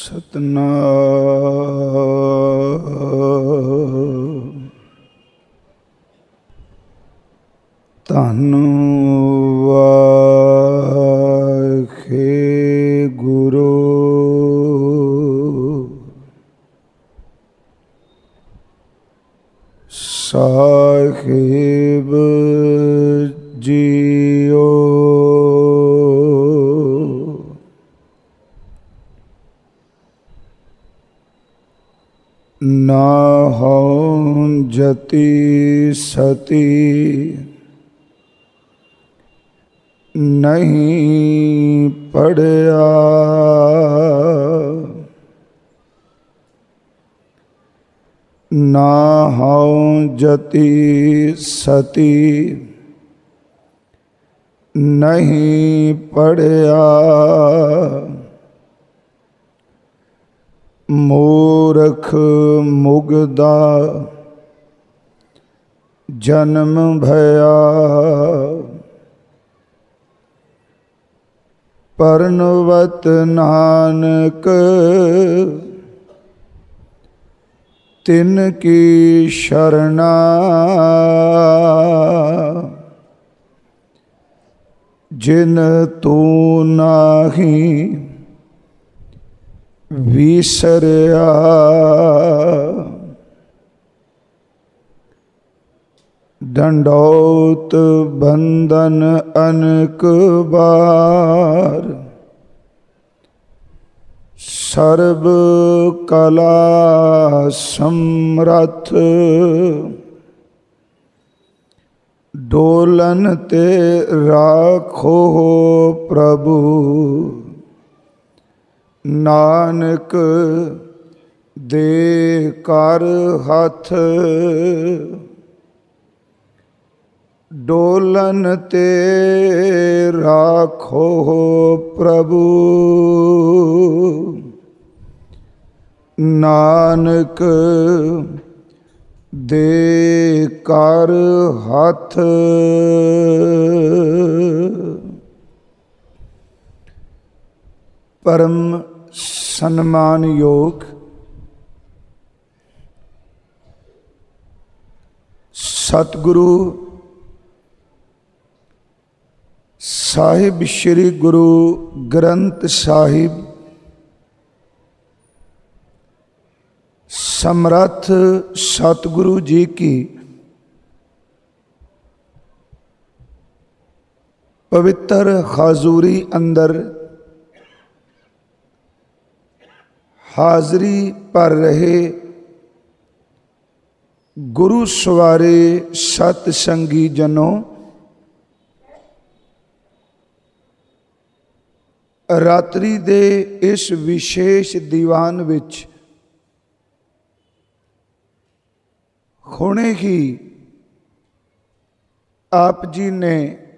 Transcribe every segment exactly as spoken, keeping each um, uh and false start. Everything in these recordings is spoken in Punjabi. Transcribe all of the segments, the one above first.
ਸਤਨਾਮ ਧੰਨ ਵਾਹਿਗੁਰੂ ਸਾਹਿਬ ਜੀਓ। ਨਾਹੰ ਜਤੀ ਸਤੀ ਨਹੀਂ ਪੜਿਆ, ਨਾਹੰ ਜਤੀ ਸਤੀ ਨਹੀਂ ਪੜਿਆ, ਮੂਰਖ ਮੁਗਦਾ ਜਨਮ ਭਇਆ, ਪਰਨਵਤ ਨਾਨਕ ਤਿਨ ਕੀ ਸ਼ਰਣਾ, ਜਿਨ ਤੂੰ ਨਾਹੀਂ ਵਿਸਰਿਆ। ਡੰਡੌਤ ਬੰਧਨ ਅਨਕ ਬਾਰ, ਸਰਬ ਕਲਾ ਸਮਰੱਥ, ਡੋਲਨ ਤੇ ਰਾਖੋ ਪ੍ਰਭੂ, ਨਾਨਕ ਦੇ ਕਰ ਹੱਥ, ਡੋਲਨ ਤੇ ਰਾਖੋ ਪ੍ਰਭੂ, ਨਾਨਕ ਦੇ ਕਰ ਹੱਥ। ਪਰਮ ਸਨਮਾਨਯੋਗ ਸਤਿਗੁਰੂ ਸਾਹਿਬ ਸ੍ਰੀ ਗੁਰੂ ਗ੍ਰੰਥ ਸਾਹਿਬ ਸਮਰੱਥ ਸਤਿਗੁਰੂ ਜੀ ਕੀ ਪਵਿੱਤਰ ਹਜ਼ੂਰੀ ਅੰਦਰ ਹਾਜ਼ਰੀ ਭਰ ਰਹੇ ਗੁਰੂ ਸਵਾਰੇ ਸਤ ਸੰਗੀ ਜਨੋ, ਰਾਤਰੀ ਦੇ ਇਸ ਵਿਸ਼ੇਸ਼ ਦੀਵਾਨ ਵਿੱਚ ਹੁਣੇ ਹੀ ਆਪ ਜੀ ਨੇ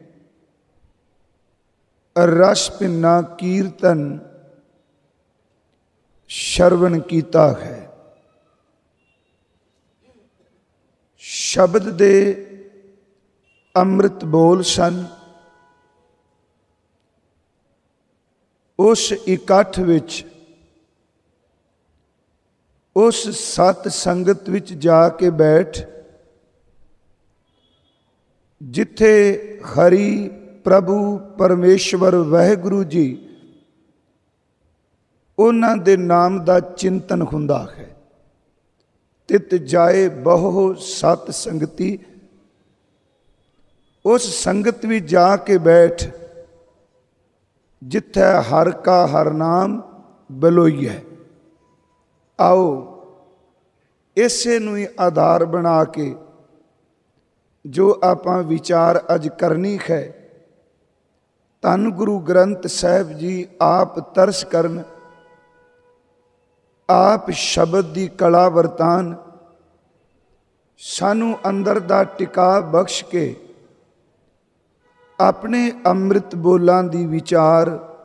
ਰਸ ਭਿੰਨਾ ਕੀਰਤਨ ਸ਼ਰਵਣ ਕੀਤਾ ਹੈ। ਸ਼ਬਦ ਦੇ ਅੰਮ੍ਰਿਤ ਬੋਲ ਸਨ। ਉਸ ਇਕੱਠ ਵਿੱਚ, ਉਸ ਸਤ ਸੰਗਤ ਵਿੱਚ ਜਾ ਕੇ ਬੈਠ ਜਿੱਥੇ ਹਰੀ ਪ੍ਰਭੂ ਪਰਮੇਸ਼ਵਰ ਵਾਹਿਗੁਰੂ ਜੀ ਉਹਨਾਂ ਦੇ ਨਾਮ ਦਾ ਚਿੰਤਨ ਹੁੰਦਾ ਹੈ। ਤਿਤ ਜਾਏ ਬਹੁ ਸਤ ਸੰਗਤੀ, ਉਸ ਸੰਗਤ ਵਿੱਚ ਜਾ ਕੇ ਬੈਠ ਜਿੱਥੇ ਹਰ ਕਾ ਹਰ ਨਾਮ ਬਲੋਈਐ। ਆਓ ਇਸੇ ਨੂੰ ਹੀ ਆਧਾਰ ਬਣਾ ਕੇ ਜੋ ਆਪਾਂ ਵਿਚਾਰ ਅੱਜ ਕਰਨੀ ਹੈ, ਧੰਨ ਗੁਰੂ ਗ੍ਰੰਥ ਸਾਹਿਬ ਜੀ ਆਪ ਤਰਸ ਕਰਨ, ਆਪ ਸ਼ਬਦ ਦੀ ਕਲਾ ਵਰਤਾਨ, ਸਾਨੂੰ ਅੰਦਰ ਦਾ ਟਿਕਾ ਬਖਸ਼ ਕੇ ਆਪਣੇ ਅੰਮ੍ਰਿਤ ਬੋਲਾਂ ਦੀ ਵਿਚਾਰ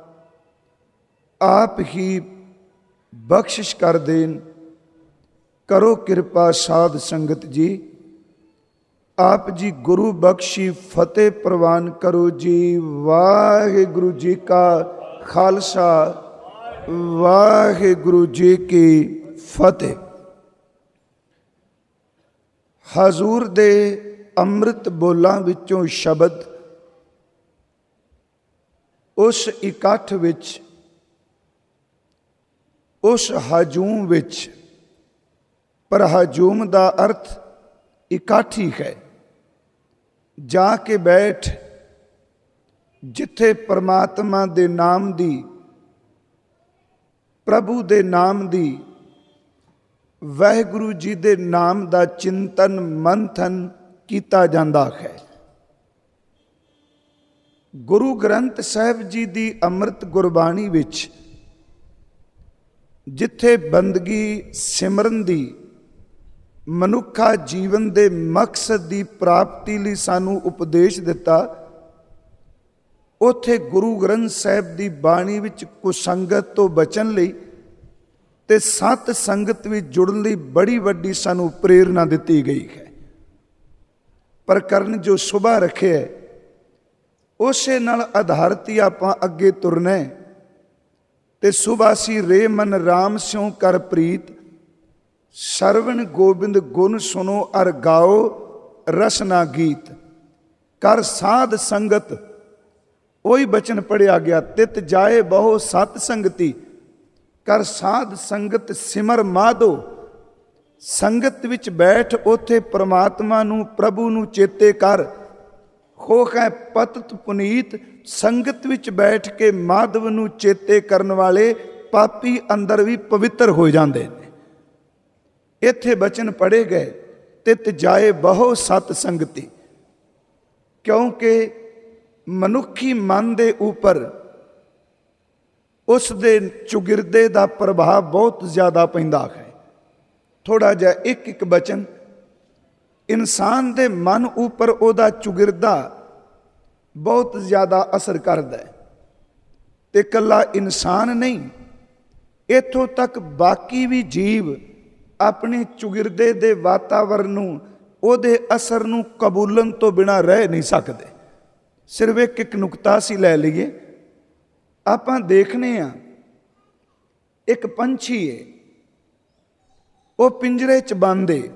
ਆਪ ਹੀ ਬਖਸ਼ਿਸ਼ ਕਰ ਦੇਣ। ਕਰੋ ਕਿਰਪਾ ਸਾਧ ਸੰਗਤ ਜੀ, ਆਪ ਜੀ ਗੁਰੂ ਬਖਸ਼ੀ ਫਤਿਹ ਪ੍ਰਵਾਨ ਕਰੋ ਜੀ। ਵਾਹਿਗੁਰੂ ਜੀ ਕਾ ਖਾਲਸਾ, ਵਾਹਿਗੁਰੂ ਜੀ ਕੀ ਫਤਿਹ। ਹਜ਼ੂਰ ਦੇ ਅੰਮ੍ਰਿਤ ਬੋਲਾਂ ਵਿੱਚੋਂ ਸ਼ਬਦ ਉਸ ਇਕੱਠ ਵਿੱਚ, ਉਸ ਹਜੂਮ ਵਿੱਚ, ਪਰ ਹਜੂਮ ਦਾ ਅਰਥ ਇਕੱਠ ਹੀ ਹੈ। ਜਾ ਕੇ ਬੈਠ ਜਿੱਥੇ ਪਰਮਾਤਮਾ ਦੇ ਨਾਮ ਦੀ, ਪ੍ਰਭੂ ਦੇ ਨਾਮ ਦੀ, ਵਾਹਿਗੁਰੂ ਜੀ ਦੇ ਨਾਮ ਦਾ ਚਿੰਤਨ ਮੰਥਨ ਕੀਤਾ ਜਾਂਦਾ ਹੈ। ਗੁਰੂ ਗ੍ਰੰਥ ਸਾਹਿਬ ਜੀ ਦੀ ਅੰਮ੍ਰਿਤ ਗੁਰਬਾਣੀ ਵਿੱਚ ਜਿੱਥੇ ਬੰਦਗੀ ਸਿਮਰਨ ਦੀ, ਮਨੁੱਖਾ ਜੀਵਨ ਦੇ ਮਕਸਦ ਦੀ ਪ੍ਰਾਪਤੀ ਲਈ ਸਾਨੂੰ ਉਪਦੇਸ਼ ਦਿੱਤਾ, ਉੱਥੇ ਗੁਰੂ ਗ੍ਰੰਥ ਸਾਹਿਬ ਦੀ ਬਾਣੀ ਵਿੱਚ ਕੁਸੰਗਤ ਤੋਂ ਬਚਣ ਲਈ ਤੇ ਸਤ ਸੰਗਤ ਵਿੱਚ ਜੁੜਨ ਲਈ ਬੜੀ ਵੱਡੀ ਸਾਨੂੰ ਪ੍ਰੇਰਨਾ ਦਿੱਤੀ ਗਈ ਹੈ। ਪਰ ਕਰਨ ਜੋ ਸੁਭਾ ਰੱਖਿਆ ਉਸੇ ਨਾਲ ਆਧਾਰਿਤ ਹੀ ਆਪਾਂ ਅੱਗੇ ਤੁਰਨਾ। ਤੇ ਸੁਭਾਸੀ ਰੇ ਮਨ ਰਾਮ ਸਿਉ ਕਰ ਪ੍ਰੀਤ, ਸਰਵਣ ਗੋਬਿੰਦ ਗੁਣ ਸੁਨੋ ਅਰ ਗਾਓ ਰਸਨਾ ਗੀਤ। ਕਰ ਸਾਧ ਸੰਗਤ, ਉਹੀ ਬਚਨ ਪੜਿਆ ਗਿਆ, ਤਿਤ ਜਾਏ ਬਹੁ ਸਤ ਸੰਗਤੀ। ਕਰ ਸਾਧ ਸੰਗਤ ਸਿਮਰ ਮਾਧੋ, ਸੰਗਤ ਵਿੱਚ ਬੈਠ ਉੱਥੇ ਪਰਮਾਤਮਾ ਨੂੰ, ਪ੍ਰਭੂ ਨੂੰ ਚੇਤੇ ਕਰ। ਹੋ ਹੈ ਪਤਿਤ ਪੁਨੀਤ, ਸੰਗਤ ਵਿੱਚ ਬੈਠ ਕੇ ਮਾਧਵ ਨੂੰ ਚੇਤੇ ਕਰਨ ਵਾਲੇ ਪਾਪੀ ਅੰਦਰ ਵੀ ਪਵਿੱਤਰ ਹੋ ਜਾਂਦੇ ਨੇ। ਇੱਥੇ ਬਚਨ ਪੜ੍ਹੇ ਗਏ, ਤਿਤ ਜਾਏ ਬਹੁ ਸਤ ਸੰਗਤੀ, ਕਿਉਂਕਿ ਮਨੁੱਖੀ ਮਨ ਦੇ ਉੱਪਰ ਉਸ ਦੇ ਚੁਗਿਰਦੇ ਦਾ ਪ੍ਰਭਾਵ ਬਹੁਤ ਜ਼ਿਆਦਾ ਪੈਂਦਾ ਹੈ। ਥੋੜਾ ਜਿਹਾ ਇੱਕ ਇੱਕ ਬਚਨ ਇਨਸਾਨ ਦੇ ਮਨ ਉੱਪਰ ਉਹਦਾ ਚੁਗਿਰਦਾ ਬਹੁਤ ਜ਼ਿਆਦਾ ਅਸਰ ਕਰਦਾ ਹੈ। ਤੇ ਇਕੱਲਾ ਇਨਸਾਨ ਨਹੀਂ, ਇੱਥੋਂ ਤੱਕ ਬਾਕੀ ਵੀ ਜੀਵ ਆਪਣੇ ਚੁਗਿਰਦੇ ਦੇ ਵਾਤਾਵਰਨ ਨੂੰ, ਉਹਦੇ ਅਸਰ ਨੂੰ ਕਬੂਲਣ ਤੋਂ ਬਿਨਾਂ ਰਹਿ ਨਹੀਂ ਸਕਦੇ। ਸਿਰਫ ਇੱਕ ਇੱਕ ਨੁਕਤਾ ਅਸੀਂ ਲੈ ਲਈਏ। ਆਪਾਂ ਦੇਖਨੇ ਆ ਇੱਕ ਪੰਛੀ ਹੈ, ਉਹ ਪਿੰਜਰੇ 'ਚ ਬੰਦ ਹੈ।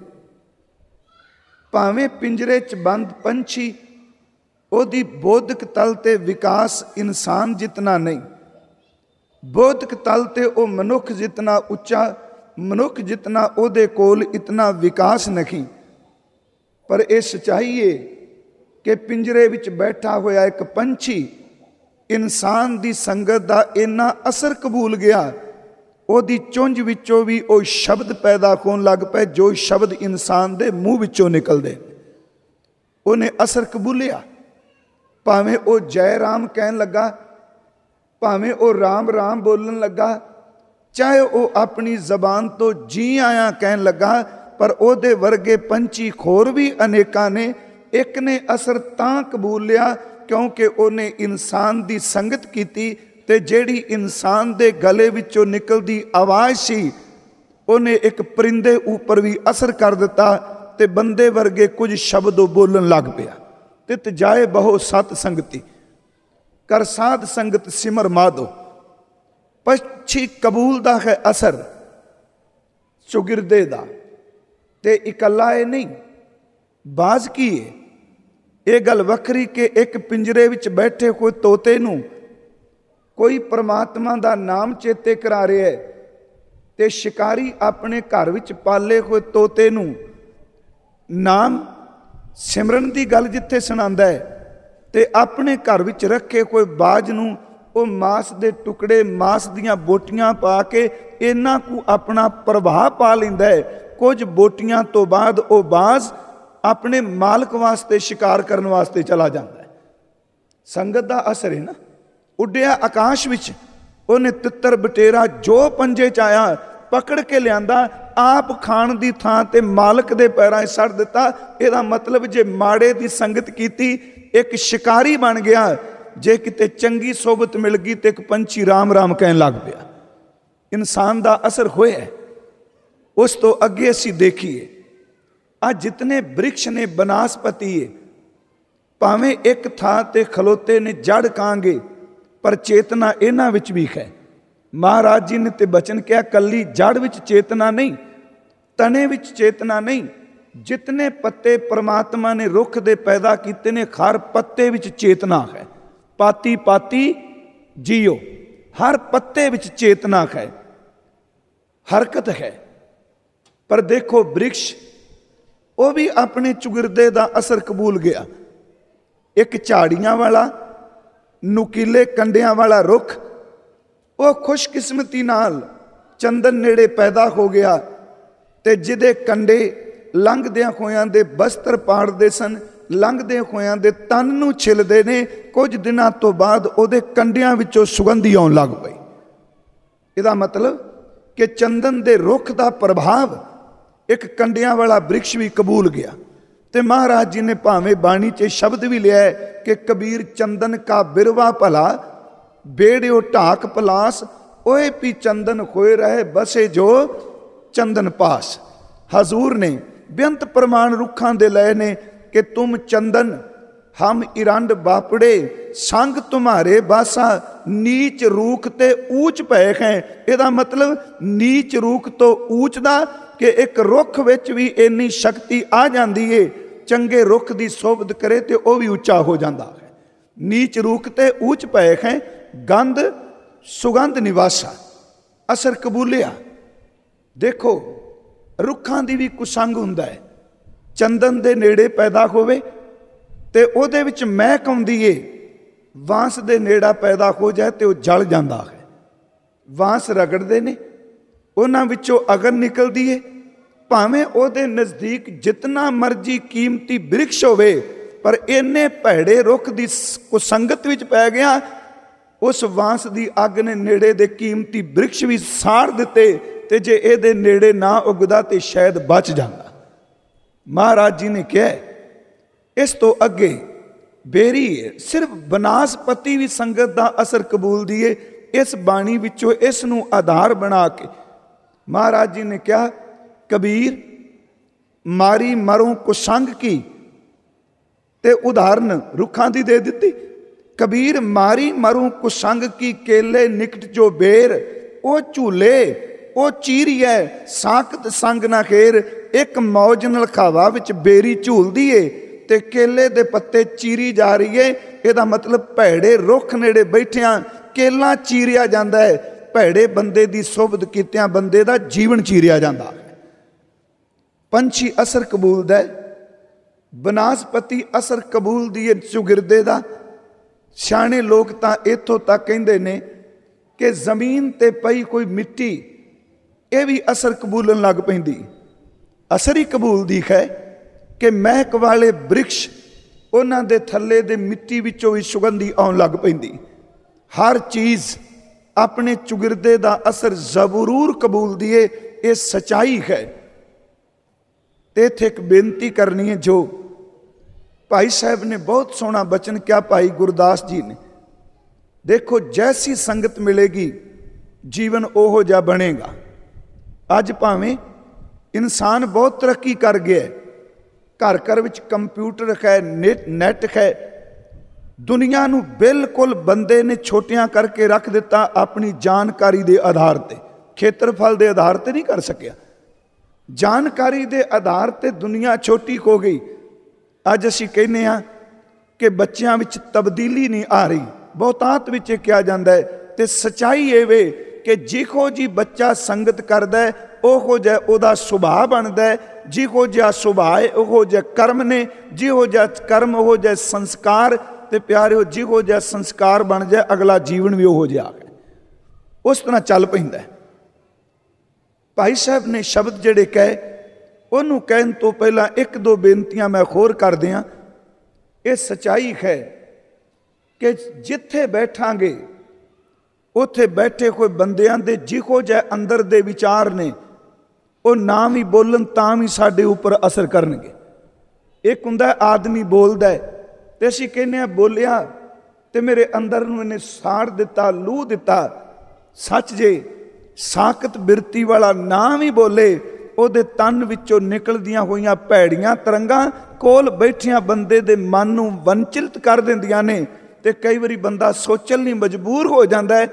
ਭਾਵੇਂ ਪਿੰਜਰੇ 'ਚ ਬੰਦ ਪੰਛੀ, ਉਹਦੀ ਬੌਧਿਕ ਤਲ ਤੇ ਵਿਕਾਸ ਇਨਸਾਨ ਜਿਤਨਾ ਨਹੀਂ, ਬੌਧਿਕ ਤਲ ਤੇ ਉਹ ਮਨੁੱਖ ਜਿਤਨਾ ਉੱਚਾ, ਮਨੁੱਖ ਜਿਤਨਾ ਉਹਦੇ ਕੋਲ ਇਤਨਾ ਵਿਕਾਸ ਨਹੀਂ। ਪਰ ਇਹ ਸੱਚਾਈ ਹੈ ਕਿ ਪਿੰਜਰੇ ਵਿੱਚ ਬੈਠਾ ਹੋਇਆ ਇੱਕ ਪੰਛੀ ਇਨਸਾਨ ਦੀ ਸੰਗਤ ਦਾ ਇੰਨਾ ਅਸਰ ਕਬੂਲ ਗਿਆ, ਉਹਦੀ ਚੁੰਝ ਵਿੱਚੋਂ ਵੀ ਉਹ ਸ਼ਬਦ ਪੈਦਾ ਹੋਣ ਲੱਗ ਪਏ ਜੋ ਸ਼ਬਦ ਇਨਸਾਨ ਦੇ ਮੂੰਹ ਵਿੱਚੋਂ ਨਿਕਲਦੇ। ਉਹਨੇ ਅਸਰ ਕਬੂਲਿਆ। ਭਾਵੇਂ ਉਹ ਜੈ ਰਾਮ ਕਹਿਣ ਲੱਗਾ, ਭਾਵੇਂ ਉਹ ਰਾਮ ਰਾਮ ਬੋਲਣ ਲੱਗਾ, ਚਾਹੇ ਉਹ ਆਪਣੀ ਜ਼ਬਾਨ ਤੋਂ ਜੀ ਆਇਆ ਕਹਿਣ ਲੱਗਾ, ਪਰ ਉਹਦੇ ਵਰਗੇ ਪੰਛੀ ਹੋਰ ਵੀ ਅਨੇਕਾਂ ਨੇ। ਇੱਕ ਨੇ ਅਸਰ ਤਾਂ ਕਬੂਲ ਲਿਆ ਕਿਉਂਕਿ ਉਹਨੇ ਇਨਸਾਨ ਦੀ ਸੰਗਤ ਕੀਤੀ, ਤੇ ਜਿਹੜੀ ਇਨਸਾਨ ਦੇ ਗਲੇ ਵਿੱਚੋਂ ਨਿਕਲਦੀ ਆਵਾਜ਼ ਸੀ, ਉਹਨੇ ਇੱਕ ਪਰਿੰਦੇ ਉੱਪਰ ਵੀ ਅਸਰ ਕਰ ਦਿੱਤਾ ਤੇ ਬੰਦੇ ਵਰਗੇ ਕੁਝ ਸ਼ਬਦ ਉਹ ਬੋਲਣ ਲੱਗ ਪਿਆ। ਤਿਤ ਜਾਏ ਬਹੁ ਸਤ ਸੰਗਤੀ, ਕਰ ਸਾਧ ਸੰਗਤ ਸਿਮਰ ਮਾਧੋ। ਪੰਛੀ ਕਬੂਲ ਦਾ ਹੈ ਅਸਰ ਚੁਗਿਰਦੇ ਦਾ, ਤੇ ਇਕੱਲਾ ਇਹ ਨਹੀਂ, ਬਾਜ਼ ਕੀ ਹੈ। ਇਹ ਗੱਲ ਵੱਖਰੀ ਕਿ ਇੱਕ ਪਿੰਜਰੇ ਵਿੱਚ ਬੈਠੇ ਕੋਈ ਤੋਤੇ ਨੂੰ ਕੋਈ ਪਰਮਾਤਮਾ ਦਾ ਨਾਮ ਚੇਤੇ ਕਰਾ ਰਿਹਾ ਹੈ, ਤੇ ਸ਼ਿਕਾਰੀ ਆਪਣੇ ਘਰ ਵਿੱਚ ਪਾਲੇ ਹੋਏ ਤੋਤੇ ਨੂੰ ਨਾਮ ਸਿਮਰਨ ਦੀ ਗੱਲ ਜਿੱਥੇ ਸੁਣਾਉਂਦਾ ਹੈ, ਤੇ ਆਪਣੇ ਘਰ ਵਿੱਚ ਰੱਖੇ ਕੋਈ ਬਾਜ ਨੂੰ ਉਹ ਮਾਸ ਦੇ ਟੁਕੜੇ, ਮਾਸ ਦੀਆਂ ਬੋਟੀਆਂ ਪਾ ਕੇ ਇੰਨਾ ਕੁ ਆਪਣਾ ਪ੍ਰਭਾਵ ਪਾ ਲੈਂਦਾ ਹੈ, ਕੁਝ ਬੋਟੀਆਂ ਤੋਂ ਬਾਅਦ ਉਹ ਬਾਜ਼ ਆਪਣੇ ਮਾਲਕ ਵਾਸਤੇ ਸ਼ਿਕਾਰ ਕਰਨ ਵਾਸਤੇ ਚਲਾ ਜਾਂਦਾ ਹੈ। ਸੰਗਤ ਦਾ ਅਸਰ ਹੈ ਨਾ। ਉੱਡਿਆ ਆਕਾਸ਼ ਵਿੱਚ, ਉਹਨੇ ਤਿੱਤਰ ਬਟੇਰਾ ਜੋ ਪੰਜੇ 'ਚ ਆਇਆ ਪਕੜ ਕੇ ਲਿਆਂਦਾ, ਆਪ ਖਾਣ ਦੀ ਥਾਂ ਤੇ ਮਾਲਕ ਦੇ ਪੈਰਾਂ 'ਚ ਸੱਟ ਦਿੱਤਾ। ਇਹਦਾ ਮਤਲਬ ਜੇ ਮਾੜੇ ਦੀ ਸੰਗਤ ਕੀਤੀ, ਇੱਕ ਸ਼ਿਕਾਰੀ ਬਣ ਗਿਆ। ਜੇ ਕਿਤੇ ਚੰਗੀ ਸੋਬਤ ਮਿਲ ਗਈ ਤੇ ਇੱਕ ਪੰਛੀ ਰਾਮ ਰਾਮ ਕਹਿਣ ਲੱਗ ਪਿਆ। ਇਨਸਾਨ ਦਾ ਅਸਰ ਹੋਇਆ। ਉਸ ਤੋਂ ਅੱਗੇ ਅਸੀਂ ਦੇਖੀਏ, ਆ ਜਿਤਨੇ ਬ੍ਰਿਕਸ਼ ਨੇ ਬਨਾਸਪਤੀ ਹੈ, ਭਾਵੇਂ ਇੱਕ ਥਾਂ ਤੇ ਖਲੋਤੇ ਨੇ ਜੜ ਕਾਂਗੇ, ਪਰ ਚੇਤਨਾ ਇਹਨਾਂ ਵਿੱਚ ਵੀ ਹੈ। महाराज जी ने ते बचन क्या, कली जड़ विच चेतना नहीं, तने विच चेतना नहीं। जितने पत्ते परमात्मा ने रुख दे पैदा कीते ने, हर पत्ते विच चेतना है। पाती पाती जियो, हर पत्ते विच चेतना है, हरकत है। पर देखो वृक्ष, वो भी अपने चुगिरदे दा असर कबूल गया। एक झाड़ियां वाला नुकीले कंडियां वाला रुख, वो खुशकिस्मती नाल चंदन नेड़े पैदा हो गया, ते जिदे कंडे लंघदियां होयां दे बस्तर पाड़दे सन, लंघदियां होयां दे तन नूं छिलदे ने। कुछ दिनां तो बाद उहदे कंडियां विचों सुगंधी आउण लग पई। इहदा मतलब कि चंदन दे रुख दा प्रभाव एक कंडियां वाला वृक्ष भी कबूल गया। ते महाराज जी ने भावें बाणी च शब्द भी लिया है कि कबीर चंदन का बिरवा भला, बेड़ियो ढाक पलास, ओए पी चंदन खोए रहे बसे जो चंदन पास। हजूर ने बेअंत प्रमाण रुखां दे लए ने कि तुम चंदन हम इरंड बापड़े, संग तुम्हारे बासा, नीच रूख ते ऊंच पै हैं। इहदा मतलब नीच रूख तो ऊंच दा कि एक रुख विच भी इन्नी शक्ति आ जाती है, चंगे रुख की सोबत करे तो वह भी उच्चा हो जाता है। नीच रूख ते ऊंच पै हैं, गंध सुगंध निवासा, असर कबूलिया। देखो रुखां दी भी कुसंग हुंदा है। चंदन दे नेड़े पैदा होवे ते ओहदे विच महक आउंदी है, वांस दे नेड़ा पैदा हो जाए तो जल जाता है। वांस रगड़ते ने, उन्हां विचों अगन निकलती है। भावें ओहदे नज़दीक जितना मर्जी कीमती वृक्ष होवे, पर इन्ने भैड़े रुख की कुसंगत विच पै गया, उस वांस की अग ने नेड़े दे कीमती वृक्ष भी साड़ दिते, ते जे इहदे नेड़े ना उगदा तो शायद बच जाता। महाराज जी ने कहा इस तो अगे बेरी है, सिर्फ बनासपति भी संगत का असर कबूल दिए। इस बाणी विचों इस नूं आधार बना के महाराज जी ने कहा, कबीर मारी मरों कुसंग की, ते उदाहरण रुखां दी दे दी। कबीर मारी मरूं कुसंग की, केले निकट जो बेर, ओ झूले ओ चीरी है, साकत संग ना खेर। एक मौज नल खावा विच बेरी झूलदी है ते केले दे पत्ते चीरी जा रही है। इहदा मतलब भैड़े रुख नेड़े बैठिया केला चीरिया जाता है, भैड़े बंदे दी सोबत कीतियां बंदे दा जीवन चीरिया जाता है। पंछी असर कबूलदा है, बनासपति असर कबूल दिए चुगिरदे दा। सियाणे लोग तां इत्थों तक कहिंदे ने कि जमीन ते पई कोई मिट्टी, यह भी असर कबूलन लग पैंदी। असर ही कबूलदी है कि महक वाले वृक्ष, उन्हां दे थल्ले दे मिट्टी विचों भी सुगंधी आउण लग पैंदी। हर चीज़ अपने चुगिरदे दा असर जरूर कबूल दिए, ये सच्चाई है। ते इत्थे एक बेनती करनी है, जो भाई साहब ने बहुत सोहना बचन क्या, भाई गुरदास जी ने। देखो जैसी संगत मिलेगी जीवन ओहो जिहा बनेगा। अज भावें इंसान बहुत तरक्की कर गया, घर घर विच कंप्यूटर है, नेट नैट है, दुनिया नूं बिल्कुल बंदे ने छोटियां करके रख दिता अपनी जानकारी के आधार पर। खेत्रफल के आधार पर नहीं कर सकिया, जानकारी के आधार पर दुनिया छोटी हो गई। अज असीं कहने आ कि बच्चों विच तब्दीली नहीं आ रही, बहुतात विच किया जाता है। तो सच्चाई ये वे कि जिहो जी बच्चा संगत करदा है ओहो जिहा उहदा सुभाव बनदा है, जिहो जिहा सुभाव है ओहो जिहा कर्म ने, जिहो जिहा कर्म ओहो जिहा संस्कार। ते प्यारिओ जिहो जिहा संस्कार बन जाए अगला जीवन भी ओहो जिहा है, उस तरह चल पैंदा है। भाई साहब ने शब्द जिहड़े कहे, उन्होंने कहन तो पहला एक दो बेनतियां मैं होर कर दियां। ये सच्चाई है कि जिथे बैठांगे उत्थे बैठे हुए बंदियां दे जिहो जिहे अंदर दे विचार ने, वो ना भी बोलन तां भी साडे उपर असर करनगे। एक हुंदा आदमी बोलदा है ते असीं कहने बोलिया ते मेरे अंदर नूं इहने साड़ दिता, लूह दिता। सच जे साकत बिरती वाला ना भी बोले, ਉਹਦੇ तन विचों निकलदियां होईयां भैड़ियां तरंगां कोल बैठियां बंदे दे मन नूं वंचित कर दिंदियां ने। ते कई बारी बंदा सोचण लई मजबूर हो जाता है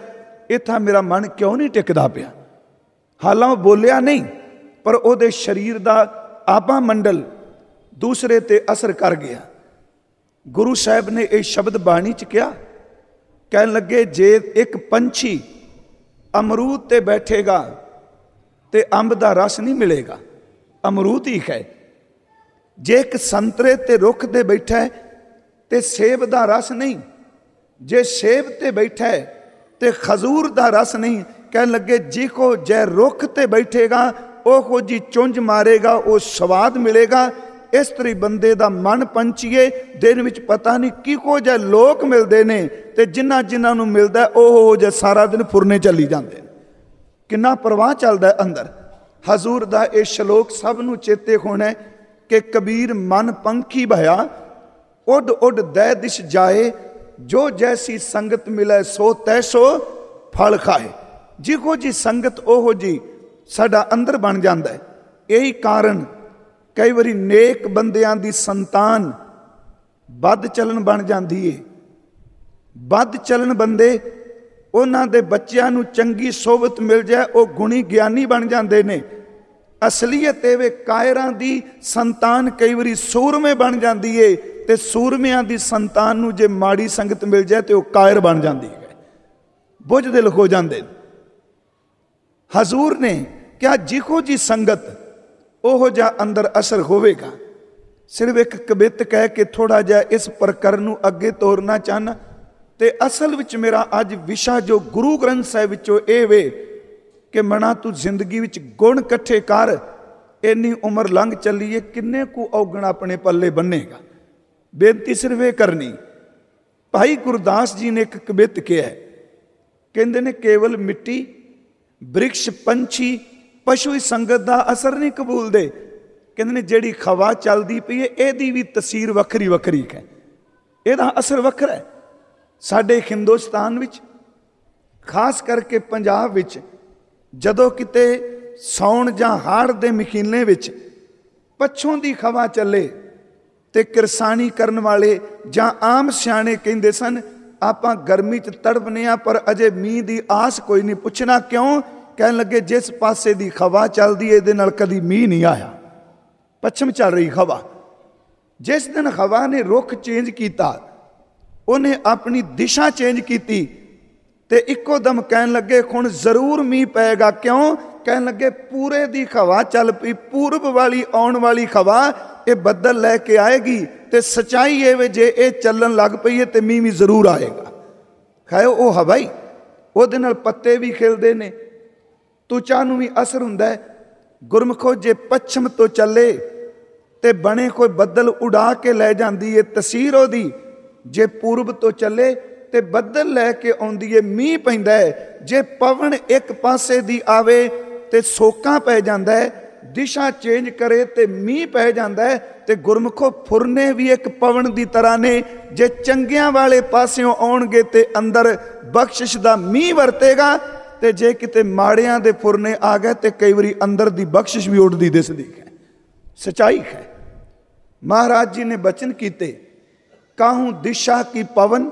इत्थां मेरा मन क्यों नहीं टिकदा पिया। हालां वो बोलिया नहीं, पर उहदे शरीर दा आभा मंडल दूसरे ते असर कर गया। गुरु साहब ने यह शब्द बाणी च कहा, कहन लगे जे एक पंछी अमरूद ते बैठेगा ते अंब दा रस नहीं मिलेगा, अमरूद ही है। जे एक संतरे ते रुख ते बैठा है ते सेब दा रस नहीं, जे सेब ते बैठा है ते खजूर दा रस नहीं। कहन लगे जिको जै रुख ते बैठेगा ओहो जी चुंझ मारेगा, वो स्वाद मिलेगा। इस तरह बंदे दा मन पंछीए दिन विच पता नहीं किहो जिहे लोक मिलते हैं, तो जिन्हां जिन्हां नूं मिलदा ओहो जिहे सारा दिन फुरने चली जाते हैं। किन्ना प्रवाह चलदा अंदर। हजूर दा ये श्लोक सब नूं चेते होना कि कबीर मन पंखी भया उड उड दै दिश जाए, जो जैसी संगत मिले सो तैसो फल खाए। जिहो जी संगत ओहो जी साडा अंदर बन जाता है। यही कारण कई बारी नेक बंदियां दी संतान बद चलन बन जाती है। बद चलन बंदे उन्हां दे बच्चियां नूं चंगी सोबत मिल जाए, वो गुणी ज्ञानी बन जाते हैं। असलीयत वे कायरां दी संतान कई बारी सूरमे बन जाती है, तो सूरमियां दी संतान नूं जे माड़ी संगत मिल जाए तो वह कायर बन जाती है, बुझदिल हो जाते। हजूर ने क्या जिहो जी संगत ओहो जा अंदर असर होवेगा। सिर्फ एक कवित कह के थोड़ा जा इस प्रकरण नूं अगे तोरना चाहना। ते असल विच मेरा अज विशा जो गुरु ग्रंथ साहिब विचों ये वे कि मना तू जिंदगी विच गुण कट्ठे कर, इन्नी उम्र लंघ चली है, किन्ने कु औगण अपने पल्ले बनेगा। बेनती सिर्फ ये करनी। भाई गुरदास जी ने एक कवित किया है, कहते ने केवल मिट्टी वृक्ष पंछी पशु ही संगत का असर नहीं कबूल दे। कहते ने जिहड़ी खवा चलती पई है यहदी भी तसीर वखरी वखरी है, यदा असर वखरा है। साडे हिंदुस्तान विच खास करके पंजाब विच जदों किते सौण जां हाड़ दे महीने विच पछों दी खवा चले ते किरसानी करन वाले जां आम सियाणे कहिंदे सन आपां गर्मी च तड़पने आ, पर अजे मीह दी आस कोई नहीं। पुछना क्यों? कहन लगे जिस पासे दी खवा चलदी इहदे नाल कदी मीह नहीं आया। पश्चिम चल रही खवा। जिस दिन हवा ने रुख चेंज किया, उन्हें अपनी दिशा चेंज की, ते इको दम कहन लगे हुण जरूर मीह पेगा। क्यों? कहन लगे पूरे दी खवा चल पई, पूरब वाली आउण वाली खवा ये बदल लैके आएगी, ते सच्चाई ये वे जे ये चलन लग पई है तो मीह भी जरूर आएगा। खैर वो हवा ही उहदे नाल पत्ते भी खिलदे ने, तुचा नूं भी असर हुंदा है। गुरमुखो जे पश्चिम तो चले ते बने कोई बदल उड़ा के लै जांदी है तसीर ओदी, जे पूरब तो चले ते बदल लैके आउंदी है मीह पैंदा है। जे पवन एक पासे दी आवे ते सोका पै जांदा है, दिशा चेंज करे ते मीह पै जांदा है। ते गुरमुखो फुरने भी एक पवन दी तरह ने, जे चंगियां वाले पासियों आउणगे ते अंदर बख्शिश दा मीह वरतेगा, ते जे किते माड़ियां दे फुरने आ गए तो कई बारी अंदर दी बख्शिश भी उड़दी दिसदी है। सच्चाई है। महाराज जी ने बचन कीते, काहू दिशा की पवन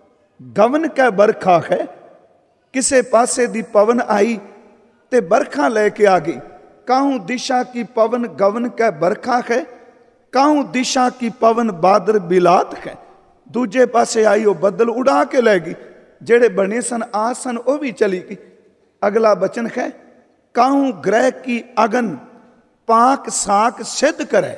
गवन कै बरखा है। किसे पासे दी पवन आई ते बरखा लेके आ गई। काहू दिशा की पवन गवन कै बरखा है, काहू दिशा की पवन बादर बिलात है। दूजे पासे आई वो बदल उड़ा के लै गई, जेड़े बने सन आस सन वो भी चली गई। अगला बचन है, काहू ग्रह की अगन पाक साक सिद्ध करे।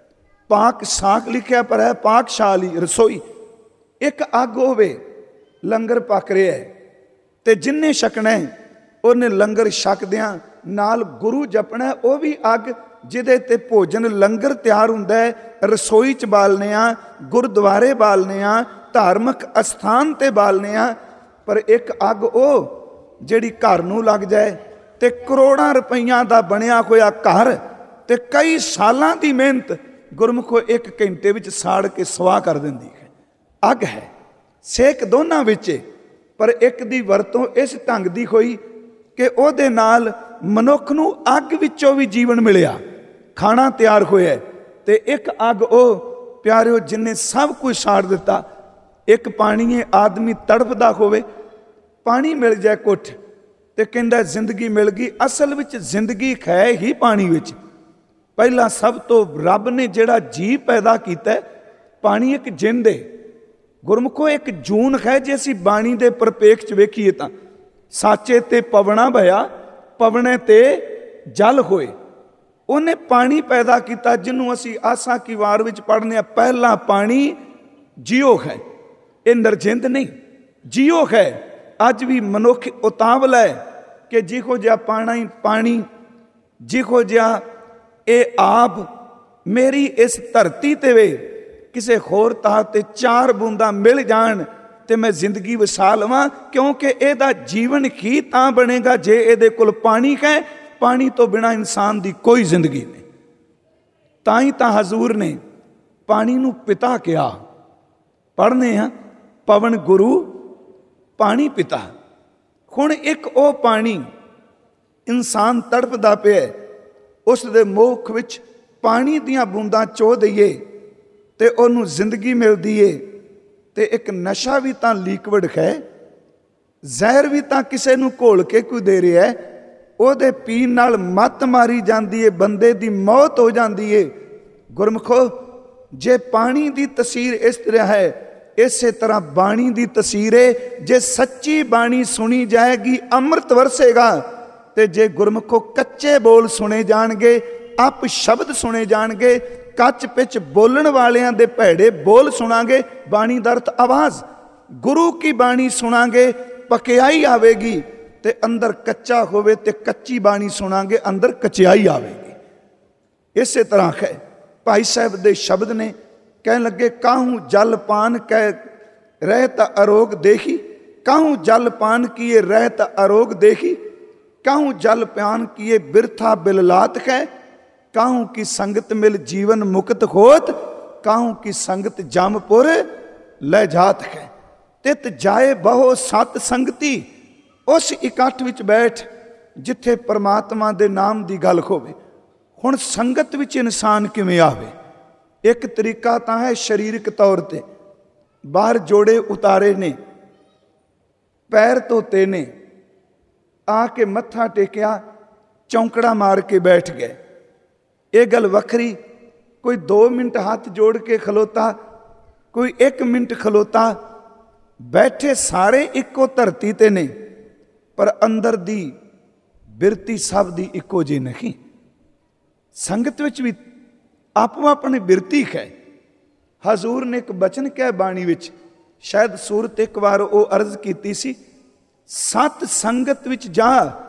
पाक साक लिखा पर है पाकशाली रसोई। एक अग होवे लंगर पक रहा है, ते जिन्ने छकना है उन्हें लंगर छकदियां नाल गुरु जपना है। वह भी अग जिदे ते भोजन लंगर तैयार हुंदा है, रसोई च बालने आ, गुरुद्वारे बालने आ, धार्मिक अस्थान ते बालने आ। पर एक अग वो जिहड़ी घर नूं लग जाए ते करोड़ां रुपइयां दा बनिया होया घर ते कई सालां दी मेहनत गुरमुखो एक घंटे विच साड़ के सवाह कर दिंदी है। अग है, सेक दोनां विच, पर एक दी वरतों इस ढंग दी होई कि उहदे नाल मनुख नूं अग विचों भी जीवन मिलिया, खाना तैयार होया। ते एक अग ओ प्यारिओ जिन्ने सब कुछ साड़ दिता। एक पाणीए आदमी तड़पदा होवे ਪਾਣੀ ਮਿਲ ਜਾਏ ਕੁੱਟ ਤੇ ਕਹਿੰਦਾ ਜ਼ਿੰਦਗੀ ਮਿਲ ਗਈ। ਅਸਲ ਵਿੱਚ ਜ਼ਿੰਦਗੀ ਹੈ ਹੀ ਪਾਣੀ ਵਿੱਚ। ਪਹਿਲਾਂ ਸਭ ਤੋਂ ਰੱਬ ਨੇ ਜਿਹੜਾ ਜੀਵ ਪੈਦਾ ਕੀਤਾ, ਪਾਣੀ ਇੱਕ ਜਿੰਦ ਹੈ। ਗੁਰਮੁਖੋ ਇੱਕ ਜੂਨ ਹੈ। ਜੇ ਅਸੀਂ ਬਾਣੀ ਦੇ ਪਰਪੇਖ 'ਚ ਵੇਖੀਏ ਤਾਂ ਸਾਚੇ ਤੇ ਪਵਣਾ ਭਇਆ, ਪਵਣੇ ਤੇ ਜਲ ਹੋਏ। ਉਹਨੇ ਪਾਣੀ ਪੈਦਾ ਕੀਤਾ ਜਿਹਨੂੰ ਅਸੀਂ ਆਸਾ ਕੀ ਵਾਰ ਵਿੱਚ ਪੜ੍ਹਨੇ ਆ, ਪਹਿਲਾ ਪਾਣੀ ਜੀਓ ਹੈ। ਇਹ ਨਰਜਿੰਦ ਨਹੀਂ, ਜੀਓ ਹੈ। ਅੱਜ ਵੀ ਮਨੁੱਖ ਉਤਾਵਲਾ ਹੈ ਕਿ ਜਿਹੋ ਜਿਹਾ ਪਾਣੀ ਪਾਣੀ ਜਿਹੋ ਜਿਹਾ ਇਹ ਆਪ ਮੇਰੀ ਇਸ ਧਰਤੀ ਤੇ ਵੇ, ਕਿਸੇ ਹੋਰ ਥਾਂ ਤੇ ਚਾਰ ਬੂੰਦਾਂ ਮਿਲ ਜਾਣ ਤੇ ਮੈਂ ਜ਼ਿੰਦਗੀ ਵਸਾ ਲਵਾਂ, ਕਿਉਂਕਿ ਇਹਦਾ ਜੀਵਨ ਹੀ ਤਾਂ ਬਣੇਗਾ ਜੇ ਇਹਦੇ ਕੋਲ ਪਾਣੀ ਹੈ। ਪਾਣੀ ਤੋਂ ਬਿਨਾਂ ਇਨਸਾਨ ਦੀ ਕੋਈ ਜ਼ਿੰਦਗੀ ਨਹੀਂ। ਤਾਂ ਹੀ ਤਾਂ ਹਜ਼ੂਰ ਨੇ ਪਾਣੀ ਨੂੰ ਪਿਤਾ ਕਿਹਾ। ਪੜ੍ਹਨੇ ਆ ਪਵਨ ਗੁਰੂ ਪਾਣੀ ਪਿਤਾ। ਹੁਣ ਇੱਕ ਉਹ ਪਾਣੀ ਇਨਸਾਨ ਤੜਫਦਾ ਪਿਆ, ਉਸ ਦੇ ਮੁੱਖ ਵਿੱਚ ਪਾਣੀ ਦੀਆਂ ਬੂੰਦਾਂ ਚੋ ਦਈਏ ਤੇ ਉਹਨੂੰ ਜ਼ਿੰਦਗੀ ਮਿਲਦੀ ਏ। ਤੇ ਇੱਕ ਨਸ਼ਾ ਵੀ ਤਾਂ ਲੀਕਵਿਡ ਹੈ, ਜ਼ਹਿਰ ਵੀ ਤਾਂ ਕਿਸੇ ਨੂੰ ਘੋਲ ਕੇ ਕੋਈ ਦੇ ਰਿਹਾ, ਉਹਦੇ ਪੀਣ ਨਾਲ ਮੱਤ ਮਾਰੀ ਜਾਂਦੀ ਏ, ਬੰਦੇ ਦੀ ਮੌਤ ਹੋ ਜਾਂਦੀ ਏ। ਗੁਰਮੁਖੋ, ਜੇ ਪਾਣੀ ਦੀ ਤਸੀਰ ਇਸ ਤਰ੍ਹਾਂ ਹੈ, ਇਸੇ ਤਰ੍ਹਾਂ ਬਾਣੀ ਦੀ ਤਸੀਰ ਏ। ਜੇ ਸੱਚੀ ਬਾਣੀ ਸੁਣੀ ਜਾਏਗੀ ਅੰਮ੍ਰਿਤ ਵਰਸੇਗਾ, ਤੇ ਜੇ ਗੁਰਮੁਖੋ ਕੱਚੇ ਬੋਲ ਸੁਣੇ ਜਾਣਗੇ, ਅਪ ਸ਼ਬਦ ਸੁਣੇ ਜਾਣਗੇ, ਕੱਚ ਪਿੱਚ ਬੋਲਣ ਵਾਲਿਆਂ ਦੇ ਭੈੜੇ ਬੋਲ ਸੁਣਾਂਗੇ। ਬਾਣੀ ਦਾ ਅਰਥ ਆਵਾਜ਼। ਗੁਰੂ ਕੀ ਬਾਣੀ ਸੁਣਾਂਗੇ, ਪਕਿਆਈ ਆਵੇਗੀ। ਤੇ ਅੰਦਰ ਕੱਚਾ ਹੋਵੇ ਤੇ ਕੱਚੀ ਬਾਣੀ ਸੁਣਾਂਗੇ, ਅੰਦਰ ਕਚਿਆਈ ਆਵੇਗੀ। ਇਸੇ ਤਰ੍ਹਾਂ ਹੈ। ਭਾਈ ਸਾਹਿਬ ਦੇ ਸ਼ਬਦ ਨੇ, ਕਹਿਣ ਲੱਗੇ ਕਾਹੂ ਜਲ ਪਾਨ ਕਹਿ ਰਹਿਤ ਅਰੋਗ ਦੇਖੀ, ਕਾਹੂ ਜਲ ਪਾਨ ਕੀਏ ਰਹਿਤ ਅਰੋਗ ਦੇਖੀ, ਕਾਹੂ ਜਲ ਪਾਨ ਕੀਏ ਬਿਰਥਾ ਬਿਲਲਾਤ ਹੈ, ਕਾਹੂ ਕੀ ਸੰਗਤ ਮਿਲ ਜੀਵਨ ਮੁਕਤ ਹੋਤ, ਕਾਹੂ ਕੀ ਸੰਗਤ ਜਮਪੁਰ ਲੈ ਜਾਤ ਹੈ। ਤਿਤ ਜਾਏ ਬਹੁ ਸਤ ਸੰਗਤੀ, ਉਸ ਇਕੱਠ ਵਿੱਚ ਬੈਠ ਜਿੱਥੇ ਪਰਮਾਤਮਾ ਦੇ ਨਾਮ ਦੀ ਗੱਲ ਹੋਵੇ। ਹੁਣ ਸੰਗਤ ਵਿੱਚ ਇਨਸਾਨ ਕਿਵੇਂ ਆਵੇ? ਇੱਕ ਤਰੀਕਾ ਤਾਂ ਹੈ ਸਰੀਰਕ ਤੌਰ ਤੇ, ਬਾਹਰ ਜੋੜੇ ਉਤਾਰੇ ਨੇ, ਪੈਰ ਧੋਤੇ ਨੇ, ਆ ਕੇ ਮੱਥਾ ਟੇਕਿਆ, ਚੌਂਕੜਾ ਮਾਰ ਕੇ ਬੈਠ ਗਏ। ਇਹ ਗੱਲ ਵੱਖਰੀ। ਕੋਈ ਦੋ ਮਿੰਟ ਹੱਥ ਜੋੜ ਕੇ ਖਲੋਤਾ, ਕੋਈ ਇੱਕ ਮਿੰਟ ਖਲੋਤਾ, ਬੈਠੇ ਸਾਰੇ ਇੱਕੋ ਧਰਤੀ ਤੇ ਨੇ, ਪਰ ਅੰਦਰ ਦੀ ਬਿਰਤੀ ਸਭ ਦੀ ਇੱਕੋ ਜਿਹੀ ਨਹੀਂ। ਸੰਗਤ ਵਿੱਚ ਵੀ ਆਪੋ ਆਪਣੀ ਬਿਰਤੀ ਹੈ। ਹਜ਼ੂਰ ਨੇ ਇੱਕ ਬਚਨ ਕਿਹਾ ਬਾਣੀ ਵਿੱਚ, ਸ਼ਾਇਦ ਸੂਰਤ ਇੱਕ ਵਾਰ ਉਹ ਅਰਜ਼ ਕੀਤੀ ਸੀ, ਸਤ ਸੰਗਤ ਵਿੱਚ ਜਾ,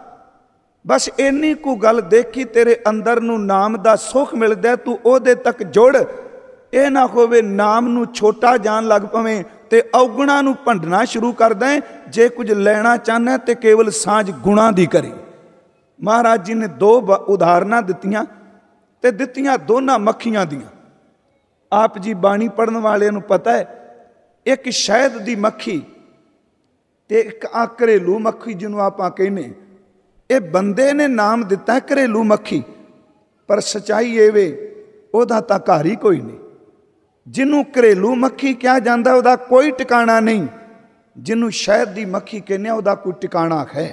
ਬਸ ਇੰਨੀ ਕੁ ਗੱਲ ਦੇਖੀ ਤੇਰੇ ਅੰਦਰ ਨੂੰ ਨਾਮ ਦਾ ਸੁੱਖ ਮਿਲਦਾ, ਤੂੰ ਉਹਦੇ ਤੱਕ ਜੁੜ। ਇਹ ਨਾ ਹੋਵੇ ਨਾਮ ਨੂੰ ਛੋਟਾ ਜਾਣ ਲੱਗ ਪਵੇਂ ਤੇ ਔਗੁਣਾ ਨੂੰ ਭੰਡਣਾ ਸ਼ੁਰੂ ਕਰਦਾ ਹੈ। ਜੇ ਕੁਝ ਲੈਣਾ ਚਾਹੁੰਦਾ ਤੇ ਕੇਵਲ ਸਾਂਝ ਗੁਣਾ ਦੀ ਕਰੀ। ਮਹਾਰਾਜ ਜੀ ਨੇ ਦੋ ਉਦਾਹਰਨਾਂ ਦਿੱਤੀਆਂ ਤੇ ਦਿੱਤੀਆਂ ਦੋਨਾਂ ਮੱਖੀਆਂ ਦੀਆਂ। ਆਪ ਜੀ ਬਾਣੀ ਪੜ੍ਹਨ ਵਾਲਿਆਂ ਨੂੰ ਪਤਾ ਹੈ, ਇੱਕ ਸ਼ਹਿਦ ਦੀ ਮੱਖੀ ਤੇ ਇੱਕ ਆ ਘਰੇਲੂ ਮੱਖੀ ਜਿਹਨੂੰ ਆਪਾਂ ਕਹਿੰਦੇ, ਇਹ ਬੰਦੇ ਨੇ ਨਾਮ ਦਿੱਤਾ ਘਰੇਲੂ ਮੱਖੀ, ਪਰ ਸੱਚਾਈ ਇਹ ਵੇ ਉਹਦਾ ਤਾਂ ਘਰ ਹੀ ਕੋਈ ਨਹੀਂ। ਜਿਹਨੂੰ ਘਰੇਲੂ ਮੱਖੀ ਕਿਹਾ ਜਾਂਦਾ ਉਹਦਾ ਕੋਈ ਟਿਕਾਣਾ ਨਹੀਂ, ਜਿਹਨੂੰ ਸ਼ਹਿਦ ਦੀ ਮੱਖੀ ਕਹਿੰਦੇ ਉਹਦਾ ਕੋਈ ਟਿਕਾਣਾ ਹੈ।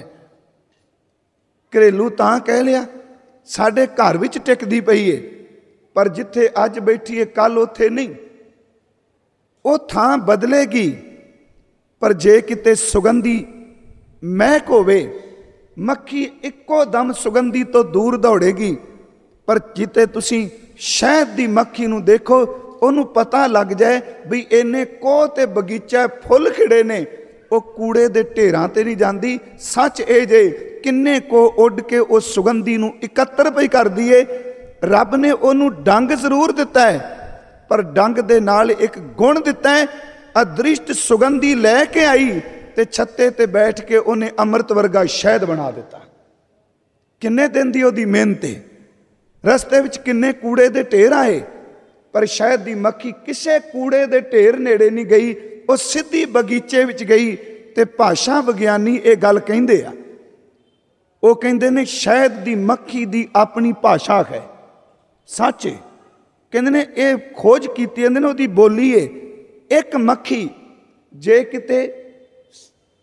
ਘਰੇਲੂ ਤਾਂ ਕਹਿ ਲਿਆ, ਸਾਡੇ ਘਰ ਵਿੱਚ ਟਿਕਦੀ ਪਈ ਏ, ਪਰ ਜਿੱਥੇ ਅੱਜ ਬੈਠੀ ਏ ਕੱਲ ਉੱਥੇ ਨਹੀਂ। ਉਹ ਥਾਂ ਬਦਲੇਗੀ, ਪਰ ਜੇ ਕਿਤੇ ਸੁਗੰਧੀ ਮਹਿਕ ਹੋਵੇ, ਮੱਖੀ ਇੱਕੋ ਦਮ ਸੁਗੰਧੀ ਤੋਂ ਦੂਰ ਦੌੜੇਗੀ। ਪਰ ਜਿੱਤੇ ਤੁਸੀਂ ਸ਼ਹਿਦ ਦੀ ਮੱਖੀ ਨੂੰ ਦੇਖੋ, ਉਹਨੂੰ ਪਤਾ ਲੱਗ ਜਾਏ ਵੀ ਇਹਨੇ ਕੋਹ ਤੇ ਬਗੀਚਾ ਫੁੱਲ ਖਿੜੇ ਨੇ, ਉਹ ਕੂੜੇ ਦੇ ਢੇਰਾਂ ਤੇ ਨਹੀਂ ਜਾਂਦੀ। ਸੱਚ ਇਹ ਜੇ ਕਿੰਨੇ ਕੋ ਉੱਡ ਕੇ ਉਸ ਸੁਗੰਧੀ ਨੂੰ ਇਕੱਤਰ ਪਈ ਕਰਦੀ ਏ। ਰੱਬ ਨੇ ਉਹਨੂੰ ਡੰਗ ਜ਼ਰੂਰ ਦਿੱਤਾ ਹੈ, ਪਰ ਡੰਗ ਦੇ ਨਾਲ ਇੱਕ ਗੁਣ ਦਿੱਤਾ ਹੈ, ਅਦ੍ਰਿਸ਼ਟ ਸੁਗੰਧੀ ਲੈ ਕੇ ਆਈ ਤੇ ਛੱਤੇ ਤੇ ਬੈਠ ਕੇ ਉਹਨੇ ਅੰਮ੍ਰਿਤ ਵਰਗਾ ਸ਼ਹਿਦ ਬਣਾ ਦਿੱਤਾ। ਕਿੰਨੇ ਦਿਨ ਦੀ ਉਹਦੀ ਮਿਹਨਤ ਹੈ। ਰਸਤੇ ਵਿੱਚ ਕਿੰਨੇ ਕੂੜੇ ਦੇ ਢੇਰ ਆਏ, ਪਰ ਸ਼ਹਿਦ ਦੀ ਮੱਖੀ ਕਿਸੇ ਕੂੜੇ ਦੇ ਢੇਰ ਨੇੜੇ ਨਹੀਂ ਗਈ, ਉਹ ਸਿੱਧੀ ਬਗੀਚੇ ਵਿੱਚ ਗਈ। ਤੇ ਭਾਸ਼ਾ ਵਿਗਿਆਨੀ ਇਹ ਗੱਲ ਕਹਿੰਦੇ ਆ, ਉਹ ਕਹਿੰਦੇ ਨੇ ਸ਼ਹਿਦ ਦੀ ਮੱਖੀ ਦੀ ਆਪਣੀ ਭਾਸ਼ਾ ਹੈ। ਸੱਚ ਕਹਿੰਦੇ ਨੇ, ਇਹ ਖੋਜ ਕੀਤੀ, ਕਹਿੰਦੇ ਨੇ ਉਹਦੀ ਬੋਲੀ ਏ। ਇੱਕ ਮੱਖੀ ਜੇ ਕਿਤੇ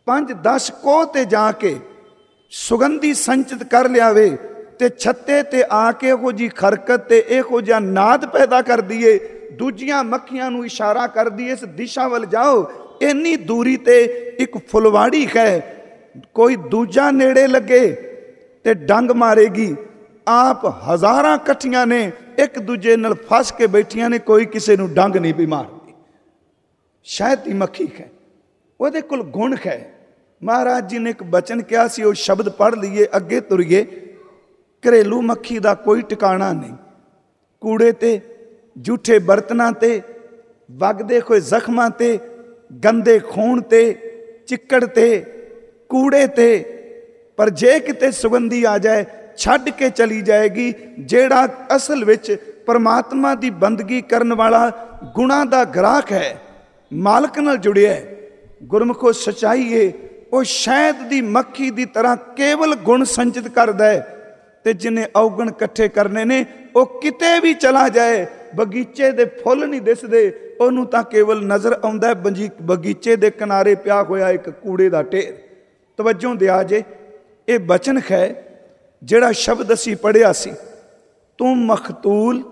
ਪੰਜ ਦਸ ਕੋਹ ਤੇ ਜਾ ਕੇ ਸੁਗੰਧੀ ਸੰਚਿਤ ਕਰ ਲਿਆਵੇ ਤੇ ਛੱਤੇ ਤੇ ਆ ਕੇ ਇਹੋ ਜਿਹੀ ਖਰਕਤ ਤੇ ਇਹੋ ਜਿਹਾ ਨਾਦ ਪੈਦਾ ਕਰ ਦਈਏ, ਦੂਜੀਆਂ ਮੱਖੀਆਂ ਨੂੰ ਇਸ਼ਾਰਾ ਕਰ ਦਈਏ ਇਸ ਦਿਸ਼ਾ ਵੱਲ ਜਾਓ। ਇੰਨੀ ਦੂਰੀ ਤੇ ਇੱਕ ਫੁਲਵਾੜੀ ਹੈ, ਕੋਈ ਦੂਜਾ ਨੇੜੇ ਲੱਗੇ ਤੇ ਡੰਗ ਮਾਰੇਗੀ। ਆਪ ਹਜ਼ਾਰਾਂ ਇਕੱਠੀਆਂ ਨੇ ਇੱਕ ਦੂਜੇ ਨਾਲ ਫਸ ਕੇ ਬੈਠੀਆਂ ਨੇ, ਕੋਈ ਕਿਸੇ ਨੂੰ ਡੰਗ ਨਹੀਂ ਪਈ ਮਾਰਦੀ। ਸ਼ਹਿਦ ਦੀ ਮੱਖੀ ਹੈ, ਉਹਦੇ ਕੋਲ ਗੁਣ ਹੈ। ਮਹਾਰਾਜ ਜੀ ਨੇ ਇੱਕ ਬਚਨ ਕਿਹਾ ਸੀ, ਉਹ ਸ਼ਬਦ ਪੜ੍ਹ ਲਈਏ ਅੱਗੇ ਤੁਰੀਏ। ਘਰੇਲੂ ਮੱਖੀ ਦਾ ਕੋਈ ਟਿਕਾਣਾ ਨਹੀਂ। ਕੂੜੇ ਤੇ, ਝੂਠੇ ਬਰਤਨਾਂ ਤੇ, ਵਗਦੇ ਹੋਏ ਜ਼ਖਮਾਂ ਤੇ, ਗੰਦੇ ਖੂਨ ਤੇ, ਚਿੱਕੜ ਤੇ, ਕੂੜੇ ਤੇ। ਪਰ ਜੇ ਕਿਤੇ ਸੁਗੰਧੀ ਆ ਜਾਏ ਛੱਡ ਕੇ ਚਲੀ ਜਾਏਗੀ। ਜਿਹੜਾ ਅਸਲ ਵਿੱਚ ਪਰਮਾਤਮਾ ਦੀ ਬੰਦਗੀ ਕਰਨ ਵਾਲਾ ਗੁਣਾਂ ਦਾ ਗ੍ਰਾਹਕ ਹੈ, ਮਾਲਕ ਨਾਲ ਜੁੜਿਆ ਹੈ, ਗੁਰਮੁਖੋ ਸੱਚਾਈ ਹੈ, ਉਹ ਸ਼ਹਿਦ ਦੀ ਮੱਖੀ ਦੀ ਤਰ੍ਹਾਂ ਕੇਵਲ ਗੁਣ ਸੰਚਿਤ ਕਰਦਾ ਹੈ। ਤੇ ਜਿਹਨੇ ਔਗਣ ਇਕੱਠੇ ਕਰਨੇ ਨੇ, ਉਹ ਕਿਤੇ ਵੀ ਚਲਾ ਜਾਏ, ਬਗੀਚੇ ਦੇ ਫੁੱਲ ਨਹੀਂ ਦਿਸਦੇ, ਉਹਨੂੰ ਤਾਂ ਕੇਵਲ ਨਜ਼ਰ ਆਉਂਦਾ ਬਗੀਚੇ ਦੇ ਕਿਨਾਰੇ ਪਿਆ ਹੋਇਆ ਇੱਕ ਕੂੜੇ ਦਾ ਢੇਰ। ਤਵੱਜੋ ਦਿਆ ਜੇ, ਇਹ ਬਚਨ ਹੈ ਜਿਹੜਾ ਸ਼ਬਦ ਅਸੀਂ ਪੜ੍ਹਿਆ ਸੀ, ਤੁਮ ਮਖਤੂਲ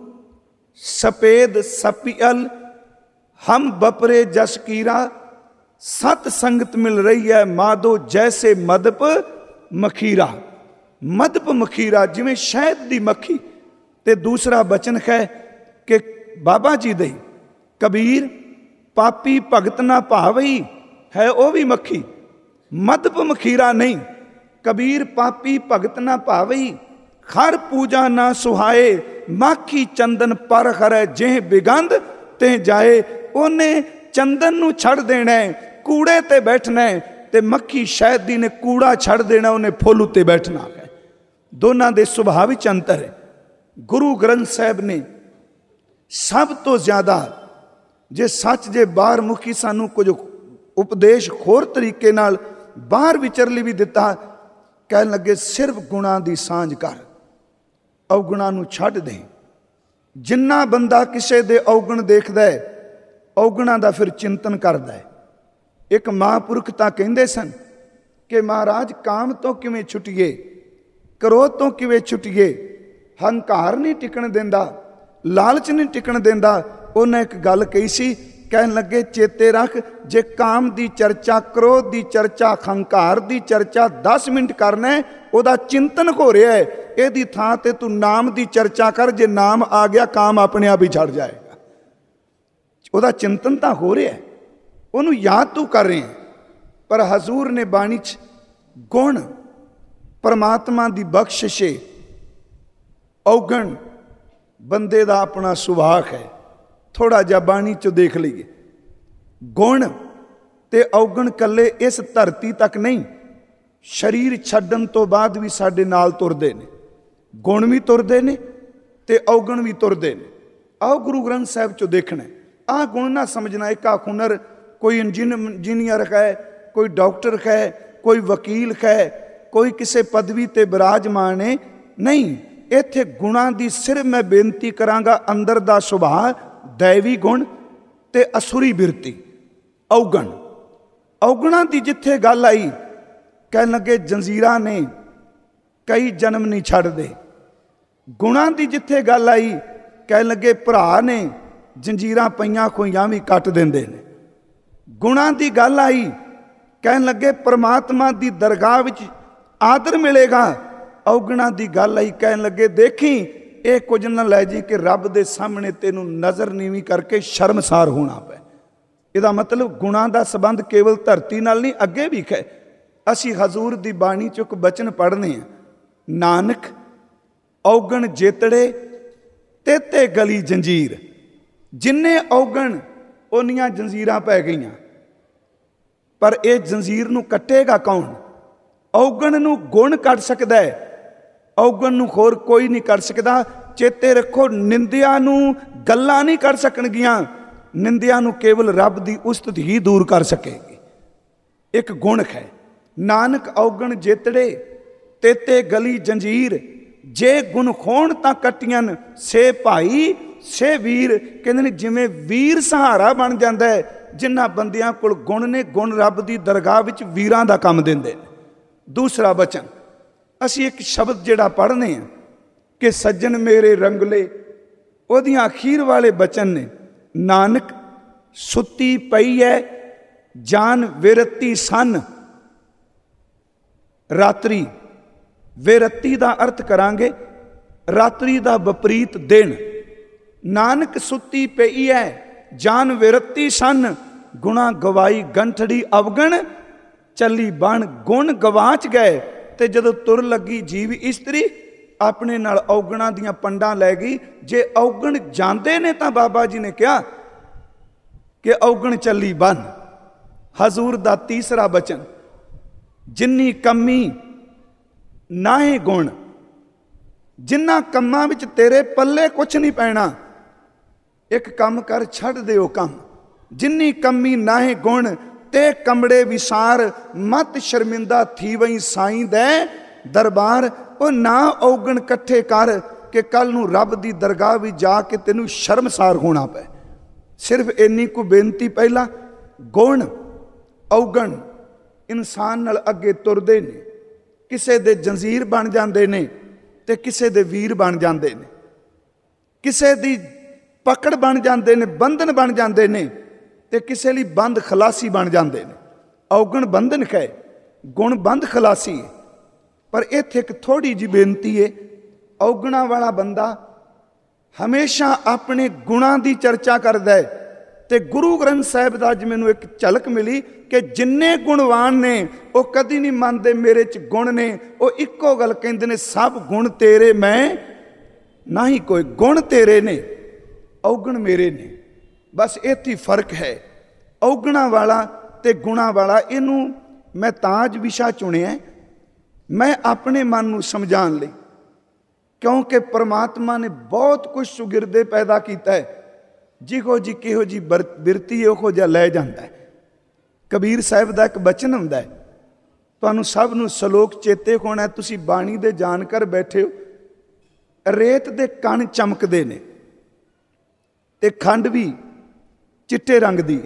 ਸਪੇਦ ਸਪੀਅਲ ਹਮ ਬਪਰੇ ਜਸ ਕੀਰਾ, ਸਤ ਸੰਗਤ ਮਿਲ ਰਹੀ ਹੈ ਮਾਧੋ ਜੈਸੇ ਮਦਪ ਮਖੀਰਾ। ਮਦਪ ਮਖੀਰਾ ਜਿਵੇਂ ਸ਼ਹਿਦ ਦੀ ਮੱਖੀ। ਤੇ ਦੂਸਰਾ ਬਚਨ ਹੈ ਕਿ ਬਾਬਾ ਜੀ ਦੇ ਕਬੀਰ ਪਾਪੀ ਭਗਤ ਨਾ ਭਾਵਈ ਹੈ, ਉਹ ਵੀ ਮੱਖੀ, ਮਦਪ ਮਖੀਰਾ ਨਹੀਂ। ਕਬੀਰ ਪਾਪੀ ਭਗਤ ਨਾ ਭਾਵਈ, ਖਰ ਪੂਜਾ ਨਾ ਸੁਹਾਏ, ਮਾਖੀ ਚੰਦਨ ਪਰ ਖਰੈ ਜਿਹ ਬਿਗੰਧ ਤੇ ਜਾਏ। ਉਹਨੇ ਚੰਦਨ ਨੂੰ ਛੱਡ ਦੇਣਾ, ਕੂੜੇ ਤੇ ਬੈਠਣਾ, ਤੇ ਮੱਖੀ ਸ਼ਹਿਦ ਦੀ ਨੇ ਕੂੜਾ ਛੱਡ ਦੇਣਾ, ਉਹਨੇ ਫੁੱਲ ਉੱਤੇ ਬੈਠਣਾ ਹੈ। ਦੋਨਾਂ ਦੇ ਸੁਭਾਅ ਵਿੱਚ ਅੰਤਰ ਹੈ। ਗੁਰੂ ਗ੍ਰੰਥ ਸਾਹਿਬ ਨੇ ਸਭ ਤੋਂ ਜ਼ਿਆਦਾ, ਜੇ ਸੱਚ ਜੇ ਬਾਹਰ ਮੁਖੀ ਸਾਨੂੰ ਕੁਝ ਉਪਦੇਸ਼ ਹੋਰ ਤਰੀਕੇ ਨਾਲ ਬਾਹਰ ਵਿਚਰ ਲਈ ਵੀ ਦਿੱਤਾ। ਕਹਿਣ ਲੱਗੇ ਸਿਰਫ ਗੁਣਾਂ ਦੀ ਸਾਂਝ ਕਰ, ਔਗੁਣਾਂ ਨੂੰ ਛੱਡ ਦੇ। ਜਿੰਨਾ ਬੰਦਾ ਕਿਸੇ ਦੇ ਔਗਣ ਦੇਖਦਾ ਹੈ, ਔਗੁਣਾਂ ਦਾ ਫਿਰ ਚਿੰਤਨ ਕਰਦਾ ਹੈ। ਇੱਕ ਮਹਾਂਪੁਰਖ ਤਾਂ ਕਹਿੰਦੇ ਸਨ ਕਿ ਮਹਾਰਾਜ ਕਾਮ ਤੋਂ ਕਿਵੇਂ ਛੁੱਟੀਏ, ਕ੍ਰੋਧ ਤੋਂ ਕਿਵੇਂ ਛੁੱਟੀਏ, ਹੰਕਾਰ ਨਹੀਂ ਟਿਕਣ ਦਿੰਦਾ, ਲਾਲਚ ਨਹੀਂ ਟਿਕਣ ਦਿੰਦਾ। ਉਹਨੇ ਇੱਕ ਗੱਲ ਕਹੀ ਸੀ, ਕਹਿਣ ਲੱਗੇ ਚੇਤੇ ਰੱਖ, ਜੇ ਕਾਮ ਦੀ ਚਰਚਾ, ਕ੍ਰੋਧ ਦੀ ਚਰਚਾ, ਹੰਕਾਰ ਦੀ ਚਰਚਾ ਦਸ ਮਿੰਟ ਕਰਨਾ, ਉਹਦਾ ਚਿੰਤਨ ਹੋ ਰਿਹਾ ਹੈ। ਇਹਦੀ ਥਾਂ ਤੇ ਤੂੰ ਨਾਮ ਦੀ ਚਰਚਾ ਕਰ, ਜੇ ਨਾਮ ਆ ਗਿਆ ਕਾਮ ਆਪਣੇ ਆਪ ਹੀ ਛੱਡ ਜਾਏਗਾ। ਉਹਦਾ ਚਿੰਤਨ ਤਾਂ ਹੋ ਰਿਹਾ, ਉਹਨੂੰ ਯਾਦ ਤੂੰ ਕਰ ਰਿਹਾ। ਪਰ ਹਜ਼ੂਰ ਨੇ ਬਾਣੀ 'ਚ ਗੁਣ, ਪਰਮਾਤਮਾ ਦੀ ਬਖਸ਼ਿਸ਼, ਔਗਣ ਬੰਦੇ ਦਾ ਆਪਣਾ ਸੁਭਾਅ ਹੈ। ਥੋੜਾ ਜਿਹਾ ਬਾਣੀ 'ਚੋਂ ਦੇਖ ਲਈਏ। ਗੁਣ ਤੇ ਔਗਣ ਕੱਲੇ ਇਸ ਧਰਤੀ ਤੱਕ ਨਹੀਂ, ਸਰੀਰ ਛੱਡਣ ਤੋਂ ਬਾਅਦ ਵੀ ਸਾਡੇ ਨਾਲ ਤੁਰਦੇ ਨੇ। ਗੁਣ ਵੀ ਤੁਰਦੇ ਨੇ ਤੇ ਔਗਣ ਵੀ ਤੁਰਦੇ ਨੇ। ਆਓ ਗੁਰੂ ਗ੍ਰੰਥ ਸਾਹਿਬ 'ਚੋਂ ਦੇਖਣਾ। ਆਹ ਗੁਣ ਨਾ ਸਮਝਣਾ ਇੱਕ ਆ ਹੁਨਰ, ਕੋਈ ਇੰਜੀਨੀਅਰ ਹੈ, ਕੋਈ ਡਾਕਟਰ ਹੈ, ਕੋਈ ਵਕੀਲ ਹੈ, ਕੋਈ ਕਿਸੇ ਪਦਵੀ ਤੇ ਬਿਰਾਜਮਾਨ ਹੈ, ਨਹੀਂ। ਇੱਥੇ ਗੁਣਾਂ ਦੀ ਸਿਰਫ ਮੈਂ ਬੇਨਤੀ ਕਰਾਂਗਾ, ਅੰਦਰ ਦਾ ਸੁਭਾਅ, ਦੈਵੀ ਗੁਣ ਤੇ ਅਸੁਰੀ ਬਿਰਤੀ, ਔਗਣ। ਔਗਣਾਂ ਦੀ ਜਿੱਥੇ ਗੱਲ ਆਈ, ਕਹਿਣ ਲੱਗੇ ਜੰਜੀਰਾਂ ਨੇ ਕਈ ਜਨਮ ਨਹੀਂ ਛੱਡਦੇ। ਗੁਣਾਂ ਦੀ ਜਿੱਥੇ ਗੱਲ ਆਈ, ਕਹਿਣ ਲੱਗੇ ਭਰਾ ਨੇ ਜੰਜੀਰਾਂ ਪਈਆਂ ਖੋਈਆਂ ਵੀ ਕੱਟ ਦਿੰਦੇ ਨੇ। ਗੁਣਾਂ ਦੀ ਗੱਲ ਆਈ, ਕਹਿਣ ਲੱਗੇ ਪਰਮਾਤਮਾ ਦੀ ਦਰਗਾਹ ਵਿੱਚ ਆਦਰ ਮਿਲੇਗਾ। ਔਗਣਾਂ ਦੀ ਗੱਲ ਆਈ, ਕਹਿਣ ਲੱਗੇ ਦੇਖੀ ਇਹ ਕੁਝ ਨਾ ਲੈ ਜੀ ਕਿ ਰੱਬ ਦੇ ਸਾਹਮਣੇ ਤੈਨੂੰ ਨਜ਼ਰ ਨੀਵੀਂ ਕਰਕੇ ਸ਼ਰਮਸਾਰ ਹੋਣਾ ਪਏ। ਇਹਦਾ ਮਤਲਬ ਗੁਣਾਂ ਦਾ ਸੰਬੰਧ ਕੇਵਲ ਧਰਤੀ ਨਾਲ ਨਹੀਂ, ਅੱਗੇ ਵੀ ਹੈ। ਅਸੀਂ ਹਜ਼ੂਰ ਦੀ ਬਾਣੀ 'ਚ ਇੱਕ ਬਚਨ ਪੜ੍ਹਨੇ ਆ, ਨਾਨਕ ਔਗਣ ਜੇਤੜੇ ਤੇਤੇ ਗਲੀ ਜੰਜੀਰ। ਜਿੰਨੇ ਔਗਣ ਉਹਨੀਆਂ ਜੰਜੀਰਾਂ ਪੈ ਗਈਆਂ। ਪਰ ਇਹ ਜੰਜੀਰ ਨੂੰ ਕੱਟੇਗਾ ਕੌਣ? ਔਗਣ ਨੂੰ ਗੁਣ ਕੱਢ ਸਕਦਾ ਹੈ, ਔਗਣ ਨੂੰ ਹੋਰ ਕੋਈ ਨਹੀਂ ਕਰ ਸਕਦਾ। ਚੇਤੇ ਰੱਖੋ, ਨਿੰਦਿਆ ਨੂੰ ਗੱਲਾਂ ਨਹੀਂ ਕਰ ਸਕਣਗੀਆਂ, ਨਿੰਦਿਆ ਨੂੰ ਕੇਵਲ ਰੱਬ ਦੀ ਉਸਤਤ ਹੀ ਦੂਰ ਕਰ ਸਕੇਗੀ। ਇੱਕ ਗੁਣ ਹੈ, ਨਾਨਕ ਔਗਣ ਜੇਤੜੇ ਤੇਤੇ ਗਲੀ ਜੰਜੀਰ। ਜੇ ਗੁਣ ਹੋਣ ਤਾਂ ਕੱਟੀਆਂ ਸੇ ਭਾਈ ਸੇ ਵੀਰ। ਕਹਿੰਦੇ ਨੇ ਜਿਵੇਂ ਵੀਰ ਸਹਾਰਾ ਬਣ ਜਾਂਦਾ ਹੈ, ਜਿਨ੍ਹਾਂ ਬੰਦਿਆਂ ਕੋਲ ਗੁਣ ਨੇ, ਗੁਣ ਰੱਬ ਦੀ ਦਰਗਾਹ ਵਿੱਚ ਵੀਰਾਂ ਦਾ ਕੰਮ ਦਿੰਦੇ ਨੇ। ਦੂਸਰਾ ਬਚਨ ਅਸੀਂ ਇੱਕ ਸ਼ਬਦ ਜਿਹੜਾ ਪੜ੍ਹਨੇ ਆ ਕਿ ਸੱਜਣ ਮੇਰੇ ਰੰਗਲੇ, ਉਹਦੀਆਂ ਅਖੀਰ ਵਾਲੇ ਬਚਨ ਨੇ, ਨਾਨਕ ਸੁੱਤੀ ਪਈ ਹੈ ਜਾਨ ਵਿਰਤੀ ਸਨ। ਰਾਤਰੀ, ਵਿਰਤੀ ਦਾ ਅਰਥ ਕਰਾਂਗੇ ਰਾਤਰੀ ਦਾ ਵਿਪਰੀਤ ਦਿਨ। ਨਾਨਕ ਸੁੱਤੀ ਪਈ ਹੈ ਜਾਨ ਵਿਰਤੀ ਸਨ, ਗੁਣਾ ਗਵਾਈ ਗੰਠੜੀ ਅਵਗਣ ਚੱਲੀ ਬਣ। ਗੁਣ ਗਵਾਚ ਗਏ ਤੇ ਜਦੋਂ ਤੁਰ ਲੱਗੀ ਜੀਵ ਇਸਤਰੀ, ਆਪਣੇ ਨਾਲ ਔਗਣਾਂ ਦੀਆਂ ਪੰਡਾਂ ਲੈ ਗਈ। ਜੇ ਔਗਣ ਜਾਂਦੇ ਨੇ ਤਾਂ ਬਾਬਾ ਜੀ ਨੇ ਕਿਹਾ ਕਿ ਔਗਣ ਚੱਲੀ ਬਨ। ਹਜ਼ੂਰ ਦਾ ਤੀਸਰਾ ਬਚਨ, ਜਿੰਨੀ ਕਮੀ ਨਾਹੇ ਗੁਣ। ਜਿਨ੍ਹਾਂ ਕੰਮਾਂ ਵਿੱਚ ਤੇਰੇ ਪੱਲੇ ਕੁਛ ਨਹੀਂ ਪੈਣਾ, ਇੱਕ ਕੰਮ ਕਰ ਛੱਡ ਦਿਓ ਕੰਮ। ਜਿੰਨੀ ਕਮੀ ਨਾਹੇ ਗੁਣ ਤੇ ਕਮੜੇ ਵਿਸਾਰ, ਮਤ ਸ਼ਰਮਿੰਦਾ ਥੀ ਵਈ ਸਾਈਂ ਦੇ ਦਰਬਾਰ। ਉਹ ਨਾ ਔਗਣ ਇਕੱਠੇ ਕਰ ਕਿ ਕੱਲ ਨੂੰ ਰੱਬ ਦੀ ਦਰਗਾਹ ਵੀ ਜਾ ਕੇ ਤੈਨੂੰ ਸ਼ਰਮਸਾਰ ਹੋਣਾ ਪਏ। ਸਿਰਫ ਇੰਨੀ ਕੁ ਬੇਨਤੀ ਪਹਿਲਾਂ, ਗੁਣ ਔਗਣ ਇਨਸਾਨ ਨਾਲ ਅੱਗੇ ਤੁਰਦੇ ਨੇ, ਕਿਸੇ ਦੇ ਜੰਜ਼ੀਰ ਬਣ ਜਾਂਦੇ ਨੇ ਤੇ ਕਿਸੇ ਦੇ ਵੀਰ ਬਣ ਜਾਂਦੇ ਨੇ, ਕਿਸੇ ਦੀ ਪਕੜ ਬਣ ਜਾਂਦੇ ਨੇ, ਬੰਧਨ ਬਣ ਜਾਂਦੇ ਨੇ ਤੇ ਕਿਸੇ ਲਈ ਬੰਦ ਖਲਾਸੀ ਬਣ ਜਾਂਦੇ ਨੇ। ਔਗਣ ਬੰਧਨ ਹੈ, ਗੁਣ ਬੰਦ ਖਲਾਸੀ ਹੈ। ਪਰ ਇੱਥੇ ਇੱਕ ਥੋੜੀ ਜਿਹੀ ਬੇਨਤੀ ਹੈ, ਔਗਣਾਂ ਵਾਲਾ ਬੰਦਾ ਹਮੇਸ਼ਾ ਆਪਣੇ ਗੁਣਾਂ ਦੀ ਚਰਚਾ ਕਰਦਾ ਹੈ। ਤੇ ਗੁਰੂ ਗ੍ਰੰਥ ਸਾਹਿਬ ਦਾ ਅੱਜ ਮੈਨੂੰ ਇੱਕ ਝਲਕ ਮਿਲੀ ਕਿ ਜਿੰਨੇ ਗੁਣਵਾਨ ਨੇ ਉਹ ਕਦੀ ਨਹੀਂ ਮੰਨਦੇ ਮੇਰੇ 'ਚ ਗੁਣ ਨੇ। ਉਹ ਇੱਕੋ ਗੱਲ ਕਹਿੰਦੇ ਨੇ, ਸਭ ਗੁਣ ਤੇਰੇ ਮੈਂ ਨਹੀਂ ਕੋਈ। ਗੁਣ ਤੇਰੇ ਨੇ, ਔਗਣ ਮੇਰੇ ਨੇ। ਬਸ ਇੱਥੇ ਫਰਕ ਹੈ ਔਗਣਾਂ ਵਾਲਾ ਤੇ ਗੁਣਾਂ ਵਾਲਾ। ਇਹਨੂੰ ਮੈਂ ਤਾਂ ਅੱਜ ਵਿਸ਼ਾ ਚੁਣਿਆ, ਮੈਂ ਆਪਣੇ ਮਨ ਨੂੰ ਸਮਝਾਉਣ ਲਈ, ਕਿਉਂਕਿ ਪਰਮਾਤਮਾ ਨੇ ਬਹੁਤ ਕੁਝ ਸੁਗਿਰਦੇ ਪੈਦਾ ਕੀਤਾ ਹੈ। ਜਿਹੋ ਜੀ ਕਿਹੋ ਜੀ ਬਿਰਤੀ ਹੈ ਉਹੋ ਜਿਹਾ ਲੈ ਜਾਂਦਾ ਹੈ। ਕਬੀਰ ਸਾਹਿਬ ਦਾ ਇੱਕ ਬਚਨ ਹੁੰਦਾ ਹੈ, ਤੁਹਾਨੂੰ ਸਭ ਨੂੰ ਸ਼ਲੋਕ ਚੇਤੇ ਹੋਣਾ। ਤੁਸੀਂ ਬਾਣੀ ਦੇ ਜਾਣਕਾਰ ਬੈਠੇ ਹੋ। ਰੇਤ ਦੇ ਕਣ ਚਮਕਦੇ ਨੇ ਤੇ ਖੰਡ ਵੀ ਚਿੱਟੇ ਰੰਗ ਦੀ।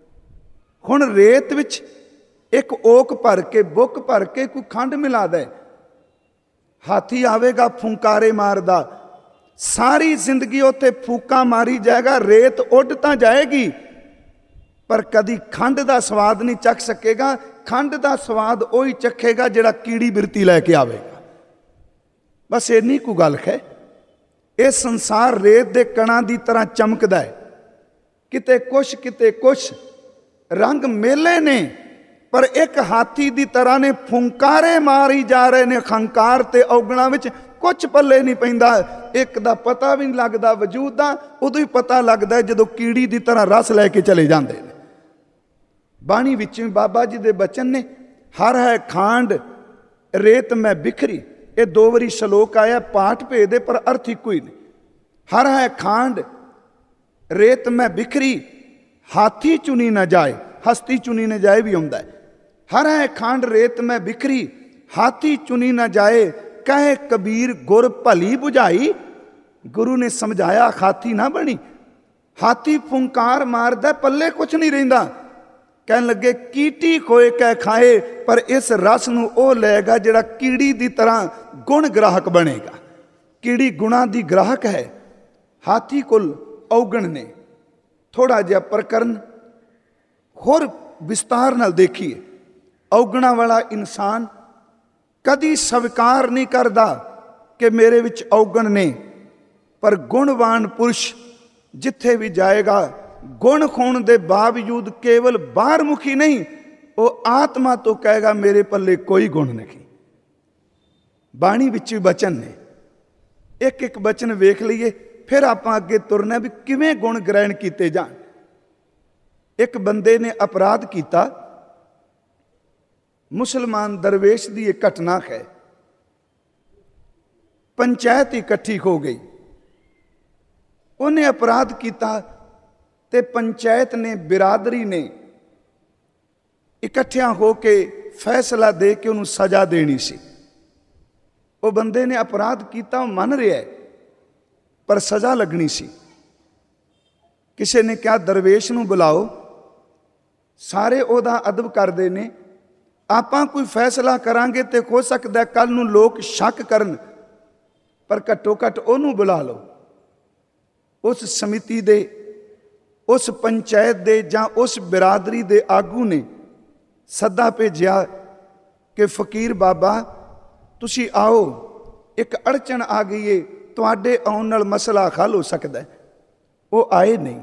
ਹੁਣ ਰੇਤ ਵਿੱਚ ਇੱਕ ਓਕ ਭਰ ਕੇ, ਬੁੱਕ ਭਰ ਕੇ ਕੋਈ ਖੰਡ ਮਿਲਾ ਦੇ, ਹਾਥੀ ਆਵੇਗਾ ਫੁੰਕਾਰੇ ਮਾਰਦਾ, ਸਾਰੀ ਜ਼ਿੰਦਗੀ ਉੱਥੇ ਫੂਕਾਂ ਮਾਰੀ ਜਾਏਗਾ। ਰੇਤ ਉੱਡ ਤਾਂ ਜਾਏਗੀ ਪਰ ਕਦੀ ਖੰਡ ਦਾ ਸਵਾਦ ਨਹੀਂ ਚੱਖ ਸਕੇਗਾ। ਖੰਡ ਦਾ ਸਵਾਦ ਉਹੀ ਚੱਖੇਗਾ ਜਿਹੜਾ ਕੀੜੀ ਬਿਰਤੀ ਲੈ ਕੇ ਆਵੇਗਾ। ਬਸ ਇੰਨੀ ਕੁ ਗੱਲ ਹੈ। ਇਹ ਸੰਸਾਰ ਰੇਤ ਦੇ ਕਣਾਂ ਦੀ ਤਰ੍ਹਾਂ ਚਮਕਦਾ ਹੈ, ਕਿਤੇ ਕੁਛ ਕਿਤੇ ਕੁਛ। ਰੰਗ ਮੇਲੇ ਨੇ ਪਰ ਇੱਕ ਹਾਥੀ ਦੀ ਤਰ੍ਹਾਂ ਨੇ ਫੁੰਕਾਰੇ ਮਾਰੀ ਜਾ ਰਹੇ ਨੇ। ਖੰਕਾਰ ਤੇ ਔਗਣਾਂ ਵਿੱਚ ਕੁਛ ਪੱਲੇ ਨਹੀਂ ਪੈਂਦਾ। ਇੱਕ ਦਾ ਪਤਾ ਵੀ ਨਹੀਂ ਲੱਗਦਾ ਵਜੂਦ ਦਾ, ਉਦੋਂ ਹੀ ਪਤਾ ਲੱਗਦਾ ਜਦੋਂ ਕੀੜੀ ਦੀ ਤਰ੍ਹਾਂ ਰਸ ਲੈ ਕੇ ਚਲੇ ਜਾਂਦੇ ਨੇ। ਬਾਣੀ ਵਿੱਚ ਬਾਬਾ ਜੀ ਦੇ ਬਚਨ ਨੇ, ਹਰ ਹੈ ਖਾਂਡ ਰੇਤ ਮੈਂ ਬਿਖਰੀ। ਇਹ ਦੋ ਵਾਰੀ ਸ਼ਲੋਕ ਆਇਆ, ਪਾਠ ਭੇਦ ਪਰ ਅਰਥ ਇੱਕੋ ਹੀ ਨੇ। ਹਰ ਹੈ ਖਾਂਡ ਰੇਤ ਮੈਂ ਬਿਖਰੀ, ਹਾਥੀ ਚੁਣੀ ਨਾ ਜਾਏ। ਹਸਤੀ ਚੁਣੀ ਨਾ ਜਾਏ ਵੀ ਆਉਂਦਾ ਹੈ। ਹਰ ਹੈ ਖਾਂਡ ਰੇਤ ਮੈਂ ਬਿਖਰੀ, ਹਾਥੀ ਚੁਣੀ ਨਾ ਜਾਏ। ਕਹੇ ਕਬੀਰ ਗੁਰ ਭਲੀ ਬੁਝਾਈ। ਗੁਰੂ ਨੇ ਸਮਝਾਇਆ ਹਾਥੀ ਨਾ ਬਣੀ। ਹਾਥੀ ਫੁੰਕਾਰ ਮਾਰਦਾ, ਪੱਲੇ ਕੁਛ ਨਹੀਂ ਰਹਿੰਦਾ। ਕਹਿਣ ਲੱਗੇ ਕੀਟੀ ਖੋਏ ਕਹਿ ਖਾਏ, ਪਰ ਇਸ ਰਸ ਨੂੰ ਉਹ ਲਏਗਾ ਜਿਹੜਾ ਕੀੜੀ ਦੀ ਤਰ੍ਹਾਂ ਗੁਣ ਗ੍ਰਾਹਕ ਬਣੇਗਾ। ਕੀੜੀ ਗੁਣਾਂ ਦੀ ਗ੍ਰਾਹਕ ਹੈ, ਹਾਥੀ ਕੋਲ ਔਗਣ ਨੇ। ਥੋੜਾ ਜਿਹਾ ਪ੍ਰਕਰਨ ਹੋਰ ਵਿਸਤਾਰ ਨਾਲ ਦੇਖੀਏ। ਔਗਣਾਂ ਵਾਲਾ ਇਨਸਾਨ ਕਦੀ ਸਵੀਕਾਰ ਨਹੀਂ ਕਰਦਾ ਕਿ ਮੇਰੇ ਵਿੱਚ ਔਗਣ ਨੇ, ਪਰ ਗੁਣਵਾਨ ਪੁਰਸ਼ ਜਿੱਥੇ ਵੀ ਜਾਏਗਾ ਗੁਣ ਹੋਣ ਦੇ ਬਾਵਜੂਦ ਕੇਵਲ ਬਾਹਰ ਮੁਖੀ ਨਹੀਂ, ਉਹ ਆਤਮਾ ਤੋਂ ਕਹੇਗਾ ਮੇਰੇ ਪੱਲੇ ਕੋਈ ਗੁਣ ਨਹੀਂ। ਬਾਣੀ ਵਿੱਚ ਵੀ ਬਚਨ ਨੇ, ਇੱਕ ਇੱਕ ਬਚਨ ਵੇਖ ਲਈਏ ਫਿਰ ਆਪਾਂ ਅੱਗੇ ਤੁਰਨਾ ਵੀ ਕਿਵੇਂ ਗੁਣ ਗ੍ਰਹਿਣ ਕੀਤੇ ਜਾਣ। ਇੱਕ ਬੰਦੇ ਨੇ ਅਪਰਾਧ ਕੀਤਾ। ਮੁਸਲਮਾਨ ਦਰਵੇਸ਼ ਦੀ ਇਹ ਘਟਨਾ ਹੈ। ਪੰਚਾਇਤ ਇਕੱਠੀ ਹੋ ਗਈ, ਉਹਨੇ ਅਪਰਾਧ ਕੀਤਾ ਤੇ ਪੰਚਾਇਤ ਨੇ, ਬਿਰਾਦਰੀ ਨੇ ਇਕੱਠਿਆਂ ਹੋ ਕੇ ਫੈਸਲਾ ਦੇ ਕੇ ਉਹਨੂੰ ਸਜ਼ਾ ਦੇਣੀ ਸੀ। ਉਹ ਬੰਦੇ ਨੇ ਅਪਰਾਧ ਕੀਤਾ, ਉਹ ਮੰਨ ਰਿਹਾ ਪਰ ਸਜ਼ਾ ਲੱਗਣੀ ਸੀ। ਕਿਸੇ ਨੇ ਕਿਹਾ ਦਰਵੇਸ਼ ਨੂੰ ਬੁਲਾਓ, ਸਾਰੇ ਉਹਦਾ ਅਦਬ ਕਰਦੇ ਨੇ। ਆਪਾਂ ਕੋਈ ਫੈਸਲਾ ਕਰਾਂਗੇ ਤੇ ਹੋ ਸਕਦਾ ਕੱਲ ਨੂੰ ਲੋਕ ਸ਼ੱਕ ਕਰਨ, ਪਰ ਘੱਟੋ ਘੱਟ ਉਹਨੂੰ ਬੁਲਾ ਲਓ, ਉਸ ਸਮਿਤੀ ਦੇ, ਉਸ ਪੰਚਾਇਤ ਦੇ ਜਾਂ ਉਸ ਬਿਰਾਦਰੀ ਦੇ ਆਗੂ ਨੇ ਸੱਦਾ ਭੇਜਿਆ ਕਿ ਫਕੀਰ ਬਾਬਾ ਤੁਸੀਂ ਆਓ, ਇੱਕ ਅੜਚਣ ਆ ਗਈ ਏ, ਤੁਹਾਡੇ ਆਉਣ ਨਾਲ ਮਸਲਾ ਹੱਲ ਹੋ ਸਕਦਾ। ਉਹ ਆਏ ਨਹੀਂ।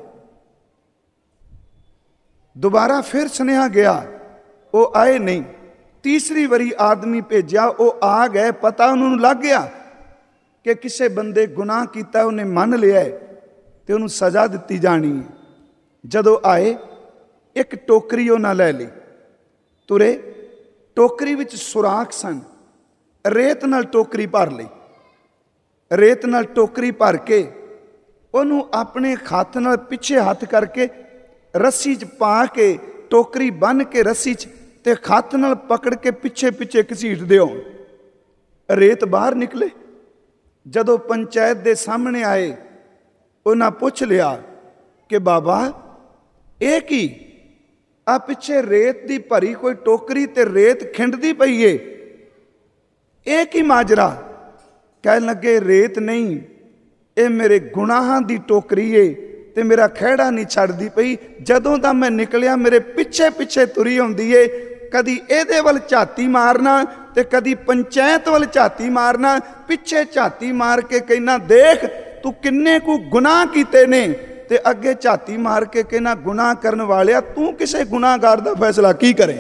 ਦੁਬਾਰਾ ਫਿਰ ਸੁਨੇਹਾ ਗਿਆ, ਉਹ ਆਏ ਨਹੀਂ। ਤੀਸਰੀ ਵਾਰੀ ਆਦਮੀ ਭੇਜਿਆ, ਉਹ ਆ ਗਏ। ਪਤਾ ਉਹਨਾਂ ਨੂੰ ਲੱਗ ਗਿਆ ਕਿ ਕਿਸੇ ਬੰਦੇ ਗੁਨਾਹ ਕੀਤਾ, ਉਹਨੇ ਮੰਨ ਲਿਆ ਤੇ ਉਹਨੂੰ ਸਜ਼ਾ ਦਿੱਤੀ ਜਾਣੀ ਹੈ। ਜਦੋਂ ਆਏ, ਇੱਕ ਟੋਕਰੀ ਉਹਨਾਂ ਲੈ ਲਈ, ਤੁਰੇ। ਟੋਕਰੀ ਵਿੱਚ ਸੁਰਾਖ ਸਨ, ਰੇਤ ਨਾਲ ਟੋਕਰੀ ਭਰ ਲਈ। ਰੇਤ ਨਾਲ ਟੋਕਰੀ ਭਰ ਕੇ ਉਹਨੂੰ ਆਪਣੇ ਹੱਥ ਨਾਲ ਪਿੱਛੇ ਹੱਥ ਕਰਕੇ ਰੱਸੀ 'ਚ ਪਾ ਕੇ, ਟੋਕਰੀ ਬੰਨ੍ਹ ਕੇ ਰੱਸੀ 'ਚ, ਤੇ ਹੱਥ ਨਾਲ ਪਕੜ ਕੇ ਪਿੱਛੇ ਪਿੱਛੇ ਘਸੀਟਦੇ ਹੋਣ। ਰੇਤ ਬਾਹਰ ਨਿਕਲੇ। ਜਦੋਂ ਪੰਚਾਇਤ ਦੇ ਸਾਹਮਣੇ ਆਏ, ਉਹਨਾਂ ਪੁੱਛ ਲਿਆ ਕਿ ਬਾਬਾ ਇਹ ਕੀ? ਆ ਪਿੱਛੇ ਰੇਤ ਦੀ ਭਰੀ ਕੋਈ ਟੋਕਰੀ ਤੇ ਰੇਤ ਖਿੰਡਦੀ ਪਈ ਏ, ਇਹ ਕੀ ਮਾਜਰਾ? ਕਹਿਣ ਲੱਗੇ ਰੇਤ ਨਹੀਂ, ਇਹ ਮੇਰੇ ਗੁਨਾਹਾਂ ਦੀ ਟੋਕਰੀ ਏ ਤੇ ਮੇਰਾ ਖਹਿੜਾ ਨਹੀਂ ਛੱਡਦੀ ਪਈ। ਜਦੋਂ ਦਾ ਮੈਂ ਨਿਕਲਿਆ ਮੇਰੇ ਪਿੱਛੇ ਪਿੱਛੇ ਤੁਰੀ ਆਉਂਦੀ ਏ। ਕਦੀ ਇਹਦੇ ਵੱਲ ਝਾਤੀ ਮਾਰਨਾ ਤੇ ਕਦੀ ਪੰਚਾਇਤ ਵੱਲ ਝਾਤੀ ਮਾਰਨਾ। ਪਿੱਛੇ ਝਾਤੀ ਮਾਰ ਕੇ ਕਹਿਣਾ ਦੇਖ ਤੂੰ ਕਿੰਨੇ ਕੁ ਗੁਨਾਹ ਕੀਤੇ ਨੇ, ਤੇ ਅੱਗੇ ਝਾਤੀ ਮਾਰ ਕੇ ਕਹਿਣਾ ਗੁਨਾਹ ਕਰਨ ਵਾਲਿਆ ਤੂੰ ਕਿਸੇ ਗੁਨਾਹਗਾਰ ਦਾ ਫੈਸਲਾ ਕੀ ਕਰੇ।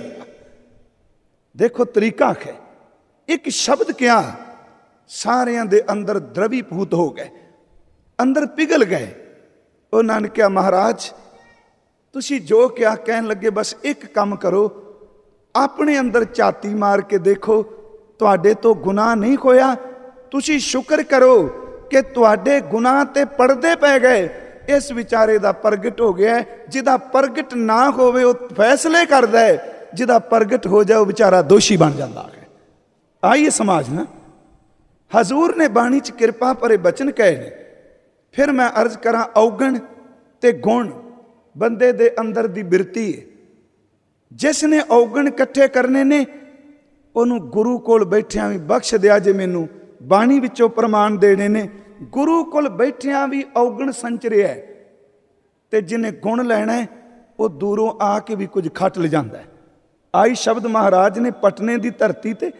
ਦੇਖੋ ਤਰੀਕਾ ਹੈ। ਇੱਕ ਸ਼ਬਦ ਕਿਹਾ, ਸਾਰਿਆਂ ਦੇ ਅੰਦਰ ਦਰਵੀਭੂਤ ਹੋ ਗਏ, ਅੰਦਰ ਪਿਘਲ ਗਏ। ਉਹਨਾਂ ਨੇ ਕਿਹਾ ਮਹਾਰਾਜ ਤੁਸੀਂ ਜੋ ਕਿਹਾ। ਕਹਿਣ ਲੱਗੇ ਬਸ ਇੱਕ ਕੰਮ ਕਰੋ, ਆਪਣੇ ਅੰਦਰ ਝਾਤੀ ਮਾਰ ਕੇ ਦੇਖੋ, ਤੁਹਾਡੇ ਤੋਂ ਗੁਨਾਹ ਨਹੀਂ ਹੋਇਆ। ਤੁਸੀਂ ਸ਼ੁਕਰ ਕਰੋ ਕਿ ਤੁਹਾਡੇ ਗੁਨਾਹ ਤੇ ਪਰਦੇ ਪੈ ਗਏ। ਇਸ ਵਿਚਾਰੇ ਦਾ ਪ੍ਰਗਟ ਹੋ ਗਿਆ। ਜਿਹਦਾ ਪ੍ਰਗਟ ਨਾ ਹੋਵੇ ਉਹ ਫੈਸਲੇ ਕਰਦਾ ਹੈ, ਜਿਹਦਾ ਪ੍ਰਗਟ ਹੋ ਜਾਏ ਉਹ ਵਿਚਾਰਾ ਦੋਸ਼ੀ ਬਣ ਜਾਂਦਾ ਹੈ। ਆਈਏ ਸਮਾਜ ਨਾ, ਹਜ਼ੂਰ ਨੇ ਬਾਣੀ 'ਚ ਕਿਰਪਾ ਭਰੇ ਬਚਨ ਕਹੇ ਨੇ। ਫਿਰ ਮੈਂ ਅਰਜ਼ ਕਰਾਂ, ਔਗਣ ਤੇ ਗੁਣ ਬੰਦੇ ਦੇ ਅੰਦਰ ਦੀ ਬਿਰਤੀ ਹੈ। ਜਿਸ ਨੇ ਔਗਣ ਇਕੱਠੇ ਕਰਨੇ ਨੇ ਉਹਨੂੰ ਗੁਰੂ ਕੋਲ ਬੈਠਿਆਂ ਵੀ ਬਖਸ਼ ਦਿਆ ਜੇ ਮੈਨੂੰ। ਬਾਣੀ ਵਿੱਚੋਂ ਪ੍ਰਮਾਣ ਦੇਣੇ ਨੇ। ਗੁਰੂ ਕੋਲ ਬੈਠਿਆਂ ਵੀ ਔਗਣ ਸੰਚਰਿਆ, ਤੇ ਜਿਹਨੇ ਗੁਣ ਲੈਣਾ ਉਹ ਦੂਰੋਂ ਆ ਕੇ ਵੀ ਕੁਝ ਖੱਟ ਲਿਜਾਂਦਾ ਹੈ। ਆਈ ਸ਼ਬਦ ਮਹਾਰਾਜ ਨੇ ਪਟਨੇ ਦੀ ਧਰਤੀ ਤੇ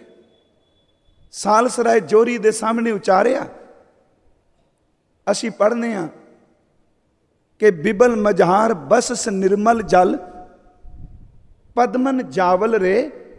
ਸਾਲਸਰਾਏ ਜੋਰੀ ਦੇ ਸਾਹਮਣੇ ਉਚਾਰਿਆ। ਅਸੀਂ ਪੜ੍ਹਨੇ ਹਾਂ ਕਿ ਬਿਬਲ ਮਝਾਰ ਬਸਸ ਨਿਰਮਲ ਜਲ, ਪਦਮਨ ਜਾਵਲ ਰੇ,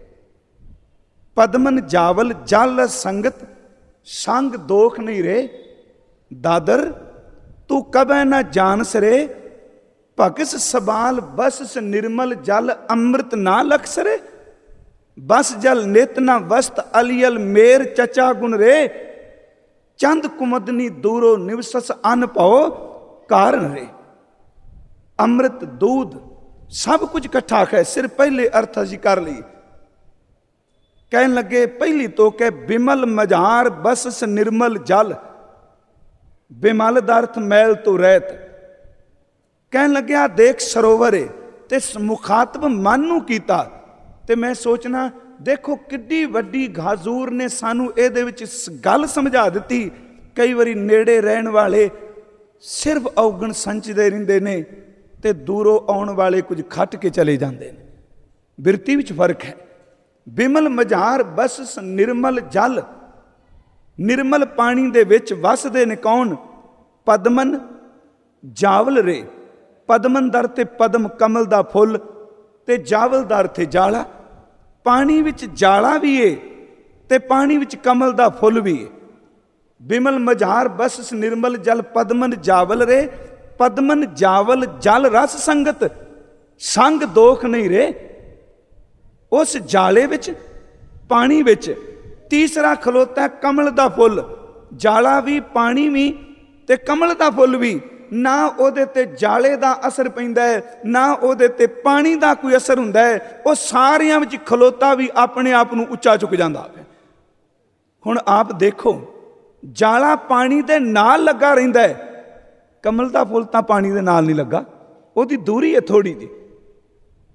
ਪਦਮਨ ਜਾਵਲ ਜਲ ਸੰਗਤ, ਸੰਗ ਦੋਖ ਨਹੀਂ ਰੇ। ਦਾਦਰ ਤੂੰ ਕਬੈ ਨਾ ਜਾਣਸ ਰੇ, ਭਗਸ ਸਬਾਲ ਬਸਸ ਨਿਰਮਲ ਜਲ, ਅੰਮ੍ਰਿਤ ਨਾ ਲਖਸ ਰੇ। ਬਸ ਜਲ ਨਿਤ ਨਾ ਵਸਤ ਅਲੀਅਲ ਮੇਰ, ਚਚਾ ਗੁਣ ਰੇ। ਚੰਦ ਕੁਮਦਨੀ ਦੂਰੋ ਨਿਵਸਸ ਅਨ ਭਉ ਕਾਰਨ ਰੇ। ਅੰਮ੍ਰਿਤ ਦੂਧ ਸਭ ਕੁਝ ਇਕੱਠਾ ਹੈ। ਸਿਰ ਪਹਿਲੇ ਅਰਥ ਅਸੀਂ ਕਰ ਲਈ। ਕਹਿਣ ਲੱਗੇ ਪਹਿਲੀ ਤੋਂ ਕਿ ਬਿਮਲ ਮਝਾਰ ਬਸਸ ਨਿਰਮਲ ਜਲ। ਬਿਮਲ ਦਾ ਅਰਥ ਮੈਲ ਤੋਂ ਰਹਿਤ। ਕਹਿਣ ਲੱਗਿਆ ਦੇਖ ਸਰੋਵਰ ਏ, ਤੇ ਮੁਖਾਤਬ ਮਨ ਨੂੰ ਕੀਤਾ। ਤੇ ਮੈਂ ਸੋਚਣਾ ਦੇਖੋ ਕਿੱਡੀ ਵੱਡੀ ਹਜ਼ੂਰ ਨੇ ਸਾਨੂੰ ਇਹਦੇ ਵਿੱਚ ਗੱਲ ਸਮਝਾ ਦਿੱਤੀ। ਕਈ ਵਾਰੀ ਨੇੜੇ ਰਹਿਣ ਵਾਲੇ ਸਿਰਫ ਔਗਣ ਸੰਚਦੇ ਰਹਿੰਦੇ ਨੇ ਤੇ ਦੂਰੋਂ ਆਉਣ ਵਾਲੇ ਕੁਝ ਖੱਟ ਕੇ ਚਲੇ ਜਾਂਦੇ ਨੇ। ਬਿਰਤੀ ਵਿੱਚ ਫਰਕ ਹੈ। ਬਿਮਲ ਮਝਾਰ ਬਸ ਨਿਰਮਲ ਜਲ, ਨਿਰਮਲ ਪਾਣੀ ਦੇ ਵਿੱਚ ਵਸਦੇ ਨੇ ਕੌਣ? ਪਦਮਨ ਜਾਵਲ ਰੇ। ਪਦਮਨ ਦਰ ਤੇ ਪਦਮ ਕਮਲ ਦਾ ਫੁੱਲ, ਤੇ ਜਾਵਲ ਦਰ ਤੇ ਜਾਲਾ। ਪਾਣੀ ਵਿੱਚ ਜਾਲਾ ਵੀ ਏ ਤੇ ਪਾਣੀ ਵਿੱਚ ਕਮਲ ਦਾ ਫੁੱਲ ਵੀ ਏ। ਬਿਮਲ ਮਝਾਰ ਬਸਸ ਨਿਰਮਲ ਜਲ, ਪਦਮਨ ਜਾਵਲ ਰੇ। ਪਦਮਨ ਜਾਵਲ ਜਲ ਰਸ ਸੰਗਤ, ਸੰਗ ਦੋਖ ਨਹੀਂ ਰੇ। ਉਸ ਜਾਲੇ ਵਿੱਚ, ਪਾਣੀ ਵਿੱਚ ਤੀਸਰਾ ਖਲੋਤਾ ਕਮਲ ਦਾ ਫੁੱਲ। ਜਾਲਾ ਵੀ, ਪਾਣੀ ਵੀ ਤੇ ਕਮਲ ਦਾ ਫੁੱਲ ਵੀ। ਨਾ ਉਹਦੇ ਤੇ ਜਾਲੇ ਦਾ ਅਸਰ ਪੈਂਦਾ ਹੈ, ਨਾ ਉਹਦੇ ਤੇ ਪਾਣੀ ਦਾ ਕੋਈ ਅਸਰ ਹੁੰਦਾ ਹੈ। ਉਹ ਸਾਰਿਆਂ ਵਿੱਚ ਖਲੋਤਾ ਵੀ ਆਪਣੇ ਆਪ ਨੂੰ ਉੱਚਾ ਚੁੱਕ ਜਾਂਦਾ ਹੈ। ਹੁਣ ਆਪ ਦੇਖੋ, ਜਾਲਾ ਪਾਣੀ ਦੇ ਨਾਲ ਲੱਗਾ ਰਹਿੰਦਾ ਹੈ, ਕਮਲ ਦਾ ਫੁੱਲ ਤਾਂ ਪਾਣੀ ਦੇ ਨਾਲ ਨਹੀਂ ਲੱਗਾ, ਉਹਦੀ ਦੂਰੀ ਹੈ ਥੋੜੀ ਜਿਹੀ।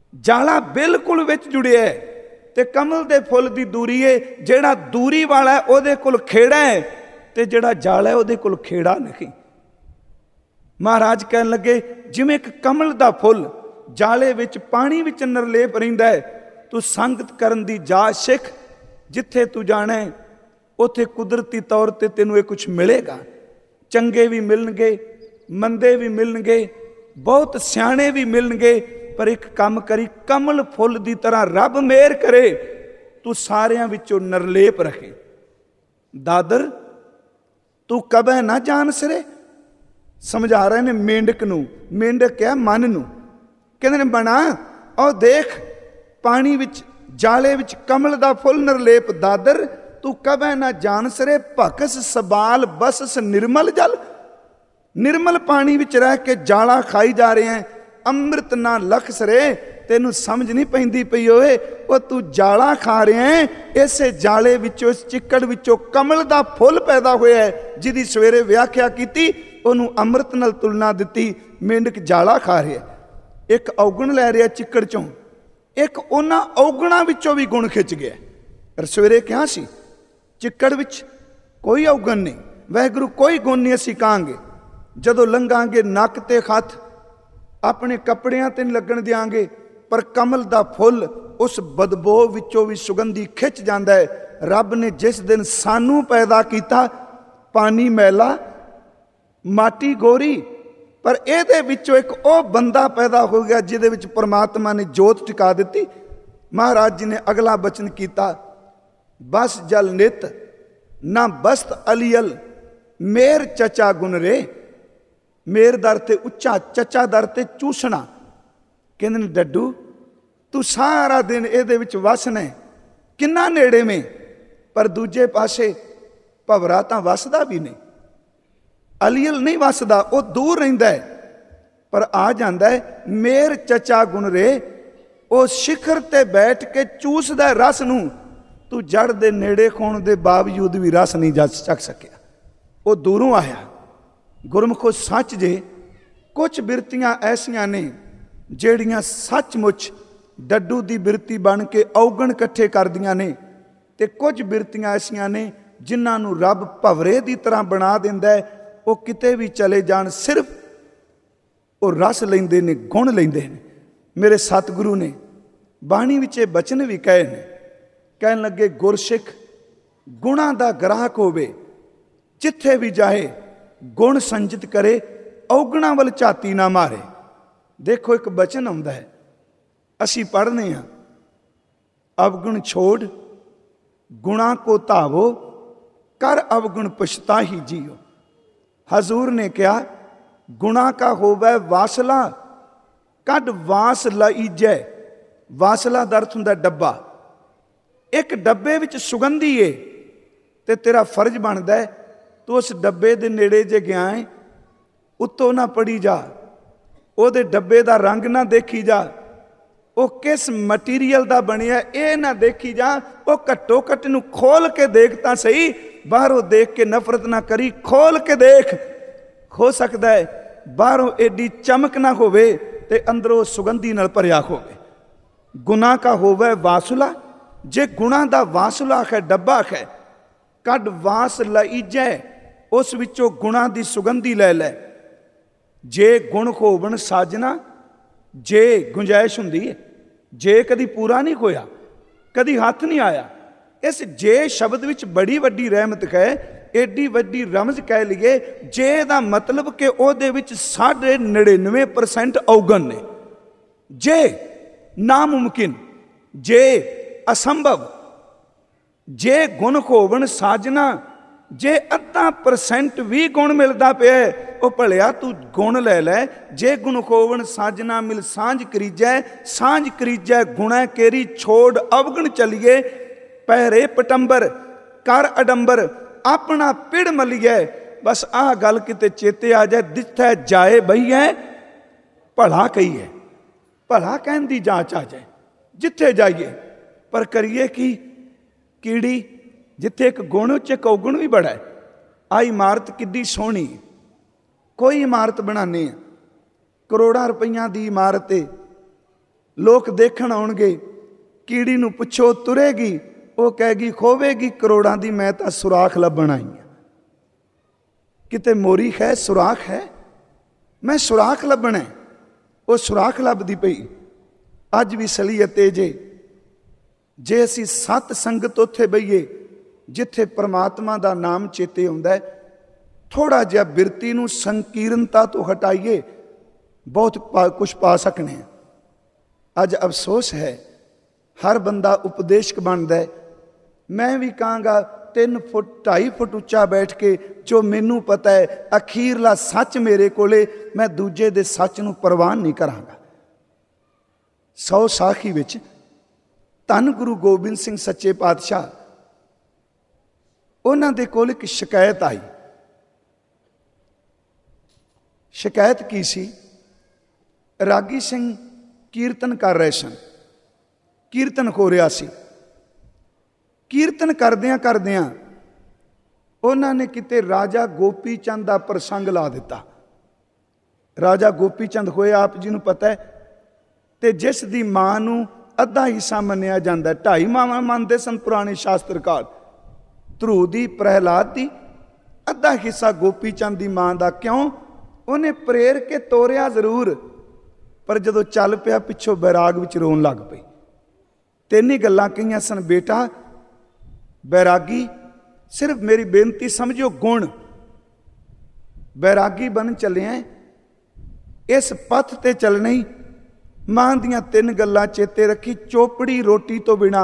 ਜਾਲਾ ਬਿਲਕੁਲ ਵਿੱਚ ਜੁੜਿਆ ਹੈ ਤੇ ਕਮਲ ਦੇ ਫੁੱਲ ਦੀ ਦੂਰੀ ਹੈ। ਜਿਹੜਾ ਦੂਰੀ ਵਾਲਾ ਹੈ ਉਹਦੇ ਕੋਲ ਖੇੜਾ ਹੈ ਤੇ ਜਿਹੜਾ ਜਾਲਾ ਹੈ ਉਹਦੇ ਕੋਲ ਖੇੜਾ ਨਹੀਂ। ਮਹਾਰਾਜ ਕਹਿਣ ਲੱਗੇ ਜਿਵੇਂ ਇੱਕ ਕਮਲ ਦਾ ਫੁੱਲ ਜਾਲੇ ਵਿੱਚ ਪਾਣੀ ਵਿੱਚ ਨਿਰਲੇਪ ਰਹਿੰਦਾ ਹੈ, ਤੂੰ ਸੰਗਤ ਕਰਨ ਦੀ ਜਾਚ ਸਿੱਖ। ਜਿੱਥੇ ਤੂੰ ਜਾਣਾ ਹੈ ਉੱਥੇ ਕੁਦਰਤੀ ਤੌਰ ਤੇ ਤੈਨੂੰ ਇਹ ਕੁਛ ਮਿਲੇਗਾ। ਚੰਗੇ ਵੀ ਮਿਲਣਗੇ, ਮੰਦੇ ਵੀ ਮਿਲਣਗੇ, ਬਹੁਤ ਸਿਆਣੇ ਵੀ ਮਿਲਣਗੇ, ਪਰ ਇੱਕ ਕੰਮ ਕਰੀ, ਕਮਲ ਫੁੱਲ ਦੀ ਤਰ੍ਹਾਂ ਰੱਬ ਮਿਹਰ ਕਰੇ ਤੂੰ ਸਾਰਿਆਂ ਵਿੱਚੋਂ ਨਿਰਲੇਪ ਰਹੇ। ਦਾਦਰ ਤੂੰ ਕਬੈ ਨਾ ਜਾਣ ਸਿਰੇ, ਸਮਝਾ ਰਹੇ ਨੇ ਮੇਂਢਕ ਨੂੰ। ਮੇਂਢਕ ਕਿਹਾ ਮਨ ਨੂੰ, ਕਹਿੰਦੇ ਨੇ ਬਣਾ ਉਹ ਦੇਖ ਪਾਣੀ ਵਿੱਚ ਜਾਲੇ ਵਿੱਚ ਕਮਲ ਦਾ ਫੁੱਲ ਨਿਰਲੇਪ। ਦਾਦਰ ਤੂੰ ਕਬੈ ਨਾ ਜਾਣ ਸਿਰੇ, ਭਕਸ ਸਬਾਲ ਬਸਸ ਨਿਰਮਲ ਜਲ। ਨਿਰਮਲ ਪਾਣੀ ਵਿੱਚ ਰਹਿ ਕੇ ਜਾਲਾ ਖਾਈ ਜਾ ਰਹੇ ਹੈ, ਅੰਮ੍ਰਿਤ ਨਾ ਲਖ ਸਰੇ। ਤੈਨੂੰ ਸਮਝ ਨਹੀਂ ਪੈਂਦੀ ਪਈ ਓਏ, ਉਹ ਤੂੰ ਜਾਲਾ ਖਾ ਰਿਹਾ ਹੈ। ਇਸੇ ਜਾਲੇ ਵਿੱਚੋਂ, ਇਸ ਚਿੱਕੜ ਵਿੱਚੋਂ ਕਮਲ ਦਾ ਫੁੱਲ ਪੈਦਾ ਹੋਇਆ ਹੈ, ਜਿਹਦੀ ਸਵੇਰੇ ਵਿਆਖਿਆ ਕੀਤੀ, ਉਹਨੂੰ ਅੰਮ੍ਰਿਤ ਨਾਲ ਤੁਲਨਾ ਦਿੱਤੀ। ਮੇਂਢਕ ਜਾਲਾ ਖਾ ਰਿਹਾ, ਇੱਕ ਔਗਣ ਲੈ ਰਿਹਾ ਚਿੱਕੜ ਚੋਂ, ਇੱਕ ਉਹਨਾਂ ਔਗਣਾਂ ਵਿੱਚੋਂ ਵੀ ਗੁਣ ਖਿੱਚ ਗਿਆ। ਪਰ ਸਵੇਰੇ ਕਿਹਾ ਸੀ ਚਿੱਕੜ ਵਿੱਚ ਕੋਈ ਔਗਣ ਨਹੀਂ, ਵਾਹਿਗੁਰੂ ਕੋਈ ਗੁਣ ਨਹੀਂ ਅਸੀਂ ਕਹਾਂਗੇ। ਜਦੋਂ ਲੰਘਾਂਗੇ ਨੱਕ ਤੇ ਹੱਥ ਆਪਣੇ ਕੱਪੜਿਆਂ ਤੇ ਨਹੀਂ ਲੱਗਣ ਦਿਆਂਗੇ, ਪਰ ਕਮਲ ਦਾ ਫੁੱਲ ਉਸ ਬਦਬੋ ਵਿੱਚੋਂ ਵੀ ਸੁਗੰਧੀ ਖਿੱਚ ਜਾਂਦਾ ਹੈ। ਰੱਬ ਨੇ ਜਿਸ ਦਿਨ ਸਾਨੂੰ ਪੈਦਾ ਕੀਤਾ, ਪਾਣੀ ਮੈਲਾ ਮਾਟੀ ਗੋਰੀ, ਪਰ ਇਹਦੇ ਵਿੱਚੋਂ ਇੱਕ ਉਹ ਬੰਦਾ ਪੈਦਾ ਹੋ ਗਿਆ ਜਿਹਦੇ ਵਿੱਚ ਪਰਮਾਤਮਾ ਨੇ ਜੋਤ ਟਿਕਾ ਦਿੱਤੀ। ਮਹਾਰਾਜ ਜੀ ਨੇ ਅਗਲਾ ਬਚਨ ਕੀਤਾ, ਬਸ ਜਲ ਨਿਤ ਨਾ ਬਸਤ ਅਲੀਅਲ, ਮੇਰ ਚਚਾ ਗੁਣ ਰੇ। ਮੇਰ ਦਰ ਤੇ ਉੱਚਾ, ਚਚਾ ਦਰ ਤੇ ਚੂਸਣਾ। ਕਹਿੰਦੇ ਨੇ ਡੱਡੂ ਤੂੰ ਸਾਰਾ ਦਿਨ ਇਹਦੇ ਵਿੱਚ ਵਸਣਾ, ਕਿੰਨਾ ਨੇੜੇ ਮੇ, ਪਰ ਦੂਜੇ ਪਾਸੇ ਭਵਰਾ ਤਾਂ ਵਸਦਾ ਵੀ ਨਹੀਂ, ਅਲੀਅਲ ਨਹੀਂ ਵਸਦਾ, ਉਹ ਦੂਰ ਰਹਿੰਦਾ ਹੈ, ਪਰ ਆ ਜਾਂਦਾ ਹੈ। ਮੇਰ ਚਚਾ ਗੁਣ ਰੇ, ਉਹ ਸਿਖਰ ਤੇ ਬੈਠ ਕੇ ਚੂਸਦਾ ਰਸ ਨੂੰ। ਤੂੰ ਜੜ ਦੇ ਨੇੜੇ ਹੋਣ ਦੇ ਬਾਵਜੂਦ ਵੀ ਰਸ ਨਹੀਂ ਜੱਜ ਚੱਕ ਸਕਿਆ, ਉਹ ਦੂਰੋਂ ਆਇਆ। ਗੁਰਮੁਖੋ ਸੱਚ ਜੇ ਕੁਝ ਬਿਰਤੀਆਂ ਐਸੀਆਂ ਨੇ ਜਿਹੜੀਆਂ ਸੱਚਮੁੱਚ ਡੱਡੂ ਦੀ ਬਿਰਤੀ ਬਣ ਕੇ ਔਗਣ ਇਕੱਠੇ ਕਰਦੀਆਂ ਨੇ, ਤੇ ਕੁਝ ਬਿਰਤੀਆਂ ਐਸੀਆਂ ਨੇ ਜਿਨ੍ਹਾਂ ਨੂੰ ਰੱਬ ਭਵਰੇ ਦੀ ਤਰ੍ਹਾਂ ਬਣਾ ਦਿੰਦਾ ਹੈ। ਉਹ ਕਿਤੇ ਵੀ ਚਲੇ ਜਾਣ ਸਿਰਫ ਉਹ ਰਸ ਲੈਂਦੇ ਨੇ, ਗੁਣ ਲੈਂਦੇ ਨੇ। ਮੇਰੇ ਸਤਿਗੁਰੂ ਨੇ ਬਾਣੀ ਵਿੱਚ ਇਹ ਬਚਨ ਵੀ ਕਹੇ ਨੇ, ਕਹਿਣ ਲੱਗੇ ਗੁਰਸਿੱਖ ਗੁਣਾਂ ਦਾ ਗ੍ਰਾਹਕ ਹੋਵੇ, ਜਿੱਥੇ ਵੀ ਜਾਏ ਗੁਣ ਸੰਜਿਤ ਕਰੇ, ਔਗਣਾਂ ਵੱਲ ਝਾਤੀ ਨਾ ਮਾਰੇ। ਦੇਖੋ ਇੱਕ ਬਚਨ ਆਉਂਦਾ ਹੈ, ਅਸੀਂ ਪੜ੍ਹਨੇ ਹਾਂ, ਅਵਗੁਣ ਛੋੜ ਗੁਣਾ ਕੋ ਧਾਵੋ, ਕਰ ਅਵਗੁਣ ਪਛਤਾਹੀ ਜੀਓ। ਹਜ਼ੂਰ ਨੇ ਕਿਹਾ ਗੁਣਾ ਕਾ ਹੋਵੇ ਵਾਸਲਾ, ਕੱਢ ਵਾਸ ਲਾਈਜੈ। ਵਾਸਲਾ ਦਾ ਅਰਥ ਹੁੰਦਾ ਡੱਬਾ। ਇੱਕ ਡੱਬੇ ਵਿੱਚ ਸੁਗੰਧੀ ਏ ਤੇ ਤੇਰਾ ਫਰਜ਼ ਬਣਦਾ ਹੈ ਤੂੰ ਉਸ ਡੱਬੇ ਦੇ ਨੇੜੇ ਜੇ ਗਿਆ ਹੈ, ਉੱਤੋਂ ਨਾ ਪੜੀ ਜਾ, ਉਹਦੇ ਡੱਬੇ ਦਾ ਰੰਗ ਨਾ ਦੇਖੀ ਜਾ, ਉਹ ਕਿਸ ਮਟੀਰੀਅਲ ਦਾ ਬਣਿਆ ਇਹ ਨਾ ਦੇਖੀ ਜਾ, ਉਹ ਘੱਟੋ ਘੱਟ ਨੂੰ ਖੋਲ ਕੇ ਦੇਖ ਤਾਂ ਸਹੀ। ਬਾਹਰੋਂ ਦੇਖ ਕੇ ਨਫ਼ਰਤ ਨਾ ਕਰੀ, ਖੋਲ ਕੇ ਦੇਖ। ਹੋ ਸਕਦਾ ਹੈ ਬਾਹਰੋਂ ਏਡੀ ਚਮਕ ਨਾ ਹੋਵੇ ਤੇ ਅੰਦਰੋਂ ਸੁਗੰਧੀ ਨਾਲ ਭਰਿਆ ਹੋਵੇ। ਗੁਨਾਹ ਕਾ ਹੋਵੇ ਵਾਸੁਲਾ, ਜੇ ਗੁਣਾ ਦਾ ਵਾਸੁਲਾ ਹੈ, ਡੱਬਾ ਹੈ, ਕੱਢ ਵਾਸ ਲਾਈਜੈ, ਉਸ ਵਿੱਚੋਂ ਗੁਣਾ ਦੀ ਸੁਗੰਧੀ ਲੈ ਲੈ। ਜੇ ਗੁਣ ਹੋਵਣ ਸਾਜਣਾ, ਜੇ ਗੁੰਜਾਇਸ਼ ਹੁੰਦੀ ਹੈ, ਜੇ ਕਦੀ ਪੂਰਾ ਨਹੀਂ ਹੋਇਆ, ਕਦੀ ਹੱਥ ਨਹੀਂ ਆਇਆ। ਇਸ ਜੇ ਸ਼ਬਦ ਵਿੱਚ ਬੜੀ ਵੱਡੀ ਰਹਿਮਤ ਹੈ, ਏਡੀ ਵੱਡੀ ਰਮਜ਼ ਕਹਿ ਲਈਏ। ਜੇ ਦਾ ਮਤਲਬ ਕਿ ਉਹਦੇ ਵਿੱਚ ਸਾਢੇ ਨੜਿਨਵੇਂ ਪਰਸੈਂਟ ਔਗਣ ਨੇ। ਜੇ ਨਾਮੁਮਕਿਨ, ਜੇ ਅਸੰਭਵ, ਜੇ ਗੁਣ ਹੋਵਣ ਸਾਜਣਾ, ਜੇ ਅੱਧਾ ਪਰਸੈਂਟ ਵੀ ਗੁਣ ਮਿਲਦਾ ਪਿਆ, ਉਹ ਭਲਿਆ ਤੂੰ ਗੁਣ ਲੈ ਲੈ। ਜੇ ਗੁਣ ਹੋਵਣ ਸਾਜਣਾ ਮਿਲ ਸਾਂਝ ਕਰੀਜੈ, ਸਾਂਝ ਕਰੀਜੈ ਗੁਣਾ ਕੇਰੀ, ਛੋੜ ਅਵਗਣ ਚਲੀਏ। ਪਹਿਰੇ ਪਟੰਬਰ ਕਰ ਅਡੰਬਰ, ਆਪਣਾ ਪਿੜ ਮਲੀਏ। ਬਸ ਆਹ ਗੱਲ ਕਿਤੇ ਚੇਤੇ ਆ ਜਾਏ, ਜਿੱਥੇ ਜਾਏ ਬਈਏ ਭਲਾ ਕਹੀਏ, ਭਲਾ ਕਹਿਣ ਦੀ ਜਾਂਚ ਆ ਜਾਏ ਜਿੱਥੇ ਜਾਈਏ। ਪਰ ਕਰੀਏ ਕੀ? ਕੀੜੀ ਜਿੱਥੇ ਇੱਕ ਗੁਣ ਉੱਚ ਇੱਕ ਔਗੁਣ ਵੀ ਬੜਾ ਹੈ। ਆ ਇਮਾਰਤ ਕਿੱਡੀ ਸੋਹਣੀ, ਕੋਈ ਇਮਾਰਤ ਬਣਾਉਂਦੇ ਆ, ਕਰੋੜਾਂ ਰੁਪਈਆਂ ਦੀ ਇਮਾਰਤ ਹੈ, ਲੋਕ ਦੇਖਣ ਆਉਣਗੇ, ਕੀੜੀ ਨੂੰ ਪੁੱਛੋ ਤੁਰੇਗੀ, ਉਹ ਕਹੇਗੀ ਖੋਵੇਗੀ ਕਰੋੜਾਂ ਦੀ, ਮੈਂ ਤਾਂ ਸੁਰਾਖ ਲੱਭਣ ਆਈ ਹਾਂ। ਕਿਤੇ ਮੋਰੀ ਹੈ, ਸੁਰਾਖ ਹੈ, ਮੈਂ ਸੁਰਾਖ ਲੱਭਣਾ। ਉਹ ਸੁਰਾਖ ਲੱਭਦੀ ਪਈ। ਅੱਜ ਵੀ ਸਲੀਅਤ ਇਹ ਜੇ, ਜੇ ਅਸੀਂ ਸਤ ਸੰਗਤ ਉੱਥੇ ਬਈਏ ਜਿੱਥੇ ਪ੍ਰਮਾਤਮਾ ਦਾ ਨਾਮ ਚੇਤੇ ਆਉਂਦਾ, ਥੋੜਾ ਜਿਹਾ ਬਿਰਤੀ ਨੂੰ ਸੰਕੀਰਨਤਾ ਤੋਂ ਹਟਾਈਏ, ਬਹੁਤ ਪਾ ਕੁਛ ਪਾ ਸਕਨੇ ਹਾਂ। ਅੱਜ ਅਫਸੋਸ ਹੈ, ਹਰ ਬੰਦਾ ਉਪਦੇਸ਼ਕ ਬਣਦਾ। ਮੈਂ ਵੀ ਕਹਾਂਗਾ ਤਿੰਨ ਫੁੱਟ ਢਾਈ ਫੁੱਟ ਉੱਚਾ ਬੈਠ ਕੇ ਜੋ ਮੈਨੂੰ ਪਤਾ ਹੈ ਅਖੀਰਲਾ ਸੱਚ ਮੇਰੇ ਕੋਲੇ, ਮੈਂ ਦੂਜੇ ਦੇ ਸੱਚ ਨੂੰ ਪ੍ਰਵਾਨ ਨਹੀਂ ਕਰਾਂਗਾ। ਸੌ ਸਾਖੀ ਵਿੱਚ ਧੰਨ ਗੁਰੂ ਗੋਬਿੰਦ ਸਿੰਘ ਸੱਚੇ ਪਾਤਸ਼ਾਹ, ਉਹਨਾਂ ਦੇ ਕੋਲ ਇੱਕ ਸ਼ਿਕਾਇਤ ਆਈ। ਸ਼ਿਕਾਇਤ ਕੀ ਸੀ? ਰਾਗੀ ਸਿੰਘ ਕੀਰਤਨ ਕਰ ਰਹੇ ਸਨ, ਕੀਰਤਨ ਹੋ ਰਿਹਾ ਸੀ। ਕੀਰਤਨ ਕਰਦਿਆਂ ਕਰਦਿਆਂ ਉਹਨਾਂ ਨੇ ਕਿਤੇ ਰਾਜਾ ਗੋਪੀ ਚੰਦ ਦਾ ਪ੍ਰਸੰਗ ਲਾ ਦਿੱਤਾ। ਰਾਜਾ ਗੋਪੀ ਚੰਦ ਹੋਏ ਆਪ ਜੀ ਨੂੰ ਪਤਾ ਹੈ, ਤੇ ਜਿਸ ਦੀ ਮਾਂ ਨੂੰ ਅੱਧਾ ਹਿੱਸਾ ਮੰਨਿਆ ਜਾਂਦਾ, ਢਾਈ ਮਾਵਾਂ ਮੰਨਦੇ ਸਨ ਪੁਰਾਣੇ ਸ਼ਾਸਤਰਕਾਰ, ਧਰੂ ਦੀ, ਪ੍ਰਹਿਲਾਦ ਦੀ, ਅੱਧਾ ਹਿੱਸਾ ਗੋਪੀ ਚੰਦ ਦੀ ਮਾਂ ਦਾ। ਕਿਉਂ? ਉਹਨੇ ਪ੍ਰੇਰ ਕੇ ਤੋਰਿਆ ਜ਼ਰੂਰ, ਪਰ ਜਦੋਂ ਚੱਲ ਪਿਆ ਪਿੱਛੋਂ ਬੈਰਾਗ ਵਿੱਚ ਰੋਣ ਲੱਗ ਪਈ। ਤਿੰਨ ਹੀ ਗੱਲਾਂ ਕਹੀਆਂ ਸਨ, ਬੇਟਾ ਬੈਰਾਗੀ, ਸਿਰਫ ਮੇਰੀ ਬੇਨਤੀ ਸਮਝਿਓ, ਗੁਣ ਬੈਰਾਗੀ ਬਣ ਚੱਲਿਆ, ਇਸ ਪੱਥ ਤੇ ਚੱਲਣਾ ਹੀ। ਮਾਂ ਦੀਆਂ ਤਿੰਨ ਗੱਲਾਂ ਚੇਤੇ ਰੱਖੀ, ਚੋਪੜੀ ਰੋਟੀ ਤੋਂ ਬਿਨਾ,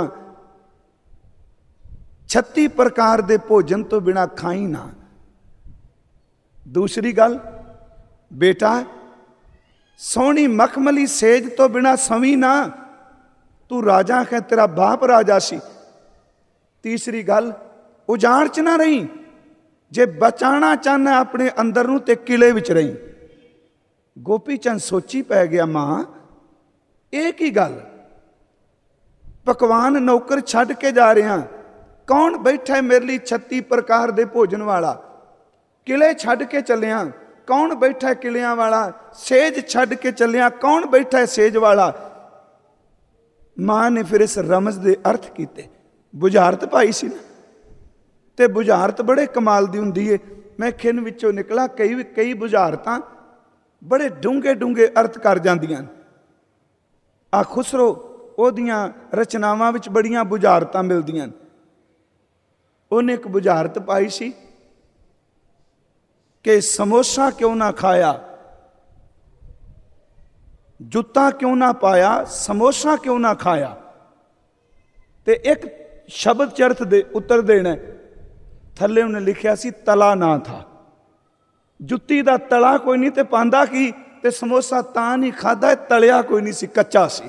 ਛੱਤੀ ਪ੍ਰਕਾਰ ਦੇ ਭੋਜਨ ਤੋਂ ਬਿਨਾ ਖਾਈ ਨਾ। ਦੂਸਰੀ ਗੱਲ, ਬੇਟਾ ਸੋਹਣੀ ਮਖਮਲੀ ਸੇਜ ਤੋਂ ਬਿਨਾ ਸਵੀ ਨਾ, ਤੂੰ ਰਾਜਾ ਹੈ, ਤੇਰਾ ਬਾਪ ਰਾਜਾ ਸੀ। ਤੀਸਰੀ ਗੱਲ, ਉਜਾੜ ਚ ਨਾ ਰਹੀ, ਜੇ ਬਚਾਣਾ ਚਾਹਨਾ ਆਪਣੇ ਅੰਦਰ ਨੂੰ ਤੇ ਕਿਲੇ ਵਿੱਚ ਰਹੀ। ਗੋਪੀ ਚੰਦ ਸੋਚੀ ਪੈ ਗਿਆ, ਮਾਂ ਇਹ ਕੀ ਗੱਲ? ਪਕਵਾਨ ਨੌਕਰ ਛੱਡ ਕੇ ਜਾ ਰਿਹਾ, ਕੌਣ ਬੈਠਾ ਮੇਰੇ ਲਈ ਛੱਤੀ ਪ੍ਰਕਾਰ ਦੇ ਭੋਜਨ ਵਾਲਾ? ਕਿਲੇ ਛੱਡ ਕੇ ਚੱਲਿਆ, ਕੌਣ ਬੈਠਾ ਕਿਲਿਆਂ ਵਾਲਾ? ਸੇਜ ਛੱਡ ਕੇ ਚੱਲਿਆ, ਕੌਣ ਬੈਠਾ ਸੇਜ ਵਾਲਾ? ਮਾਂ ਨੇ ਫਿਰ ਇਸ ਰਮਜ਼ ਦੇ ਅਰਥ ਕੀਤੇ। ਬੁਝਾਰਤ ਪਾਈ ਸੀ ਨਾ, ਤੇ ਬੁਝਾਰਤ ਬੜੇ ਕਮਾਲ ਦੀ ਹੁੰਦੀ ਏ। ਮੈਂ ਖਿੰਨ ਵਿੱਚੋਂ ਨਿਕਲਾ, ਕਈ ਕਈ ਬੁਝਾਰਤਾਂ ਬੜੇ ਡੂੰਘੇ ਡੂੰਘੇ ਅਰਥ ਕਰ ਜਾਂਦੀਆਂ। ਆ ਖੁਸਰੋ, ਉਹਦੀਆਂ ਰਚਨਾਵਾਂ ਵਿੱਚ ਬੜੀਆਂ ਬੁਝਾਰਤਾਂ ਮਿਲਦੀਆਂ। ਉਹਨੇ ਇੱਕ ਬੁਝਾਰਤ ਪਾਈ ਸੀ ਕਿ ਸਮੋਸਾ ਕਿਉਂ ਨਾ ਖਾਇਆ, ਜੁੱਤਾ ਕਿਉਂ ਨਾ ਪਾਇਆ, ਸਮੋਸਾ ਕਿਉਂ ਨਾ ਖਾਇਆ। ਤੇ ਇੱਕ ਸ਼ਬਦ ਚਰਥ ਦੇ ਉੱਤਰ ਦੇਣਾ, ਥੱਲੇ ਉਹਨੇ ਲਿਖਿਆ ਸੀ ਤਲਾ ਨਾ ਥਾ। ਜੁੱਤੀ ਦਾ ਤਲਾ ਕੋਈ ਨਹੀਂ ਤੇ ਪਾਂਦਾ ਕੀ, ਤੇ ਸਮੋਸਾ ਤਾਂ ਨਹੀਂ ਖਾਦਾ, ਤਲਿਆ ਕੋਈ ਨਹੀਂ ਸੀ, ਕੱਚਾ ਸੀ।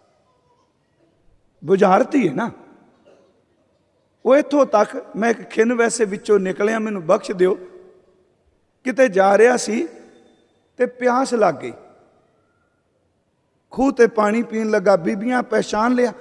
ਬੁਝਾਰਤ ਹੀ ਹੈ ਨਾ ਉਹ। ਇੱਥੋਂ ਤੱਕ ਮੈਂ ਇੱਕ ਖਿੰਨ ਵੈਸੇ ਵਿੱਚੋਂ ਨਿਕਲਿਆ, ਮੈਨੂੰ ਬਖਸ਼ ਦਿਓ। ਕਿਤੇ ਜਾ ਰਿਹਾ ਸੀ ਤੇ ਪਿਆਸ ਲੱਗ ਗਈ, ਖੂਹ ਤੇ ਪਾਣੀ ਪੀਣ ਲੱਗਾ। ਬੀਬੀਆਂ ਪਹਿਚਾਨ ਲਿਆ,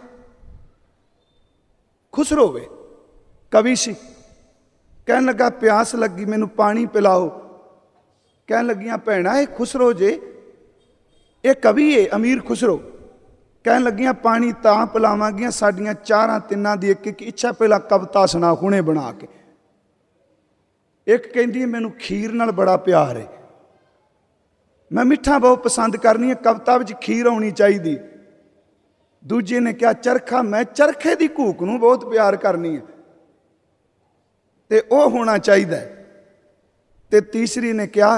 ਖੁਸਰੋ ਵੇ ਕਵੀ ਸੀ। ਕਹਿਣ ਲੱਗਾ ਪਿਆਸ ਲੱਗੀ, ਮੈਨੂੰ ਪਾਣੀ ਪਿਲਾਓ। ਕਹਿਣ ਲੱਗੀਆਂ ਭੈਣਾ ਇਹ ਖੁਸਰੋ ਜੇ, ਇਹ ਕਵੀ ਏ ਅਮੀਰ ਖੁਸਰੋ। ਕਹਿਣ ਲੱਗੀਆਂ ਪਾਣੀ ਤਾਂ ਪਿਲਾਵਾਂਗੀਆਂ, ਸਾਡੀਆਂ ਚਾਰਾਂ ਤਿੰਨਾਂ ਦੀ ਇੱਕ ਇੱਕ ਇੱਛਾ, ਪਹਿਲਾਂ ਕਵਿਤਾ ਸੁਣਾ ਹੁਣੇ ਬਣਾ ਕੇ। ਇੱਕ ਕਹਿੰਦੀ ਮੈਨੂੰ ਖੀਰ ਨਾਲ ਬੜਾ ਪਿਆਰ ਹੈ, ਮੈਂ ਮਿੱਠਾ ਬਹੁਤ ਪਸੰਦ ਕਰਨੀ ਹੈ, ਕਵਿਤਾ ਵਿੱਚ ਖੀਰ ਆਉਣੀ ਚਾਹੀਦੀ। ਦੂਜੇ ਨੇ ਕਿਹਾ ਚਰਖਾ, ਮੈਂ ਚਰਖੇ ਦੀ ਘੂਕ ਨੂੰ ਬਹੁਤ ਪਿਆਰ ਕਰਨੀ ਹੈ ਤੇ ਉਹ ਹੋਣਾ ਚਾਹੀਦਾ। ਤੇ ਤੀਸਰੀ ਨੇ ਕਿਹਾ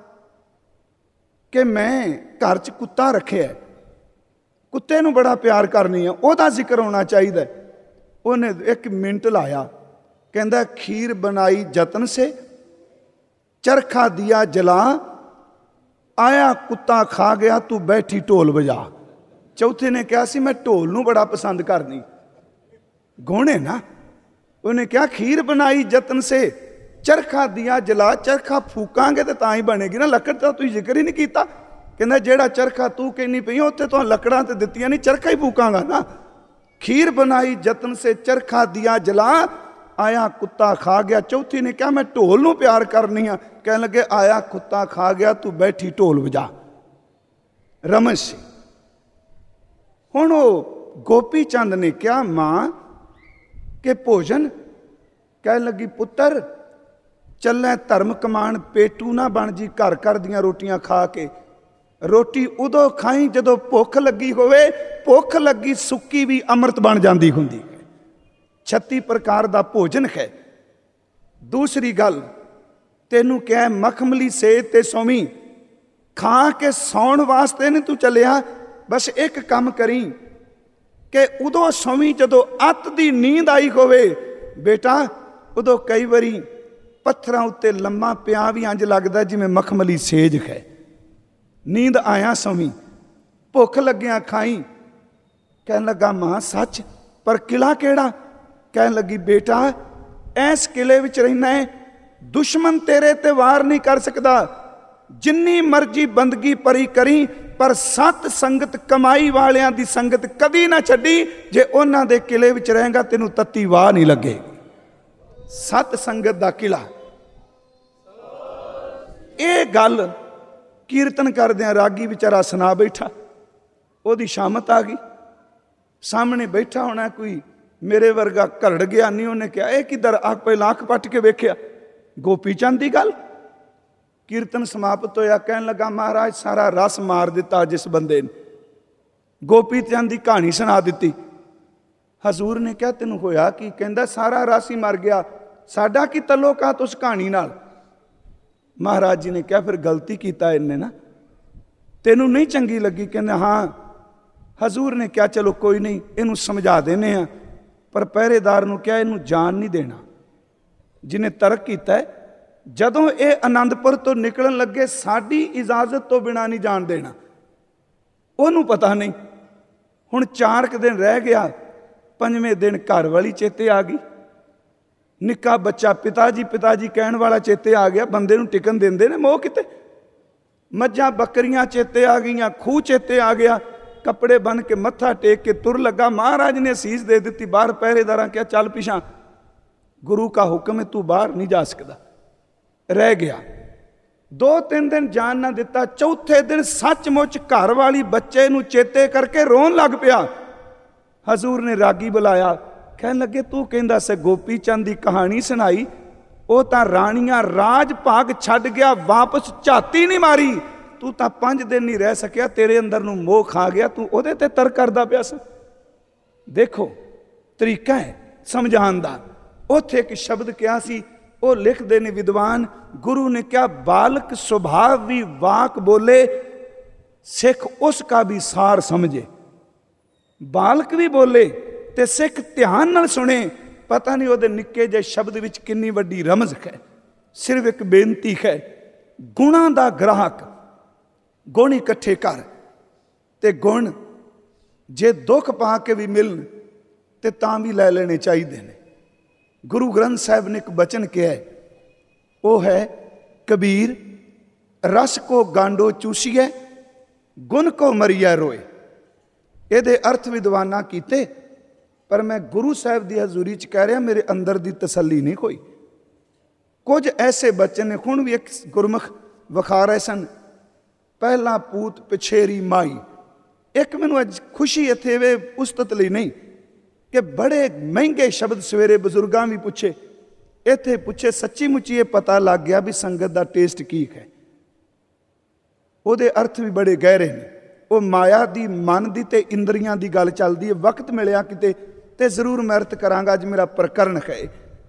ਕਿ ਮੈਂ ਘਰ 'ਚ ਕੁੱਤਾ ਰੱਖਿਆ, ਕੁੱਤੇ ਨੂੰ ਬੜਾ ਪਿਆਰ ਕਰਨੀ ਹੈ, ਉਹਦਾ ਜ਼ਿਕਰ ਹੋਣਾ ਚਾਹੀਦਾ। ਉਹਨੇ ਇੱਕ ਮਿੰਟ ਲਾਇਆ, ਕਹਿੰਦਾ ਖੀਰ ਬਣਾਈ ਜਤਨ ਸੇ, ਚਰਖਾ ਦਿया जला, ਆਇਆ ਕੁੱਤਾ ਖਾ ਗਿਆ, ਤੂੰ ਬੈਠੀ ਢੋਲ ਵਜਾ। ਚੌਥੇ ਨੇ ਕਿਹਾ ਸੀ ਮੈਂ ਢੋਲ ਨੂੰ ਬੜਾ ਪਸੰਦ ਕਰਨੀ, ਗੁਣ ਹੈ ਨਾ। ਉਹਨੇ ਕਿਹਾ ਖੀਰ ਬਣਾਈ ਜਤਨ ਸੇ, ਚਰਖਾ ਦਿया जला, ਚਰਖਾ ਫੂਕਾਂਗੇ ਤੇ ਤਾਂ ਹੀ ਬਣੇਗੀ ਨਾ, ਲੱਕੜ ਦਾ ਤੁਸੀਂ ਜ਼ਿਕਰ ਹੀ ਨਹੀਂ ਕੀਤਾ। ਕਹਿੰਦਾ ਜਿਹੜਾ ਚਰਖਾ ਤੂੰ ਕਹਿੰਦੀ ਪਈ ਉੱਥੇ ਤੋਂ ਲੱਕੜਾਂ ਤੇ ਦਿੱਤੀਆਂ ਨਹੀਂ, ਚਰਖਾ ਹੀ ਫੂਕਾਂਗਾ ਨਾ। ਖੀਰ ਬਣਾਈ ਜਤਨ ਸੇ, ਚਰਖਾ ਦਿया जला, ਆਇਆ ਕੁੱਤਾ ਖਾ ਗਿਆ। ਚੌਥੀ ਨੇ ਕਿਹਾ ਮੈਂ ਢੋਲ ਨੂੰ ਪਿਆਰ ਕਰਨੀ ਆ। ਕਹਿਣ ਲੱਗੇ ਆਇਆ ਕੁੱਤਾ ਖਾ ਗਿਆ, ਤੂੰ ਬੈਠੀ ਢੋਲ ਵਜਾ। ਰਮਜ਼ ਸੀ। हुण वो गोपी चंद ने कहा मां के भोजन, कह लगी पुत्र चलै धर्म कमान, पेटू ना बन जी घर घर दियां रोटियां खा के। रोटी उदों खाई जदों भुख लगी होवे, भुख लगी सुक्की भी अमृत बन जाती हुंदी है। छत्ती प्रकार का भोजन है। दूसरी गल तेनू क्या मखमली सेज ते सोवी खा के सौण वास्ते नहीं तू चलिया, बस एक काम करी कि उदों सोवी जदों अत दी नींद आई होवे बेटा, उदों कई बारी पत्थरां उत्ते लम्मा पिया भी इंज लगदा जिवें मखमली सेज है। नींद आया सोवी, भुख लग्या खाई। कहन लगा मां सच, पर किला केड़ा? कहन लगी बेटा इस किले विच रहना है, दुश्मन तेरे ते वार नहीं कर सकता, जिन्नी मर्जी बंदगी परी करी, पर सत संगत कमाई वालियां दी संगत कदी ना छड्डी। जे उन्हां दे किले विच रहेगा तेनू तत्ती वाह नहीं लगे। सत संगत दा किला। ये गल कीर्तन करदियां रागी बेचारा सुना बैठा, ओदी शामत आ गई। सामने बैठा होना कोई मेरे वर्गा घरड़ ज्ञानी, उन्हें कहा यह किधर आ, पहला अख पट के वेख्या गोपी चंद की गल। कीर्तन समाप्त होया, कहन लगा महाराज सारा रस मार दिता जिस बंदे ने, गोपी चंद की कहानी सुना दी। हजूर ने कहा तेन होया कि? कहंदा सारा रस ही मर गया, साडा की तल्लुकात उस कहानी नाल। महाराज जी ने कहा फिर गलती किया इन्हें ना, तेनू नहीं चंगी लगी? कहंदे हाँ। हजूर ने कहा चलो कोई नहीं, इनू समझा देने हैं, पर पहरेदार नू कहा इनू जान नहीं देना। जिन्हें तर्क किया जदों ये आनंदपुर तो निकलन लगे साड़ी इजाजत तो बिना नहीं जान देना। उन्होंने पता नहीं। हुण चार क दिन रह गया, पंजवें दिन घर वाली चेते आ गई। निक्का बच्चा पिताजी पिताजी कहण वाला चेते आ गया। बंदे नू टिकन देंदे ने मोह किते। मज्जां बकरियां चेते आ गईयां, खूह चेते आ गया, कपड़े बन के मत्था टेक के तुर लगा। महाराज ने असीस दे दी। बाहर पहरेदार क्या चल पिछा, गुरु का हुक्म है तू बाहर नहीं जा सकता। रह गया। दो तीन दिन जान ना दिता। चौथे दिन सचमुच घर वाली बच्चे नू चेते करके रोन लग पिया। हजूर ने रागी बुलाया, कहन लगे तू कहंदा से गोपी चंद की कहानी सुनाई, वो तो रानियां राज भाग छड्ड गया, वापस झाती नहीं मारी। तू तो पांच दिन नहीं रह सकिया, तेरे अंदर नू मोह खा गया, तू उहदे ते तर करदा पिया सी। देखो तरीका है समझाण दा। उत्थे एक शब्द क्या सी, वो लिखते ने विद्वान, गुरु ने क्या बालक स्वभाव भी वाक बोले, सिख उसका भी सार समझे। बालक भी बोले ते सिख ध्यान नाल सुने। पता नहीं वो निक्के जे शब्द विच कितनी वड्डी रमज है। सिर्फ एक बेनती है, गुणां दा ग्राहक, गुण इकट्ठे कर ते गुण जे दुख पा के भी मिलन ते तां भी लै लेने चाहिए ने। गुरु ग्रंथ साहिब ने एक बचन किया है, वो है कबीर रस को गांडो चूसीए, गुण को मरिया रोए। ये अर्थ विद्वाना कीते, पर मैं गुरु साहिब की हजूरी च कह रहा, मेरे अंदर की तसली नहीं होई। कुछ ऐसे बच्चे ने हुण भी एक गुरमुख विखा रहे सन, पहला पूत पिछेरी माई। एक मैनू अज खुशी इत्थे वे उस्तत लई नहीं कि बड़े महंगे शब्द सवेरे बजुर्गां भी पूछे, इत्थे पूछे, सच्ची मुच्ची ये पता लग गया भी संगत का टेस्ट की है। उहदे अर्थ भी बड़े गहरे ने। वो माया दी, मन दी ते इंद्रियां दी गल चलदी है। वक्त मिलिया किते ते जरूर मैं अर्थ करांगा, अज मेरा प्रकरण है।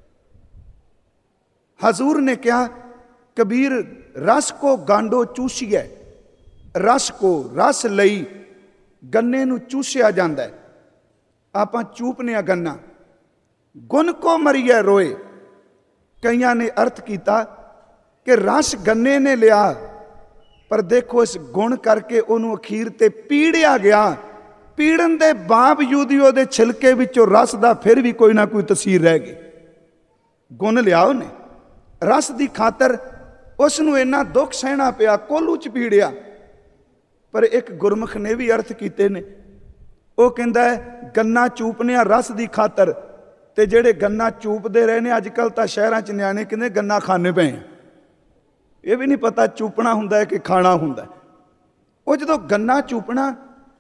हजूर ने कहा कबीर रस को गांडो चूसीए, रस को रस लई गन्ने नू चूसिया जांदा है, आपां चूपने गन्ना। गुण को मरिए रोए। कईयां ने अर्थ किया कि रस गन्ने ने लिया, पर देखो इस गुण करके उन्होंने अखीर ते पीड़िया गया। पीड़न के बावजूद ही वो छिलके विचों रस का फिर भी कोई ना कोई तसीर रह गई। गुण लिया उन्हें, रस की खातर उसनों इन्ना दुख सहना पिया, कोलू च पीड़िया। पर एक गुरमुख ने भी अर्थ किए ने। वो कहता है गन्ना चूपने रस की खातर, ते जेड़े गन्ना चूपते रहे ने अजकल तो शहरों च न्याणे कहते गन्ना खाने पे हैं। ये भी नहीं पता चूपना हुंदा है कि खाना हुंदा है। वो जो गन्ना चूपना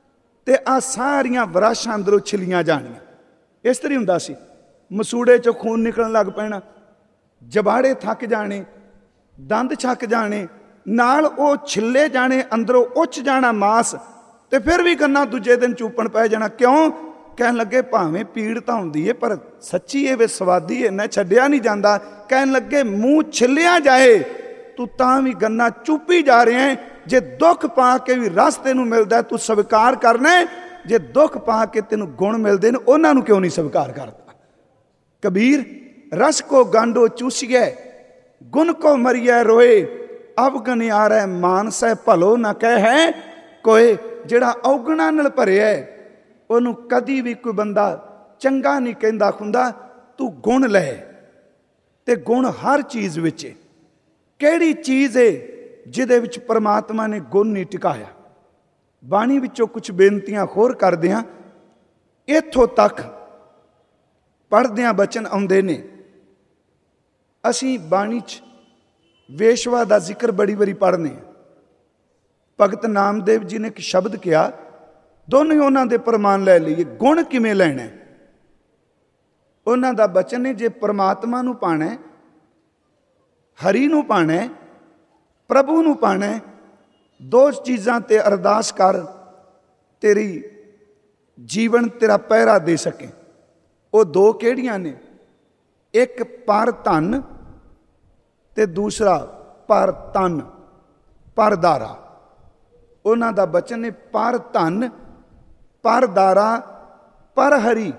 ਤੇ ਆ ਸਾਰੀਆਂ ਵਰਾਸ਼ਾਂ ਅੰਦਰੋਂ ਛਿਲੀਆਂ ਜਾਣੀਆਂ। ਇਸ ਤਰ੍ਹਾਂ ਹੁੰਦਾ ਸੀ। ਮਸੂੜੇ 'ਚੋਂ ਖੂਨ ਨਿਕਲਣ ਲੱਗ ਪੈਣਾ, ਜਬਾੜੇ ਥੱਕ ਜਾਣੇ, ਦੰਦ ਛੱਕ ਜਾਣੇ, ਨਾਲ ਉਹ ਛਿੱਲੇ ਜਾਣੇ, ਅੰਦਰੋਂ ਉੱਚ ਜਾਣਾ ਮਾਸ, ਤੇ ਫਿਰ ਵੀ ਗੰਨਾ ਦੂਜੇ ਦਿਨ ਚੂਪਣ ਪੈ ਜਾਣਾ। ਕਿਉਂ? ਕਹਿਣ ਲੱਗੇ ਭਾਵੇਂ ਪੀੜ ਤਾਂ ਹੁੰਦੀ ਹੈ ਪਰ ਸੱਚੀ ਇਹ ਵੇ ਸਵਾਦੀ ਇੰਨਾ ਛੱਡਿਆ ਨਹੀਂ ਜਾਂਦਾ। ਕਹਿਣ ਲੱਗੇ ਮੂੰਹ ਛਿੱਲਿਆ ਜਾਏ ਤੂੰ ਤਾਂ ਵੀ ਗੰਨਾ ਚੂਪੀ ਜਾ ਰਿਹਾ ਹੈ। ਜੇ ਦੁੱਖ ਪਾ ਕੇ ਵੀ ਰਸ ਤੈਨੂੰ ਮਿਲਦਾ ਤੂੰ ਸਵੀਕਾਰ ਕਰਨਾ, ਜੇ ਦੁੱਖ ਪਾ ਕੇ ਤੈਨੂੰ ਗੁਣ ਮਿਲਦੇ ਨੇ ਉਹਨਾਂ ਨੂੰ ਕਿਉਂ ਨਹੀਂ ਸਵੀਕਾਰ ਕਰਦਾ। ਕਬੀਰ ਰਸ ਕੋ ਗਾਂਡੋ ਚੂਸੀਏ ਗੁਣ ਕੋ ਮਰੀਏ ਰੋਏ, ਅਵਗਨ ਆਰੈ ਮਾਨਸੈ ਭਲੋ ਨਾ ਕਹਿ ਹੈ ਕੋਏ। ਜਿਹੜਾ ਔਗਣਾ ਨਾਲ ਭਰਿਆ ਉਹਨੂੰ ਕਦੀ ਵੀ ਕੋਈ ਬੰਦਾ ਚੰਗਾ ਨਹੀਂ ਕਹਿੰਦਾ ਹੁੰਦਾ। ਤੂੰ ਗੁਣ ਲੈ, ਤੇ ਗੁਣ ਹਰ ਚੀਜ਼ ਵਿੱਚ ਹੈ। ਕਿਹੜੀ ਚੀਜ਼ ਹੈ ਜਿਹਦੇ ਵਿੱਚ ਪਰਮਾਤਮਾ ਨੇ ਗੁਣ ਨਹੀਂ ਟਿਕਾਇਆ? ਬਾਣੀ ਵਿੱਚੋਂ ਕੁਝ ਬੇਨਤੀਆਂ ਹੋਰ ਕਰਦੇ ਹਾਂ। ਇੱਥੋਂ ਤੱਕ ਪੜ੍ਹਦਿਆਂ ਬਚਨ ਆਉਂਦੇ ਨੇ। ਅਸੀਂ ਬਾਣੀ 'ਚ ਵੇਸ਼ਵਾ ਦਾ ਜ਼ਿਕਰ ਬੜੀ ਵਾਰੀ ਪੜ੍ਹਨੇ ਆ। ਭਗਤ ਨਾਮਦੇਵ ਜੀ ਨੇ ਇੱਕ ਸ਼ਬਦ ਕਿਹਾ, ਦੋਨੇ ਉਹਨਾਂ ਦੇ ਪ੍ਰਮਾਣ ਲੈ ਲਈਏ। ਗੁਣ ਕਿਵੇਂ ਲੈਣਾ? ਉਹਨਾਂ ਦਾ ਬਚਨ ਹੈ, ਜੇ ਪਰਮਾਤਮਾ ਨੂੰ ਪਾਣਾ, ਹਰੀ ਨੂੰ ਪਾਣਾ, ਪ੍ਰਭੂ ਨੂੰ ਪਾਣਾ, ਦੋ ਚੀਜ਼ਾਂ ਤੇ ਅਰਦਾਸ ਕਰ, ਤੇਰੀ ਜੀਵਨ ਤੇਰਾ ਪਹਿਰਾ ਦੇ ਸਕੇ। ਉਹ ਦੋ ਕਿਹੜੀਆਂ ਨੇ? ਇੱਕ ਪਰ ਧਨ ਤੇ ਦੂਸਰਾ ਪਰ ਤਨ, ਪਰਦਾਰਾ। ਉਹਨਾਂ ਦਾ ਬਚਨ ਹੈ, ਪਰ ਧਨ ਪਰ ਦਾਰਾ ਪਰ ਹਰੀ।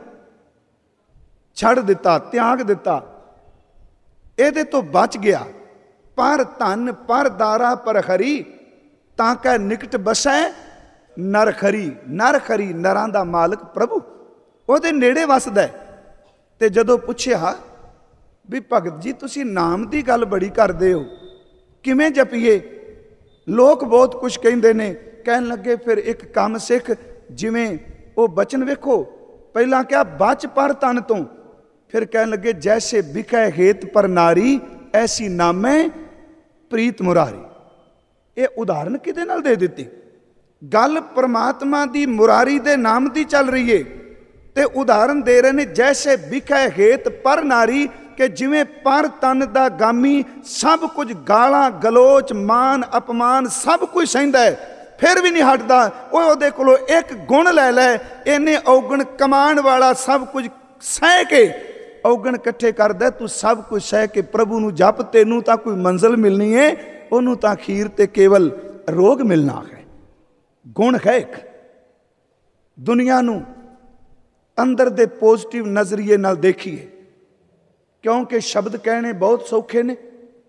ਛੱਡ ਦਿੱਤਾ, ਤਿਆਗ ਦਿੱਤਾ, ਇਹਦੇ ਤੋਂ ਬਚ ਗਿਆ। ਪਰ ਧਨ ਪਰ ਦਾਰਾ ਪਰ ਹਰੀ, ਤਾਂ ਕੈ ਨਿਕਟ ਬਸੈ ਨਰ ਖਰੀ। ਨਰ ਖਰੀ, ਨਰਾਂ ਦਾ ਮਾਲਕ ਪ੍ਰਭੂ, ਉਹਦੇ ਨੇੜੇ ਵਸਦਾ। ਤੇ ਜਦੋਂ ਪੁੱਛਿਆ ਵੀ ਭਗਤ ਜੀ ਤੁਸੀਂ ਨਾਮ ਦੀ ਗੱਲ ਬੜੀ ਕਰਦੇ ਹੋ, ਕਿਵੇਂ ਜਪੀਏ? ਲੋਕ ਬਹੁਤ ਕੁਝ ਕਹਿੰਦੇ ਨੇ। ਕਹਿਣ ਲੱਗੇ ਫਿਰ ਇੱਕ ਕੰਮ ਸਿੱਖ। ਜਿਵੇਂ ਉਹ ਬਚਨ ਵੇਖੋ, ਪਹਿਲਾਂ ਕਿਹਾ ਬਚ ਪਰ ਤਨ ਤੋਂ, ਫਿਰ ਕਹਿਣ ਲੱਗੇ ਜੈਸੇ ਵਿਖੈ ਹੇਤ ਪਰ ਨਾਰੀ, ਐਸੀ ਨਾਮੈ ਪ੍ਰੀਤ ਮੁਰਾਰੀ। ਇਹ ਉਦਾਹਰਨ ਕਿਹਦੇ ਨਾਲ ਦੇ ਦਿੱਤੀ? ਗੱਲ ਪਰਮਾਤਮਾ ਦੀ ਮੁਰਾਰੀ ਦੇ ਨਾਮ ਦੀ ਚੱਲ ਰਹੀ ਏ, ਤੇ ਉਦਾਹਰਨ ਦੇ ਰਹੇ ਨੇ ਜੈਸੇ ਵਿਖੈ ਹੇਤ ਪਰ ਨਾਰੀ, ਕਿ ਜਿਵੇਂ ਪਰ ਤਨ ਦਾ ਗਾਮੀ ਸਭ ਕੁਝ ਗਾਲਾਂ ਗਲੋਚ ਮਾਨ ਅਪਮਾਨ ਸਭ ਕੁਝ ਸਹਿੰਦਾ ਹੈ, ਫਿਰ ਵੀ ਨਹੀਂ ਹਟਦਾ। ਉਹ ਉਹਦੇ ਕੋਲੋਂ ਇੱਕ ਗੁਣ ਲੈ ਲੈ, ਇਹਨੇ ਔਗਣ ਕਮਾਉਣ ਵਾਲਾ ਸਭ ਕੁਝ ਸਹਿ ਕੇ ਔਗਣ ਇਕੱਠੇ ਕਰਦਾ। ਤੂੰ ਸਭ ਕੁਝ ਸਹਿ ਕੇ ਪ੍ਰਭੂ ਨੂੰ ਜਪ, ਤੈਨੂੰ ਤਾਂ ਕੋਈ ਮੰਜ਼ਿਲ ਮਿਲਣੀ ਹੈ, ਉਹਨੂੰ ਤਾਂ ਅਖੀਰ ਤੇ ਕੇਵਲ ਰੋਗ ਮਿਲਣਾ ਹੈ। ਗੁਣ ਹੈ ਇੱਕ। ਦੁਨੀਆ ਨੂੰ ਅੰਦਰ ਦੇ ਪੋਜ਼ਿਟਿਵ ਨਜ਼ਰੀਏ ਨਾਲ ਦੇਖੀਏ, ਕਿਉਂਕਿ ਸ਼ਬਦ ਕਹਿਣੇ ਬਹੁਤ ਸੌਖੇ ਨੇ,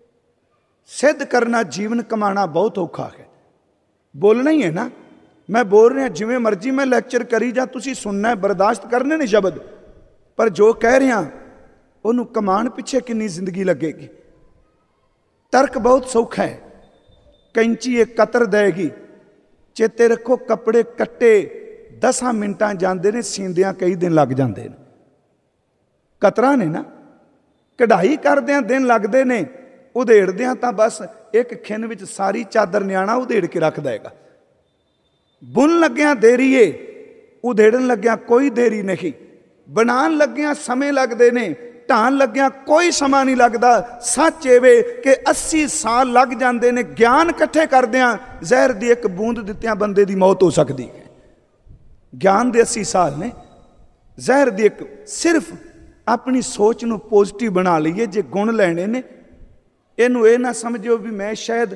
ਸਿੱਧ ਕਰਨਾ ਜੀਵਨ ਕਮਾਉਣਾ ਬਹੁਤ ਔਖਾ ਹੈ। ਬੋਲਣਾ ਹੀ ਹੈ ਨਾ, ਮੈਂ ਬੋਲ ਰਿਹਾ ਜਿਵੇਂ ਮਰਜ਼ੀ ਮੈਂ ਲੈਕਚਰ ਕਰੀ ਜਾਂ ਤੁਸੀਂ ਸੁਣਨਾ, ਬਰਦਾਸ਼ਤ ਕਰਨੇ ਨੇ ਸ਼ਬਦ, ਪਰ ਜੋ ਕਹਿ ਰਿਹਾ ਉਹਨੂੰ ਕਮਾਉਣ ਪਿੱਛੇ ਕਿੰਨੀ ਜ਼ਿੰਦਗੀ ਲੱਗੇਗੀ। ਤਰਕ ਬਹੁਤ ਸੌਖਾ ਹੈ। ਕੈਂਚੀ ਇੱਕ ਕਤਰ ਦੇਗੀ। ਚੇਤੇ ਰੱਖੋ, ਕੱਪੜੇ ਕੱਟੇ ਦਸਾਂ ਮਿੰਟਾਂ ਜਾਂਦੇ ਨੇ, ਸੀਂਦਿਆਂ ਕਈ ਦਿਨ ਲੱਗ ਜਾਂਦੇ ਨੇ। ਕਤਰਾਂ ਨੇ ਨਾ, ਕਢਾਈ ਕਰਦਿਆਂ ਦਿਨ ਲੱਗਦੇ ਨੇ, ਉਧੇੜਦਿਆਂ ਤਾਂ ਬਸ ਇੱਕ ਖਿੰਨ ਵਿੱਚ ਸਾਰੀ ਚਾਦਰ ਨਿਆਣਾ ਉਧੇੜ ਕੇ ਰੱਖ ਦੇਗਾ। ਬੁਣ ਲੱਗਿਆਂ ਦੇਰੀ ਏ, ਉਧੇੜਨ ਲੱਗਿਆਂ ਕੋਈ ਦੇਰੀ ਨਹੀਂ। ਬਣਾਉਣ ਲੱਗਿਆਂ ਸਮੇਂ ਲੱਗਦੇ ਨੇ, ਢਾਣ ਲੱਗਿਆਂ ਕੋਈ ਸਮਾਂ ਨਹੀਂ ਲੱਗਦਾ। ਸੱਚ ਇਹ ਕਿ ਅੱਸੀ ਸਾਲ ਲੱਗ ਜਾਂਦੇ ਨੇ ਗਿਆਨ ਇਕੱਠੇ ਕਰਦਿਆਂ। ਜ਼ਹਿਰ ਦੀ ਇੱਕ ਬੂੰਦ ਦਿੱਤਿਆਂ ਬੰਦੇ ਦੀ ਮੌਤ ਹੋ ਸਕਦੀ ਹੈ। ਗਿਆਨ ਦੇ ਅੱਸੀ ਸਾਲ ਨੇ, ਜ਼ਹਿਰ ਦੀ ਇੱਕ। ਸਿਰਫ ਆਪਣੀ ਸੋਚ ਨੂੰ ਪੋਜ਼ਿਟਿਵ ਬਣਾ ਲਈਏ। ਜੇ ਗੁਣ ਲੈਣੇ ਨੇ, ਇਹਨੂੰ ਇਹ ਨਾ ਸਮਝਿਓ ਵੀ ਮੈਂ ਸ਼ਾਇਦ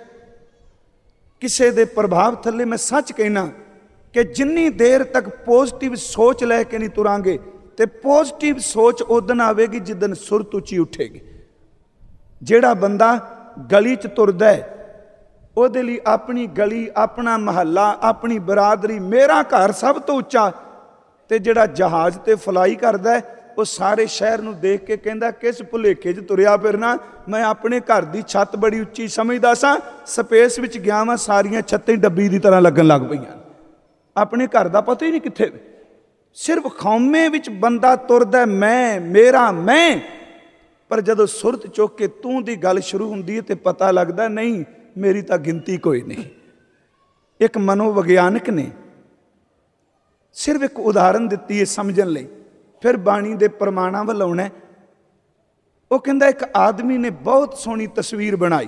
ਕਿਸੇ ਦੇ ਪ੍ਰਭਾਵ ਥੱਲੇ, ਮੈਂ ਸੱਚ ਕਹਿਣਾ ਕਿ ਜਿੰਨੀ ਦੇਰ ਤੱਕ ਪੋਜ਼ਿਟਿਵ ਸੋਚ ਲੈ ਕੇ ਨਹੀਂ ਤੁਰਾਂਗੇ, ਤੇ ਪੋਜ਼ਿਟਿਵ ਸੋਚ ਉਦਣ ਆਵੇਗੀ ਜਿੱਦਣ ਸੁਰਤ ਉੱਚੀ ਉੱਠੇਗੀ। ਜਿਹੜਾ ਬੰਦਾ ਗਲੀ 'ਚ ਤੁਰਦਾ ਹੈ, ਉਹਦੇ ਲਈ ਆਪਣੀ ਗਲੀ, ਆਪਣਾ ਮਹੱਲਾ, ਆਪਣੀ ਬਰਾਦਰੀ, ਮੇਰਾ ਘਰ ਸਭ ਤੋਂ ਉੱਚਾ। ਤੇ ਜਿਹੜਾ ਜਹਾਜ਼ ਤੇ ਫਲਾਈ ਕਰਦਾ, ਉਹ ਸਾਰੇ ਸ਼ਹਿਰ ਨੂੰ ਦੇਖ ਕੇ ਕਹਿੰਦਾ ਕਿਸ ਭੁਲੇਖੇ 'ਚ ਤੁਰਿਆ ਫਿਰਨਾ, ਮੈਂ ਆਪਣੇ ਘਰ ਦੀ ਛੱਤ ਬੜੀ ਉੱਚੀ ਸਮਝਦਾ ਸਾਂ, ਸਪੇਸ ਵਿੱਚ ਗਿਆ ਵਾਂ, ਸਾਰੀਆਂ ਛੱਤਾਂ ਡੱਬੀ ਦੀ ਤਰ੍ਹਾਂ ਲੱਗਣ ਲੱਗ ਪਈਆਂ। ਆਪਣੇ ਘਰ ਦਾ ਪਤਾ ਹੀ ਨਹੀਂ ਕਿੱਥੇ। ਸਿਰਫ ਖੌਮੇ ਵਿੱਚ ਬੰਦਾ ਤੁਰਦਾ, ਮੈਂ, ਮੇਰਾ, ਮੈਂ। ਪਰ ਜਦੋਂ ਸੁਰਤ ਚੁੱਕ ਕੇ ਤੂੰ ਦੀ ਗੱਲ ਸ਼ੁਰੂ ਹੁੰਦੀ ਹੈ ਤੇ ਪਤਾ ਲੱਗਦਾ ਨਹੀਂ, ਮੇਰੀ ਤਾਂ ਗਿਣਤੀ ਕੋਈ ਨਹੀਂ। ਇੱਕ ਮਨੋਵਿਗਿਆਨਕ ਨੇ सिर्फ एक उदाहरण दी है समझण लई, फिर बाणी दे प्रमाणां वल आउणा। वो कहंदा एक आदमी ने बहुत सोहनी तस्वीर बनाई,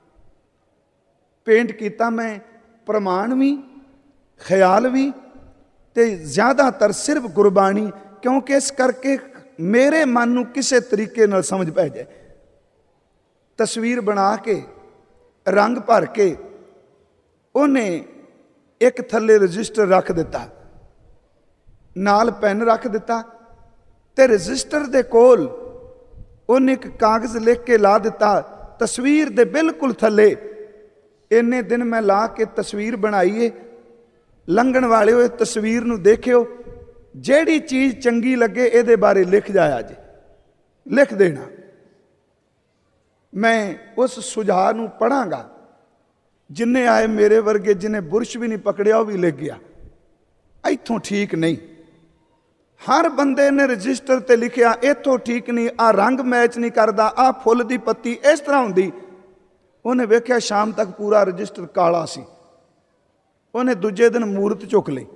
पेंट किया मैं प्रमाण भी ख्याल भी ते ज़्यादातर सिर्फ गुरबाणी, क्योंकि इस करके मेरे मन नूं किसी तरीके नाल समझ पै जाए। तस्वीर बना के रंग भर के उन्हें एक थले रजिस्टर रख दिता, नाल पेन रख दिता, ते रजिस्टर दे कोल उन्हें एक कागज़ लिख के ला दिता तस्वीर दे बिल्कुल थले, इन्ने दिन मैं ला के तस्वीर बनाई है, लंघण वाले हो तस्वीर नूं देखियो, जेड़ी चीज़ चंगी लगे इहदे बारे लिख जाया जे, लिख देना। मैं उस सुझाव नूं पढ़ांगा, जिन्ने आए मेरे वर्गे जिन्हें बुरश भी नहीं पकड़िया वह भी लिख गया, इत्थों ठीक नहीं। हर बंदे ने रजिस्टर ते लिखिया इत्थों ठीक नहीं, आ रंग मैच नहीं करता, आ फुल दी पत्ती इस तरह होंदी। उन्हें वेख्या शाम तक पूरा रजिस्टर काला सी, उन्हें दूजे दिन मूर्त चुक ली,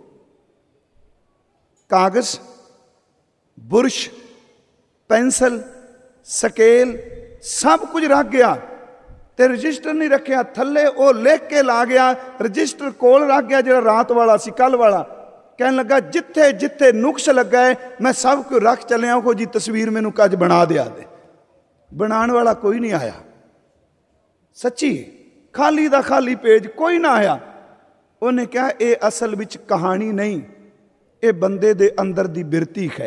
कागज़ बुरश पेंसिल स्केल सब कुछ रख गया, ते रजिस्टर नहीं रखिया, थले वो लिख के ला गया, रजिस्टर कोल रख गया जो रात वाला सी कल वाला। कहने लगा जिथे जिथे नुक्स लगा है मैं सब कुछ रख चलिया, को जी तस्वीर मैनू कज बना दिया दे। बनाने वाला कोई नहीं आया, सच्ची खाली दा खाली पेज कोई ना आया। उन्हें कहा यह असल विच कहानी नहीं, ये बंदे दे अंदर दी बिरती है,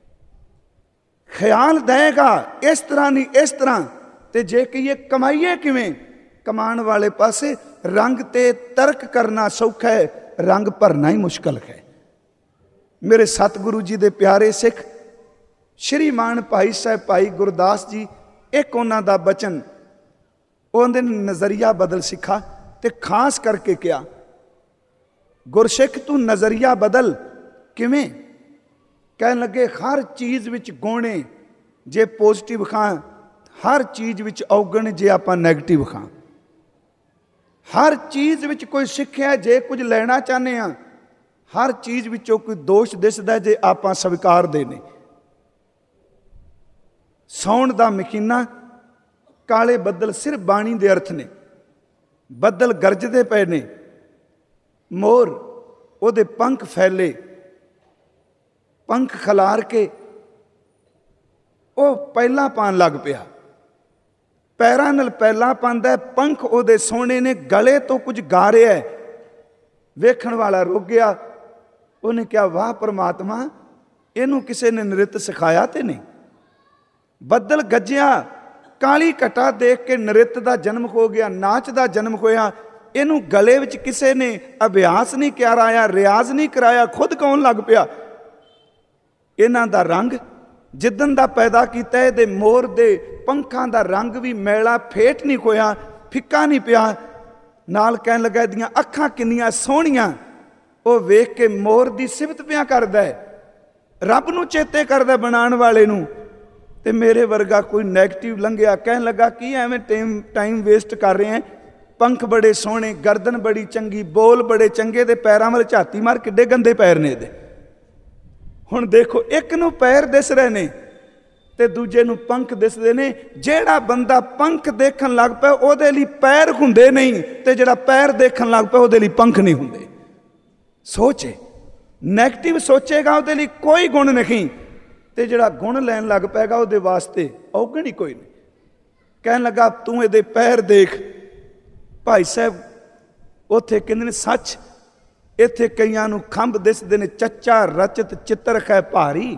ख्याल देगा इस तरह नहीं इस तरह, ते जे कि ये कमाइए किवें, कमाने वाले पासे रंग ते तर्क करना सौखा है, रंग भरना ही मुश्किल है। मेरे सतगुरु जी दे प्यारे सिख श्रीमान भाई साहब भाई गुरदास जी, एक उन्हां दा बचन, उन्हें नज़रिया बदल सिखा, ते खास करके क्या गुरसिख तू नज़रिया बदल किवें? कहन लगे हर चीज़ विच गुण है जे पॉजिटिव खां, हर चीज़ विच औगण जे आपां नैगेटिव खां, हर चीज़ विच कोई सिੱਖਿਆ जे कुछ लेना चाहते हैं, हर चीज़ विचों कोई दोष दिसदा जे आपां स्वीकार देने। सौण दा महीना काले बदल सिर्फ बाणी दे अर्थ ने, बदल गरजदे पए ने, मोर ओदे पंख फैले, पंख खलार के वो पहला पान लग पिया, पैरां नाल पहला पांदा, पंख ओदे सोहणे ने, गले तो कुछ गा रहा है, वेखण वाला रुक गया। उन्हें क्या वाह परमात्मा, इनू किसी ने नृत्य सिखाया तो नहीं। बदल गज्जिया, काली घटा देख के नृत्य का जन्म हो गया, नाच का जन्म होया। इनू गले विच किसी ने अभ्यास नहीं कराया, रियाज नहीं कराया, खुद कौन लग पिया। इन्हां दा रंग जिदन दा पैदा किया है, मोर दे पंखां दा रंग भी मैला फेट नहीं होया, फिक्का नहीं पिया। नाल कहन लगा इहदियां अखां किन्नियां सोहणियां, वो वेख के मोर दी सिफत पिया करदा है, रब नूं चेते करदा बनाण वाले नूं। ते मेरे वर्गा कोई नैगेटिव लंघिया, कहन लगा कि एवें टाइम टाइम वेस्ट कर रहे हैं, पंख बड़े सोहणे, गर्दन बड़ी चंगी, बोल बड़े चंगे, दे पैरां वाल झाती मार किड्डे गंदे पैर ने दे। हुण देखो एक नूं पैर दिस रहे ने ते दूजे नूं पंख दिसदे ने। जिहड़ा बंदा पंख देखण लग पिया उहदे लई पैर हुंदे नहीं, ते जिहड़ा पैर देखण लग पिया उहदे लई पंख नहीं हुंदे। सोचे नैगेटिव सोचेगा उहदे लई कोई गुण नहीं, ते जिहड़ा गुण लैण लग पैगा उहदे वास्ते औगण ही कोई नहीं। कहण लगा तूं इहदे पैर देख। भाई साहब उत्थे कहंदे ने सच, इत्थे कईयां नूं खंभ दिसदे ने, चच्चा रचत चित्र है भारी,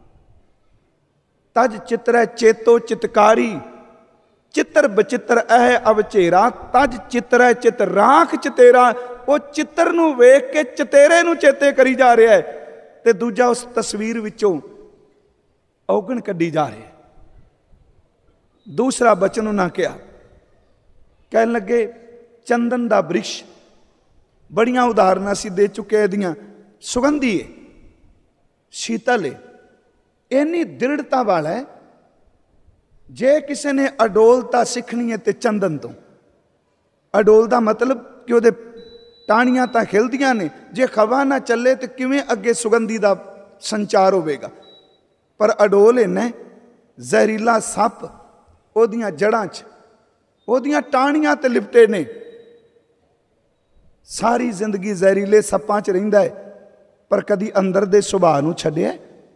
तज चित्र है चेतो चितकारी, चित्र बचित्र ऐ अवचेरा, तज चित्र है चित राख चतेरा। वो चित्र नूं वेख के चतेरे नूं चेते करी जा रहा है, ते दूजा उस तस्वीर विचों औगण कड्डी जा रहा है। दूसरा बचन उन्हां कहा, कहन लगे चंदन दा वृक्ष, बड़ियां उदाहरण असी दे चुके दियां, सुगंधी है, शीतल है, इन्नी दृढ़ता वाला है। जे किसी ने अडोलता सीखनी है तो चंदन तो। अडोल का मतलब कि वो ਟਾਹਣੀਆਂ ਤਾਂ ਖਿਲਦੀਆਂ ਨੇ, ਜੇ ਹਵਾ ਨਾ ਚੱਲੇ ਤੇ ਕਿਵੇਂ ਅੱਗੇ ਸੁਗੰਧੀ ਦਾ ਸੰਚਾਰ ਹੋਵੇਗਾ। ਪਰ ਅਡੋਲ ਇੰਨਾ, ਜ਼ਹਿਰੀਲਾ ਸੱਪ ਉਹਦੀਆਂ ਜੜ੍ਹਾਂ 'ਚ, ਉਹਦੀਆਂ ਟਾਹਣੀਆਂ ਤੇ ਲਿਪਟੇ ਨੇ। ਸਾਰੀ ਜ਼ਿੰਦਗੀ ਜ਼ਹਿਰੀਲੇ ਸੱਪਾਂ 'ਚ ਰਹਿੰਦਾ ਹੈ, ਪਰ ਕਦੀ ਅੰਦਰ ਦੇ ਸੁਭਾਅ ਨੂੰ ਛੱਡਿਆ?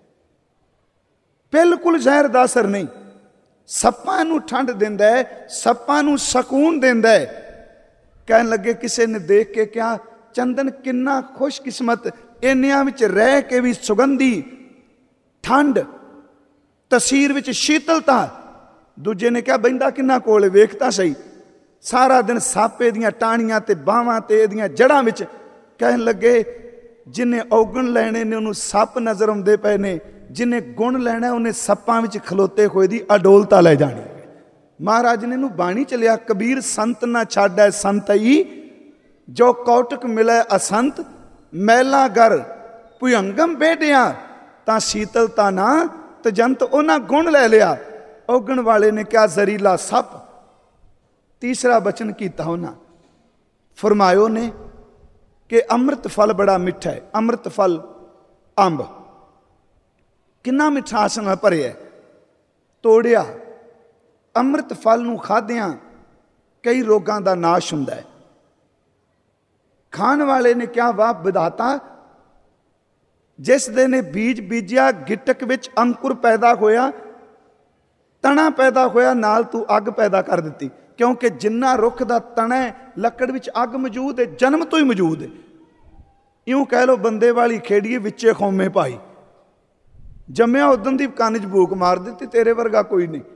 ਬਿਲਕੁਲ ਜ਼ਹਿਰ ਦਾ ਅਸਰ ਨਹੀਂ। ਸੱਪਾਂ ਨੂੰ ਠੰਡ ਦਿੰਦਾ ਹੈ, ਸੱਪਾਂ ਨੂੰ ਸਕੂਨ ਦਿੰਦਾ ਹੈ। ਕਹਿਣ ਲੱਗੇ, ਕਿਸੇ ਨੇ ਦੇਖ ਕੇ ਕਿਹਾ, ਚੰਦਨ ਕਿੰਨਾ ਖੁਸ਼ਕਿਸਮਤ, ਇੰਨਿਆਂ ਵਿੱਚ ਰਹਿ ਕੇ ਵੀ ਸੁਗੰਧੀ, ਠੰਡ, ਤਸੀਰ ਵਿੱਚ ਸ਼ੀਤਲਤਾ। ਦੂਜੇ ਨੇ ਕਿਹਾ, ਬਹਿੰਦਾ ਕਿੰਨਾ ਕੋਲ, ਵੇਖ ਤਾਂ ਸਹੀ, ਸਾਰਾ ਦਿਨ ਸਾਪੇ ਦੀਆਂ ਟਾਹਣੀਆਂ ਤੇ ਬਾਹਾਂ ਤੇ ਇਹਦੀਆਂ ਜੜ੍ਹਾਂ ਵਿੱਚ। ਕਹਿਣ ਲੱਗੇ, ਜਿਹਨੇ ਔਗਣ ਲੈਣੇ ਨੇ ਉਹਨੂੰ ਸੱਪ ਨਜ਼ਰ ਆਉਂਦੇ ਪਏ ਨੇ, ਜਿਹਨੇ ਗੁਣ ਲੈਣਾ ਉਹਨੇ ਸੱਪਾਂ ਵਿੱਚ ਖਲੋਤੇ ਹੋਏ ਦੀ ਅਡੋਲਤਾ ਲੈ ਜਾਣੀ। ਮਹਾਰਾਜ ਨੇ ਇਹਨੂੰ ਬਾਣੀ ਚ ਲਿਆ, ਕਬੀਰ ਸੰਤ ਨਾ ਛਾਡੈ ਸੰਤਈ, ਜੋ ਕੌਟਕ ਮਿਲੈ ਅਸੰਤ, ਮੈਲਾ ਗਰ ਭੁਯੰਗਮ ਬੇਟਿਆ, ਤਾਂ ਸ਼ੀਤਲਤਾ ਨਾ ਤਜੰਤ। ਉਹਨਾਂ ਗੁਣ ਲੈ ਲਿਆ। ਔਗਣ ਵਾਲੇ ਨੇ ਕਿਹਾ ਜ਼ਹਿਰੀਲਾ ਸੱਪ। ਤੀਸਰਾ ਬਚਨ ਕੀਤਾ ਉਹਨਾਂ, ਫਰਮਾਇਓ ਨੇ ਕਿ ਅੰਮ੍ਰਿਤ ਫਲ ਬੜਾ ਮਿੱਠਾ ਹੈ। ਅੰਮ੍ਰਿਤ ਫਲ ਅੰਬ ਕਿੰਨਾ ਮਿਠਾਸ ਨਾਲ ਭਰਿਆ। ਤੋੜਿਆ, ਅੰਮ੍ਰਿਤ ਫਲ ਨੂੰ ਖਾਦਿਆਂ ਕਈ ਰੋਗਾਂ ਦਾ ਨਾਸ਼ ਹੁੰਦਾ ਹੈ। ਖਾਣ ਵਾਲੇ ਨੇ ਕਿਹਾ, ਵਾਹ ਵਿਧਾਤਾ, ਜਿਸ ਦੇ ਨੇ ਬੀਜ ਬੀਜਿਆ, ਗਿਟਕ ਵਿੱਚ ਅੰਕੁਰ ਪੈਦਾ ਹੋਇਆ, ਤਣਾ ਪੈਦਾ ਹੋਇਆ, ਨਾਲ ਤੂੰ ਅੱਗ ਪੈਦਾ ਕਰ ਦਿੱਤੀ। ਕਿਉਂਕਿ ਜਿੰਨਾ ਰੁੱਖ ਦਾ ਤਣਾ ਹੈ, ਲੱਕੜ ਵਿੱਚ ਅੱਗ ਮੌਜੂਦ ਹੈ, ਜਨਮ ਤੋਂ ਹੀ ਮੌਜੂਦ ਹੈ। ਇਉਂ ਕਹਿ ਲਓ, ਬੰਦੇ ਵਾਲੀ ਖੇਡੀਏ ਵਿੱਚੇ ਖੋਮੇ ਪਾਈ, ਜੰਮਿਆ ਉਦੋਂ ਦੀ ਕੰਨ 'ਚ ਬੂਕ ਮਾਰ ਦਿੱਤੀ, ਤੇਰੇ ਵਰਗਾ ਕੋਈ ਨਹੀਂ।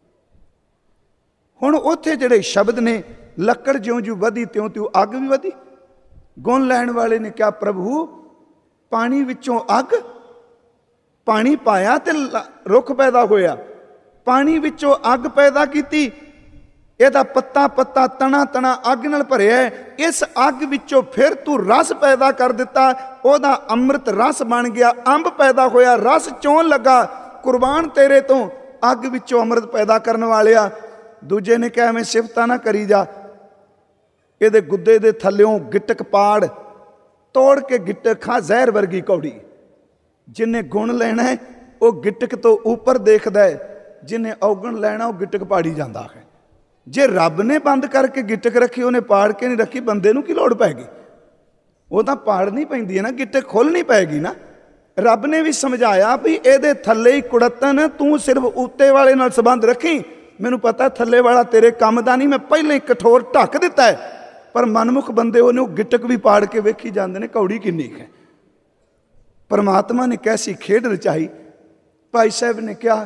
ਹੁਣ ਉੱਥੇ ਜਿਹੜੇ ਸ਼ਬਦ ਨੇ, ਲੱਕੜ ਜਿਉਂ ਜਿਉਂ ਵਧੀ ਤਿਉਂ ਤਿਉਂ ਅੱਗ ਵੀ ਵਧੀ। ਗੁਣ ਲੈਣ ਵਾਲੇ ਨੇ ਕਿਹਾ, ਪ੍ਰਭੂ ਪਾਣੀ ਵਿੱਚੋਂ ਅੱਗ, ਪਾਣੀ ਪਾਇਆ ਤੇ ਰੁੱਖ ਪੈਦਾ ਹੋਇਆ, ਪਾਣੀ ਵਿੱਚੋਂ ਅੱਗ ਪੈਦਾ ਕੀਤੀ, ਇਹਦਾ ਪੱਤਾ ਪੱਤਾ ਤਣਾ ਤਣਾ ਅੱਗ ਨਾਲ ਭਰਿਆ, ਇਸ ਅੱਗ ਵਿੱਚੋਂ ਫਿਰ ਤੂੰ ਰਸ ਪੈਦਾ ਕਰ ਦਿੱਤਾ, ਉਹਦਾ ਅੰਮ੍ਰਿਤ ਰਸ ਬਣ ਗਿਆ, ਅੰਬ ਪੈਦਾ ਹੋਇਆ, ਰਸ ਚੋਣ ਲੱਗਾ, ਕੁਰਬਾਨ ਤੇਰੇ ਤੋਂ, ਅੱਗ ਵਿੱਚੋਂ ਅੰਮ੍ਰਿਤ ਪੈਦਾ ਕਰਨ ਵਾਲਿਆ। ਦੂਜੇ ਨੇ ਕਿਹਾ, ਐਵੇਂ ਸਿਫਤਾਂ ਨਾ ਕਰੀ ਜਾ, ਇਹਦੇ ਗੁੱਦੇ ਦੇ ਥੱਲਿਓਂ ਗਿੱਟਕ ਪਾੜ, ਤੋੜ ਕੇ ਗਿੱਟਕ ਖਾ, ਜ਼ਹਿਰ ਵਰਗੀ ਕੌੜੀ। ਜਿਹਨੇ ਗੁਣ ਲੈਣਾ ਹੈ ਉਹ ਗਿੱਟਕ ਤੋਂ ਉੱਪਰ ਦੇਖਦਾ ਹੈ, ਜਿਹਨੇ ਔਗਣ ਲੈਣਾ ਉਹ ਗਿੱਟਕ ਪਾੜੀ ਜਾਂਦਾ ਹੈ। ਜੇ ਰੱਬ ਨੇ ਬੰਦ ਕਰਕੇ ਗਿੱਟਕ ਰੱਖੀ, ਉਹਨੇ ਪਾੜ ਕੇ ਨਹੀਂ ਰੱਖੀ, ਬੰਦੇ ਨੂੰ ਕੀ ਲੋੜ ਪੈ ਗਈ? ਉਹ ਤਾਂ ਪਾੜਨੀ ਪੈਂਦੀ ਹੈ ਨਾ, ਗਿੱਟਕ ਖੋਲ੍ਹਣੀ ਪਏਗੀ ਨਾ। ਰੱਬ ਨੇ ਵੀ ਸਮਝਾਇਆ ਵੀ ਇਹਦੇ ਥੱਲੇ ਹੀ ਕੁੜੱਤਨ, ਤੂੰ ਸਿਰਫ ਉੱਤੇ ਵਾਲੇ ਨਾਲ ਸੰਬੰਧ ਰੱਖੀ, ਮੈਨੂੰ ਪਤਾ ਥੱਲੇ ਵਾਲਾ ਤੇਰੇ ਕੰਮ ਦਾ ਨਹੀਂ, ਮੈਂ ਪਹਿਲਾਂ ਹੀ ਕਠੋਰ ਢੱਕ ਦਿੱਤਾ ਹੈ। ਪਰ ਮਨਮੁਖ ਬੰਦੇ ਉਹਨੇ ਉਹ ਗਿੱਟਕ ਵੀ ਪਾੜ ਕੇ ਵੇਖੀ ਜਾਂਦੇ ਨੇ, ਕੌੜੀ ਕਿੰਨੀ ਹੈ। ਪਰਮਾਤਮਾ ਨੇ ਕੈਸੀ ਖੇਡ ਰਚਾਈ। ਭਾਈ ਸਾਹਿਬ ਨੇ ਕਿਹਾ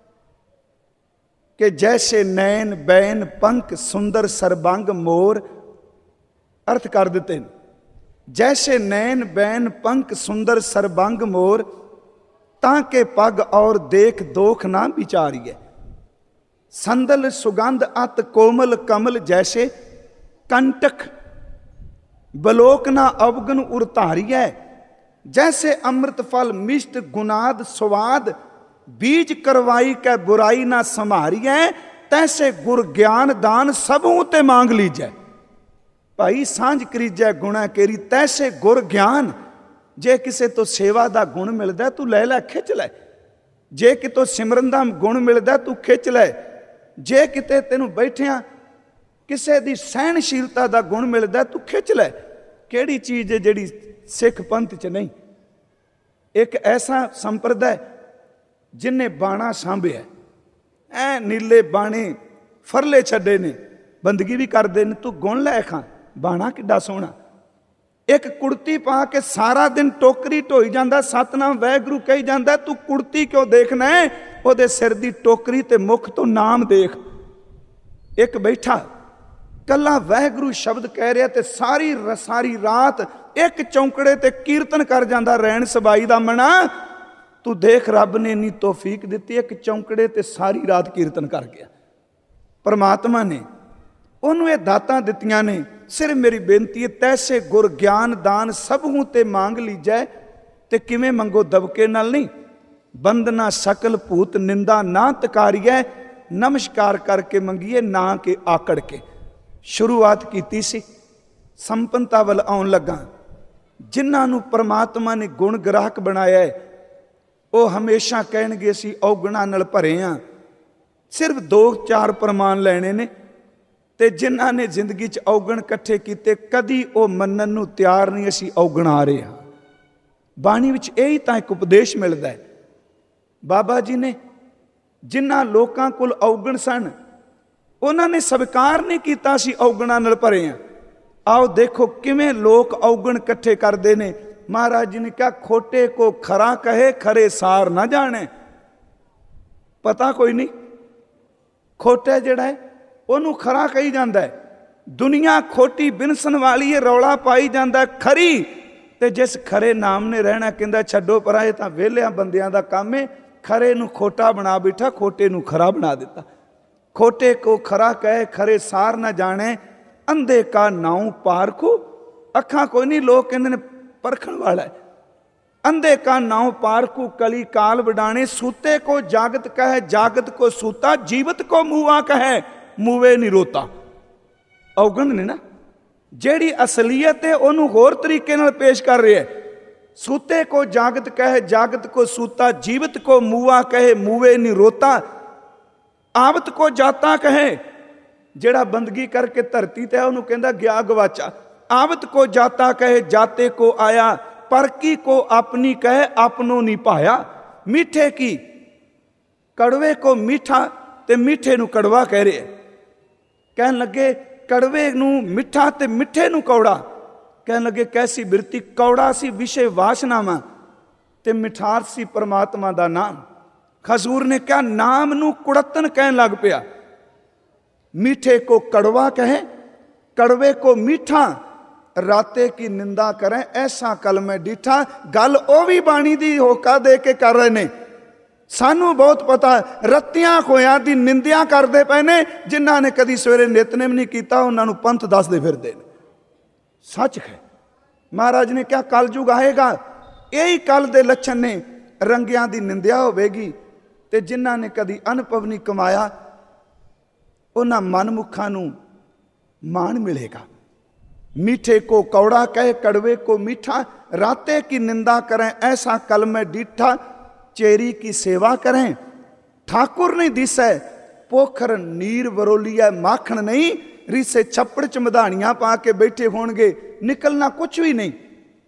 ਕਿ ਜੈਸੇ ਨੈਣ ਬੈਨ ਪੰਖ ਸੁੰਦਰ ਸਰਬੰਗ ਮੋਰ, ਅਰਥ ਕਰ ਦਿੱਤੇ ਨੇ, ਜੈਸੇ ਨੈਣ ਬੈਨ ਪੰਖ ਸੁੰਦਰ ਸਰਬੰਗ ਮੋਰ, ਤਾਂ ਕਿ ਪੱਗ ਔਰ ਦੇਖ ਦੋਖ ਨਾ ਵਿਚਾਰੀਏ, ਸੰਦਲ ਸੁਗੰਧ ਅਤ ਕੋਮਲ ਕਮਲ, ਜੈਸੇ ਕੰਟਕ ਬਲੋਕ ਨਾ ਅਵਗਨ ਉਰਤਾਰੀਐ, जैसे अमृत फल मिष्ट गुनाद स्वाद, बीज करवाई कै बुराई ना संभारिए, तैसे गुर ज्ञान दान सबों ते मांग लीजै। भाई सांझ करीजै गुणा केरी, तैसे गुर ज्ञान। जे किसे तो सेवा का गुण मिलता तू लै लै खिच लै, जे कितों सिमरन का गुण मिलता तू खिच लै, जे किते तेनू बैठिया किसे दी सहनशीलता का गुण मिलता तू खिच लै। किहड़ी चीज़ है जिहड़ी सिख पंथ च नहीं? एक ऐसा संप्रदाय जिन्हें बाणा सांभिया, ऐ नीले बाणे फरले छड्डे ने, बंदगी भी करते हैं, तू गुण लै खां, बाणा किड्डा सोहना। एक कुड़ती पा के सारा दिन टोकरी ढोई जाता, सतनाम वाहिगुरू कही जाता, तू कुड़ती क्यों देखना है? उहदे सिर दी टोकरी ते मुख तो नाम देख। एक बैठा कला वाहिगुरू शब्द कह रहा ते सारी सारी रात एक चौंकड़े ते कीर्तन कर जाता, रैन सबाई दा मना। तू देख रब ने इन्नी तौफीक दी, एक चौंकड़े ते सारी रात कीर्तन कर गया। परमात्मा ने उन्होंने ये दातां दित्तियां ने। सिर्फ मेरी बेनती है, तैसे गुर ज्ञान दान सबहूं ते मांग लीजै। ते किवें मंगो? दबके नाल नहीं, बंदना सकल भूत निंदा ना तकारिए, नमस्कार करके मंगीए ना कि आकड़ के। शुरुआत कीती सी ਸੰਪੰਨਤਾ ਵੱਲ ਆਉਣ ਲੱਗਾ। ਜਿਨ੍ਹਾਂ ਨੂੰ ਪਰਮਾਤਮਾ ਨੇ ਗੁਣ ਗ੍ਰਾਹਕ ਬਣਾਇਆ ਹੈ ਉਹ ਹਮੇਸ਼ਾ ਕਹਿਣਗੇ ਅਸੀਂ ਔਗਣਾਂ ਨਾਲ ਭਰੇ ਹਾਂ। ਸਿਰਫ ਦੋ ਚਾਰ ਪ੍ਰਮਾਣ ਲੈਣੇ ਨੇ, ਤੇ ਜਿਨ੍ਹਾਂ ਨੇ ਜ਼ਿੰਦਗੀ 'ਚ ਔਗਣ ਇਕੱਠੇ ਕੀਤੇ ਕਦੀ ਉਹ ਮੰਨਣ ਨੂੰ ਤਿਆਰ ਨਹੀਂ ਅਸੀਂ ਔਗਣ ਆ ਰਹੇ ਹਾਂ। ਬਾਣੀ ਵਿੱਚ ਇਹੀ ਤਾਂ ਇੱਕ ਉਪਦੇਸ਼ ਮਿਲਦਾ ਹੈ। ਬਾਬਾ ਜੀ ਨੇ ਜਿਨ੍ਹਾਂ ਲੋਕਾਂ ਕੋਲ ਔਗਣ ਸਨ ਉਹਨਾਂ ਨੇ ਸਵੀਕਾਰ ਨਹੀਂ ਕੀਤਾ ਅਸੀਂ ਔਗਣਾਂ ਨਾਲ ਭਰੇ ਹਾਂ। ਆਓ ਦੇਖੋ ਕਿਵੇਂ ਲੋਕ ਔਗਣ ਇਕੱਠੇ ਕਰਦੇ ਨੇ। ਮਹਾਰਾਜ ਜੀ ਨੇ ਕਿਹਾ ਖੋਟੇ ਕੋ ਖਰਾ ਕਹੇ ਖਰੇ ਸਾਰ ਨਾ ਜਾਣੇ। ਪਤਾ ਕੋਈ ਨਹੀਂ, ਖੋਟਾ ਜਿਹੜਾ ਹੈ ਉਹਨੂੰ ਖਰਾ ਕਹੀ ਜਾਂਦਾ ਹੈ। ਦੁਨੀਆ ਖੋਟੀ ਬਿਨਸਣ ਵਾਲੀ ਹੈ, ਰੌਲਾ ਪਾਈ ਜਾਂਦਾ ਖਰੀ, ਤੇ ਜਿਸ ਖਰੇ ਨਾਮ ਨੇ ਰਹਿਣਾ ਕਹਿੰਦਾ ਛੱਡੋ ਪਰਾਂ, ਇਹ ਤਾਂ ਵਿਹਲਿਆਂ ਬੰਦਿਆਂ ਦਾ ਕੰਮ ਹੈ। ਖਰੇ ਨੂੰ ਖੋਟਾ ਬਣਾ ਬੈਠਾ, ਖੋਟੇ ਨੂੰ ਖਰਾ ਬਣਾ ਦਿੱਤਾ। ਖੋਟੇ ਕੋ ਖਰਾ ਕਹੇ ਖਰੇ ਸਾਰ ਨਾ ਜਾਣੇ, ਅੰਧੇ ਕਾ ਨਾਉ ਪਾਰਖੂ। ਅੱਖਾਂ ਕੋਈ ਨਹੀਂ, ਲੋਕ ਕਹਿੰਦੇ ਨੇ ਪਰਖਣ ਵਾਲਾ ਹੈ। ਅੰਧੇ ਕਾ ਨਾਉ ਪਾਰਖੂ ਕਲੀ ਕਾਲ ਵਡਾਣੇ, ਸੂਤੇ ਕੋ ਜਾਗਤ ਕਹੇ ਜਾਗਤ ਕੋ ਸੂਤਾ, ਜੀਵਤ ਕੋ ਮੂਆ ਕਹੇ ਮੂਵੇ ਨਹੀਂ ਰੋਤਾ। ਔਗਣ ਨੇ ਨਾ, ਜਿਹੜੀ ਅਸਲੀਅਤ ਹੈ ਉਹਨੂੰ ਹੋਰ ਤਰੀਕੇ ਨਾਲ ਪੇਸ਼ ਕਰ ਰਿਹਾ। ਸੂਤੇ ਕੋ ਜਾਗਤ ਕਹੇ ਜਾਗਤ ਕੋ ਸੂਤਾ, ਜੀਵਤ ਕੋ ਮੂਆ ਕਹੇ ਮੂਵੇ ਨਹੀਂ ਰੋਤਾ, ਆਵਤ ਕੋ ਜਾਤਾ ਕਹੇ। ਜਿਹੜਾ ਬੰਦਗੀ ਕਰਕੇ ਧਰਤੀ ਤੇ ਉਹਨੂੰ ਕਹਿੰਦਾ ਗਿਆ ਗਵਾਚਾ। ਆਵਤ ਕੋ ਜਾਤਾ ਕਹੇ ਜਾਤੇ ਕੋ ਆਇਆ, ਪਰ ਕੀ ਕੋ ਆਪਣੀ ਕਹੇ ਆਪਨੋਂ ਨਹੀਂ ਪਾਇਆ। ਮਿੱਠੇ ਕੀ ਕੜਵੇ ਕੋ ਮਿੱਠਾ ਤੇ ਮਿੱਠੇ ਨੂੰ ਕੜਵਾ ਕਹਿ ਰਿਹਾ। ਕਹਿਣ ਲੱਗੇ ਕੜਵੇ ਨੂੰ ਮਿੱਠਾ ਤੇ ਮਿੱਠੇ ਨੂੰ ਕੌੜਾ। ਕਹਿਣ ਲੱਗੇ ਕੈਸੀ ਬਿਰਤੀ, ਕੌੜਾ ਸੀ ਵਿਸ਼ੇ ਵਾਸ਼ਨਾਵਾਂ ਤੇ ਮਿਠਾਸ ਸੀ ਪਰਮਾਤਮਾ ਦਾ ਨਾਮ। ਖਜ਼ੂਰ ਨੇ ਕਿਹਾ ਨਾਮ ਨੂੰ ਕੁੜੱਤਣ ਕਹਿਣ ਲੱਗ ਪਿਆ। मीठे को कड़वा कहे कड़वे को मीठा, राते की निंदा करें ऐसा कल में डीठा। गल ਉਹ ਵੀ ਬਾਣੀ ਦੀ ਹੋਕਾ ਦੇ ਕੇ ਕਰ ਰਹੇ ਨੇ। ਸਾਨੂੰ ਬਹੁਤ ਪਤਾ ਰੱਤਿਆਂ ਖੋਇਆਂ ਦੀ ਨਿੰਦਿਆ ਕਰਦੇ ਪਏ ਨੇ। ਜਿਨ੍ਹਾਂ ਨੇ ਕਦੀ ਸਵੇਰੇ ਨਿਤਨੇਮ ਨਹੀਂ ਕੀਤਾ ਉਹਨਾਂ ਨੂੰ ਪੰਥ ਦੱਸਦੇ ਫਿਰਦੇ ਨੇ। ਸੱਚ ਹੈ, ਮਹਾਰਾਜ ਨੇ ਕਿਹਾ ਕਲਯੁਗ ਆਏਗਾ, ਇਹੀ ਕੱਲ ਦੇ ਲੱਛਣ ਨੇ। ਰੰਗਿਆਂ ਦੀ ਨਿੰਦਿਆ ਹੋਵੇਗੀ ਤੇ ਜਿਨ੍ਹਾਂ ਨੇ ਕਦੀ ਅਨੁਭਵ ਨਹੀਂ ਕਮਾਇਆ ਉਹਨਾਂ ਮਨਮੁਖਾਂ ਨੂੰ ਮਾਣ ਮਿਲੇਗਾ। मीठे को कौड़ा कहे कड़वे को मीठा, राते की निंदा करें ऐसा कल में डीठा। चेरी की सेवा करें ठाकुर नहीं दिसै, पोखर नीर वरोलिया माखन नहीं। रीसे छप्पड़ च मधानियां पा के बैठे होणगे, निकलना कुछ भी नहीं।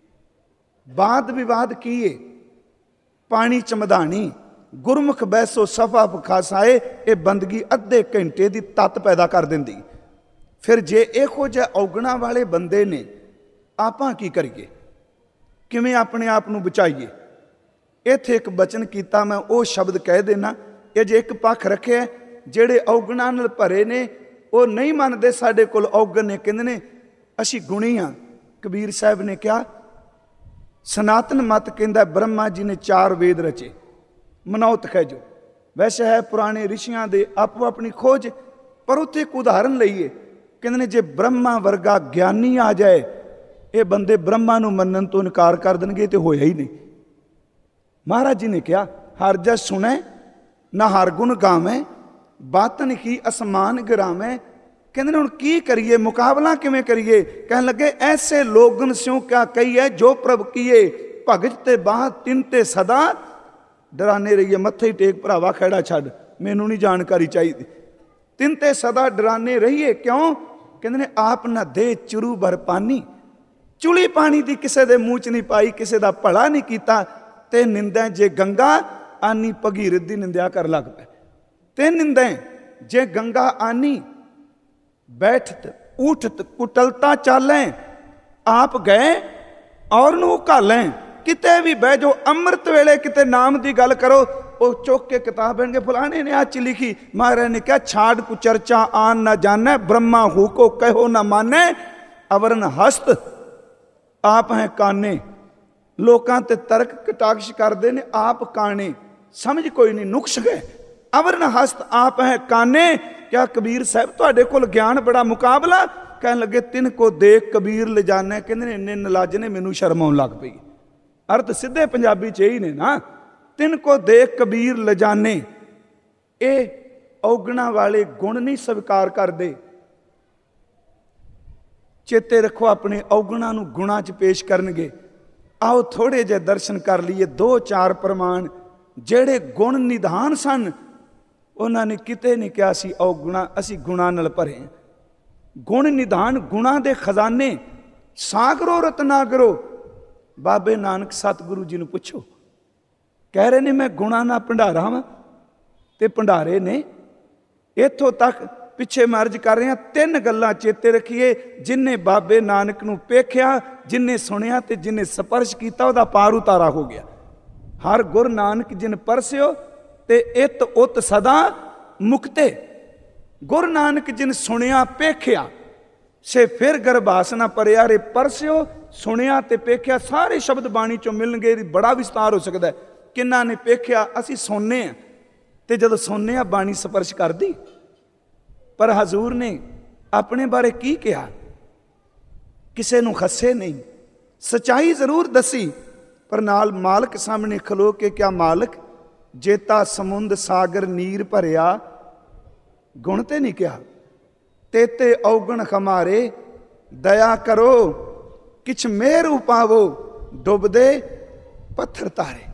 वाद विवाद किए पानी च मधानी, गुरमुख बैसो सफा खासाए। ये बंदगी अद्धे घंटे की तत पैदा कर देंदी। फिर जे ਇਹੋ ਜਿਹੇ ਔਗਣਾਂ ਵਾਲੇ ਬੰਦੇ ਨੇ ਆਪਾਂ ਕੀ ਕਰੀਏ, ਕਿਵੇਂ ਆਪਣੇ ਆਪ ਨੂੰ ਬਚਾਈਏ। ਇੱਥੇ ਇੱਕ ਬਚਨ ਕੀਤਾ ਮੈਂ ਉਹ ਸ਼ਬਦ ਕਹਿ ਦੇਣਾ। ਇਹ ਜੇ ਇੱਕ ਪੱਖ ਰੱਖਿਆ ਜਿਹੜੇ ਔਗਣਾਂ ਨਾਲ ਭਰੇ ਨੇ ਉਹ ਨਹੀਂ ਮੰਨਦੇ ਸਾਡੇ ਕੋਲ ਔਗਣ ਨੇ, ਕਹਿੰਦੇ ਨੇ ਅਸੀਂ ਗੁਣੀ ਹਾਂ। ਕਬੀਰ ਸਾਹਿਬ ਨੇ ਕਿਹਾ ਸਨਾਤਨ ਮਤ ਕਹਿੰਦਾ ਬ੍ਰਹਮਾ ਜੀ ਨੇ ਚਾਰ ਵੇਦ ਰਚੇ, ਮਨੌਤ ਖੈਜੋ। ਵੈਸੇ ਹੈ ਪੁਰਾਣੇ ਰਿਸ਼ੀਆਂ ਦੇ ਆਪੋ ਆਪਣੀ ਖੋਜ, ਪਰ ਉੱਥੇ ਇੱਕ ਉਦਾਹਰਨ ਲਈਏ। ਕਹਿੰਦੇ ਨੇ ਜੇ ਬ੍ਰਹਮਾ ਵਰਗਾ ਗਿਆਨੀ ਆ ਜਾਏ ਇਹ ਬੰਦੇ ਬ੍ਰਹਮਾ ਨੂੰ ਮੰਨਣ ਤੋਂ ਇਨਕਾਰ ਕਰ ਦੇਣਗੇ ਤੇ ਹੋਇਆ ਹੀ ਨਹੀਂ। ਮਹਾਰਾਜ ਜੀ ਨੇ ਕਿਹਾ ਹਰ ਜਸ ਸੁਣੈ ਨਾ ਹਰ ਗੁਣ ਗਾਵੇਂ, ਬਾਤਨ ਕੀ ਅਸਮਾਨ ਗਿਰਾਵੇਂ। ਕਹਿੰਦੇ ਨੇ ਹੁਣ ਕੀ ਕਰੀਏ, ਮੁਕਾਬਲਾ ਕਿਵੇਂ ਕਰੀਏ। ਕਹਿਣ ਲੱਗੇ ਐਸੇ ਲੋਗਨ ਸਿਉ ਕਿਆ ਕਹੀਏ, ਜੋ ਪ੍ਰਭ ਕੀਏ ਭਗਤ ਤੇ ਬਾਹ ਤਿੰਨ ਤੇ ਸਦਾ। ਡਰਾਨੇ ਰਹੀਏ, ਮੱਥੇ ਹੀ ਟੇਕ ਭਰਾਵਾ, ਖੈੜਾ ਛੱਡ, ਮੈਨੂੰ ਨਹੀਂ ਜਾਣਕਾਰੀ ਚਾਹੀਦੀ। ਤਿੰਨ ਤੇ ਸਦਾ ਡਰਾਨੇ ਰਹੀਏ, ਕਿਉਂ? ਕਹਿੰਦੇ ਨੇ ਆਪ ਨਾ ਦੇ ਚੁਰੂ ਭਰ ਪਾਨੀ, ਚੁਲੀ ਪਾਣੀ ਦੀ ਕਿਸੇ ਦੇ ਮੂੰਹ 'ਚ ਨਹੀਂ ਪਾਈ, ਕਿਸੇ ਦਾ ਭਲਾ ਨਹੀਂ ਕੀਤਾ। ਤੇ ਨਿੰਦਾ ਜੇ ਗੰਗਾ ਆਨੀ, ਭਗੀਰਥ ਦੀ ਨਿੰਦਿਆ ਕਰ ਲੱਗ ਪਏ। ਤੇ ਨਿੰਦਾ ਜੇ ਗੰਗਾ ਆਨੀ, ਬੈਠਤ ਉਠਤ ਕੁਟਲਤਾ ਚਾਲੇ। ਆਪ ਗਏ ਔਰ ਨੂੰ ਘਾਲੇ, ਕਿਤੇ ਵੀ ਬਹਿ ਜਾਓ, ਅੰਮ੍ਰਿਤ ਵੇਲੇ ਕਿਤੇ ਨਾਮ ਦੀ ਗੱਲ ਕਰੋ ਉਹ ਚੁੱਕ ਕੇ ਕਿਤਾਬ ਬਣ ਕੇ ਫਲਾਣੇ ਨੇ ਅੱਜ ਲਿਖੀ। ਮਹਾਰਾਜ ਨੇ ਕਿਹਾ ਛਾੜ ਕੁ ਚਰਚਾ ਆਨ ਨਾ ਜਾਣੇ, ਬ੍ਰਹਮਾ ਹੂ ਕੋ ਕਹੋ ਨਾ ਮਾਨੇ। ਅਵਰਨ ਹਸਤ ਆਪ ਹੈ ਕਾਨੇ, ਲੋਕਾਂ ਤੇ ਤਰਕ ਕਟਾਕਸ਼ ਕਰਦੇ ਨੇ ਆਪ ਕਾਣੇ, ਸਮਝ ਕੋਈ ਨਹੀਂ, ਨੁਕਸ ਗਏ। ਅਵਰਨ ਹਸਤ ਆਪ ਹੈ ਕਾਨੇ। ਕਿਆ ਕਬੀਰ ਸਾਹਿਬ ਤੁਹਾਡੇ ਕੋਲ ਗਿਆਨ ਬੜਾ ਮੁਕਾਬਲਾ। ਕਹਿਣ ਲੱਗੇ ਤਿੰਨ ਕੋ ਦੇਖ ਕਬੀਰ ਲਿਜਾਨੇ। ਕਹਿੰਦੇ ਨੇ ਇੰਨੇ ਨਲਾਜ ਨੇ ਮੈਨੂੰ ਸ਼ਰਮ ਆਉਣ ਲੱਗ ਪਈ। ਅਰਥ ਸਿੱਧੇ ਪੰਜਾਬੀ 'ਚ ਇਹੀ ਨੇ ਨਾ, ਤਿੰਨ ਕੋ ਦੇਖ ਕਬੀਰ ਲਿਜਾਨੇ। ਇਹ ਔਗਣਾਂ ਵਾਲੇ ਗੁਣ ਨਹੀਂ ਸਵੀਕਾਰ ਕਰਦੇ। ਚੇਤੇ ਰੱਖੋ ਆਪਣੇ ਔਗਣਾਂ ਨੂੰ ਗੁਣਾਂ 'ਚ ਪੇਸ਼ ਕਰਨਗੇ। ਆਓ ਥੋੜ੍ਹੇ ਜਿਹੇ ਦਰਸ਼ਨ ਕਰ ਲਈਏ। ਦੋ ਚਾਰ ਪ੍ਰਮਾਣ ਜਿਹੜੇ ਗੁਣ ਨਿਧਾਨ ਸਨ, ਉਹਨਾਂ ਨੇ ਕਿਤੇ ਨਹੀਂ ਕਿਹਾ ਸੀ ਔਗੁਣਾ, ਅਸੀਂ ਗੁਣਾਂ ਨਾਲ ਭਰੇ ਹਾਂ। ਗੁਣ ਨਿਧਾਨ, ਗੁਣਾਂ ਦੇ ਖਜ਼ਾਨੇ, ਸਾਗਰੋ ਰਤਨਾਗਰੋ। ਬਾਬੇ ਨਾਨਕ ਸਤਿਗੁਰੂ ਜੀ ਨੂੰ ਪੁੱਛੋ, ਕਹਿ ਰਹੇ ਨੇ ਮੈਂ ਗੁਣਾਂ ਨਾਲ ਭੰਡਾਰਾ ਵਾਂ, ਤੇ ਭੰਡਾਰੇ ਨੇ। ਇੱਥੋਂ ਤੱਕ ਪਿੱਛੇ ਮੈਂ ਅਰਜ਼ ਕਰ ਰਿਹਾ, ਤਿੰਨ ਗੱਲਾਂ ਚੇਤੇ ਰੱਖੀਏ। ਜਿਨਨੇ ਬਾਬੇ ਨਾਨਕ ਨੂੰ ਪੇਖਿਆ, ਜਿਨਨੇ ਸੁਣਿਆ ਤੇ ਜਿਨਨੇ ਸਪਰਸ਼ ਕੀਤਾ, ਉਹਦਾ ਪਾਰ ਉਤਾਰਾ ਹੋ ਗਿਆ। ਹਰ ਗੁਰ ਨਾਨਕ ਜਿਨ ਪਰਸਿਓ ਤੇ ਇਤ ਉਤ ਸਦਾ ਮੁਕਤੇ। ਗੁਰ ਨਾਨਕ ਜਿਨ ਸੁਣਿਆ ਪੇਖਿਆ ਸੇ ਫਿਰ ਗਰਭਾਸ ਨਾ ਪਰਿਆ ਰੇ। ਪਰਸਿਓ, ਸੁਣਿਆ ਤੇ ਪੇਖਿਆ ਸਾਰੇ ਸ਼ਬਦ ਬਾਣੀ ਚੋਂ ਮਿਲਣਗੇ। ਬੜਾ ਵਿਸਤਾਰ ਹੋ ਸਕਦਾ। ਕਿੰਨਾ ਨੇ ਪੇਖਿਆ? ਅਸੀਂ ਸੁਣਨੇ ਆ, ਤੇ ਜਦੋਂ ਸੁਣਨੇ ਆ ਬਾਣੀ ਸਪਰਸ਼ ਕਰਦੀ। ਪਰ ਹਜ਼ੂਰ ਨੇ ਆਪਣੇ ਬਾਰੇ ਕੀ ਕਿਹਾ? ਕਿਸੇ ਨੂੰ ਖੱਸੇ ਨਹੀਂ, ਸਚਾਈ ਜ਼ਰੂਰ ਦੱਸੀ, ਪਰ ਨਾਲ ਮਾਲਕ ਸਾਹਮਣੇ ਖਲੋ ਕੇ ਕਿਆ ਮਾਲਕ ਜੇਤਾ ਸਮੁੰਦ ਸਾਗਰ ਨੀਰ ਭਰਿਆ। ਗੁਣ ਤੇ ਨਹੀਂ ਕਿਹਾ। ਤੇਤੇ ਔਗਣ ਖਮਾਰੇ ਦਇਆ ਕਰੋ, ਕਿਛ ਮੇਰ ਉਪਾਵੋ ਡੁੱਬਦੇ ਪੱਥਰ ਤਾਰੇ।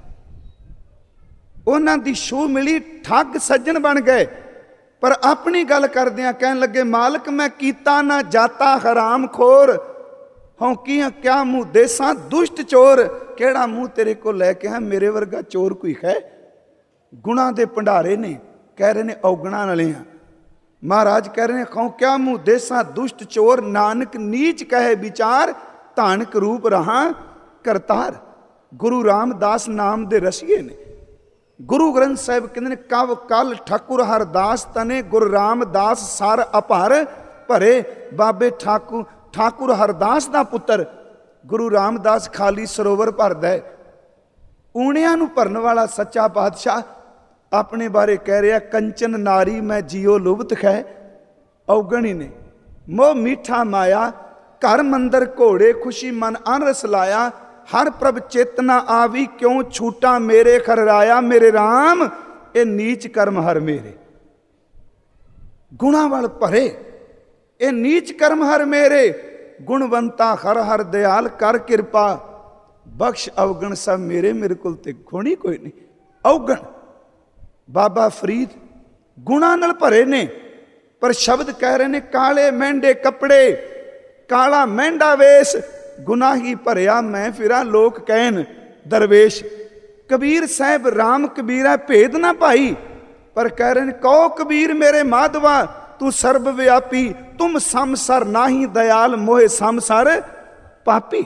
ਉਹਨਾਂ ਦੀ ਛੂਹ ਮਿਲੀ, ਠੱਗ ਸੱਜਣ ਬਣ ਗਏ। ਪਰ ਆਪਣੀ ਗੱਲ ਕਰਦਿਆਂ ਕਹਿਣ ਲੱਗੇ, ਮਾਲਕ ਮੈਂ ਕੀਤਾ ਨਾ ਜਾਤਾ ਹਰਾਮ ਖੋਰ, ਹੌਂਕੀਆਂ ਕਿਆ ਮੂੰਹ ਦੇਸਾਂ ਦੁਸ਼ਟ ਚੋਰ। ਕਿਹੜਾ ਮੂੰਹ ਤੇਰੇ ਕੋਲ ਲੈ ਕੇ ਆ, ਮੇਰੇ ਵਰਗਾ ਚੋਰ ਕੋਈ ਹੈ? ਗੁਣਾਂ ਦੇ ਭੰਡਾਰੇ ਨੇ, ਕਹਿ ਰਹੇ ਨੇ ਔਗਣਾਂ ਵਾਲੇ ਆ। ਮਹਾਰਾਜ ਕਹਿ ਰਹੇ ਨੇ, ਖੌਂਕਿਆ ਮੂੰਹ ਦੇਸਾਂ ਦੁਸ਼ਟ ਚੋਰ, ਨਾਨਕ ਨੀਚ ਕਹੇ ਵਿਚਾਰ, ਧਾਨਕ ਰੂਪ ਰਹਾ ਕਰਤਾਰ। ਗੁਰੂ ਰਾਮਦਾਸ ਨਾਮ ਦੇ ਰਸੀਏ ਨੇ। ਗੁਰੂ ਗ੍ਰੰਥ ਸਾਹਿਬ ਕਹਿੰਦੇ ਨੇ, ਕਵ ਕਲ ਠਾਕੁਰ ਹਰਦਾਸ ਤਨੇ, ਗੁਰੂ ਰਾਮਦਾਸ ਸਰ ਅਪਾਰ ਭਰੇ। ਬਾਬੇ ਠਾਕੁਰ ਠਾਕੁਰ ਹਰਦਾਸ ਦਾ ਪੁੱਤਰ ਗੁਰੂ ਰਾਮਦਾਸ ਖਾਲੀ ਸਰੋਵਰ ਭਰਦਾ ਹੈ। ਊਣਿਆਂ ਨੂੰ ਭਰਨ ਵਾਲਾ ਸੱਚਾ ਪਾਤਸ਼ਾਹ ਆਪਣੇ ਬਾਰੇ ਕਹਿ ਰਿਹਾ, ਕੰਚਨ ਨਾਰੀ ਮੈਂ ਜੀਓ ਲੁਭਤ ਖੈ। ਔਗਣੀ ਨੇ ਮੋਹ ਮੀਠਾ ਮਾਇਆ, ਘਰ ਮੰਦਰ ਘੋੜੇ ਖੁਸ਼ੀ ਮਨ ਅਨਰਸ ਲਾਇਆ। ਹਰ ਪ੍ਰਭ ਚੇਤਨਾ ਆਵੀ, ਕਿਉਂ ਛੂਟਾ ਮੇਰੇ ਖਰਰਾਇਆ। ਮੇਰੇ ਰਾਮ ਇਹ ਨੀਚ ਕਰਮ ਹਰ ਮੇਰੇ। ਗੁਣਾਂ ਵੱਲ ਭਰੇ ਇਹ ਨੀਚ ਕਰਮ ਹਰ ਮੇਰੇ। ਗੁਣਵੰਤਾ ਹਰ ਹਰ ਦਿਆਲ ਕਰ ਕਿਰਪਾ, ਬਖਸ਼ ਅਵਗਣ ਸਭ ਮੇਰੇ। ਮੇਰੇ ਕੋਲ ਤੇ ਗੁਣ ਹੀ ਕੋਈ ਨਹੀਂ। ਔਗਣ ਬਾਬਾ ਫਰੀਦ ਗੁਣਾਂ ਨਾਲ ਭਰੇ ਨੇ, ਪਰ ਸ਼ਬਦ ਕਹਿ ਰਹੇ ਨੇ, ਕਾਲੇ ਮਹਿੰਡੇ ਕੱਪੜੇ ਕਾਲਾ ਮਹਿੰਡਾ ਵੇਸ, ਗੁਨਾਹੀ ਭਰਿਆ ਮੈਂ ਫਿਰਾਂ ਲੋਕ ਕਹਿਣ ਦਰਵੇਸ਼। ਕਬੀਰ ਸਾਹਿਬ ਰਾਮ ਕਬੀਰਾ ਭੇਦ ਨਾ ਭਾਈ, ਪਰ ਕਹਿ ਰਹੇ ਨੇ, ਕਹੋ ਕਬੀਰ ਮੇਰੇ ਮਾਧਵਾ ਤੂੰ ਸਰਬ ਵਿਆਪੀ। ਤੁਮ ਸਮਸਰ ਨਾਹੀ ਦਇਆਲ, ਮੋਹਿ ਸਮਸਰ ਪਾਪੀ।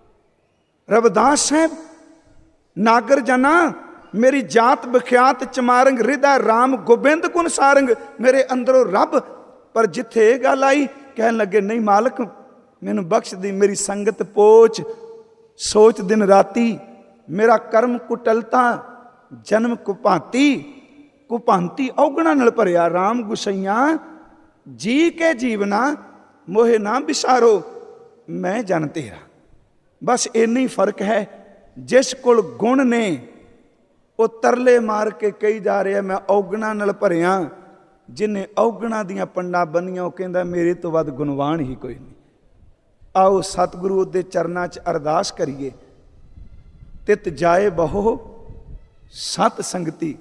ਰਵਿਦਾਸ ਸਾਹਿਬ ਨਾਗਰ ਜਨਾ ਮੇਰੀ ਜਾਤ ਬਖਿਆਤ ਚਮਾਰੰਗ, ਰਿਦਾ ਰਾਮ ਗੋਬਿੰਦ ਗੁਣ ਸਾਰੰਗ। ਮੇਰੇ ਅੰਦਰੋਂ ਰੱਬ। ਪਰ ਜਿੱਥੇ ਇਹ ਗੱਲ ਆਈ, ਕਹਿਣ ਲੱਗੇ, ਨਹੀਂ ਮਾਲਕ ਮੈਨੂੰ ਬਖਸ਼ ਦੀ, ਮੇਰੀ ਸੰਗਤ ਪੋਚ ਸੋਚ ਦਿਨ ਰਾਤੀ। ਮੇਰਾ ਕਰਮ ਕੁਟਲਤਾ ਜਨਮ ਕੁਪਾਤੀ, ਕੁਪਾਂਤੀ ਔਗਣਾ ਨਾਲ ਭਰਿਆ। ਰਾਮ ਗੁਸਈਆਂ ਜੀ ਕੇ ਜੀਵਨਾ, ਮੋਹੇ ਨਾ ਵਿਸਾਰੋ ਮੈਂ ਜਨ ਤੇਰਾ। ਬਸ ਇੰਨੀ ਫਰਕ ਹੈ। ਜਿਸ ਕੋਲ ਗੁਣ ਨੇ ਉਹ ਤਰਲੇ ਮਾਰ ਕੇ ਕਹੀ ਜਾ ਰਿਹਾ, ਮੈਂ ਔਗਣਾ ਨਾਲ ਭਰਿਆ। ਜਿਹਨੇ ਔਗਣਾ ਦੀਆਂ ਪੰਡਾਂ ਬੰਨੀਆਂ, ਉਹ ਕਹਿੰਦਾ ਮੇਰੇ ਤੋਂ ਵੱਧ ਗੁਣਵਾਨ ਹੀ ਕੋਈ ਨਹੀਂ। ਆਓ ਸਤਿਗੁਰੂ ਦੇ ਚਰਨਾਂ 'ਚ ਅਰਦਾਸ ਕਰੀਏ। ਤਿਤ ਜਾਏ ਬਹੁ ਸਤ ਸੰਗਤੀ।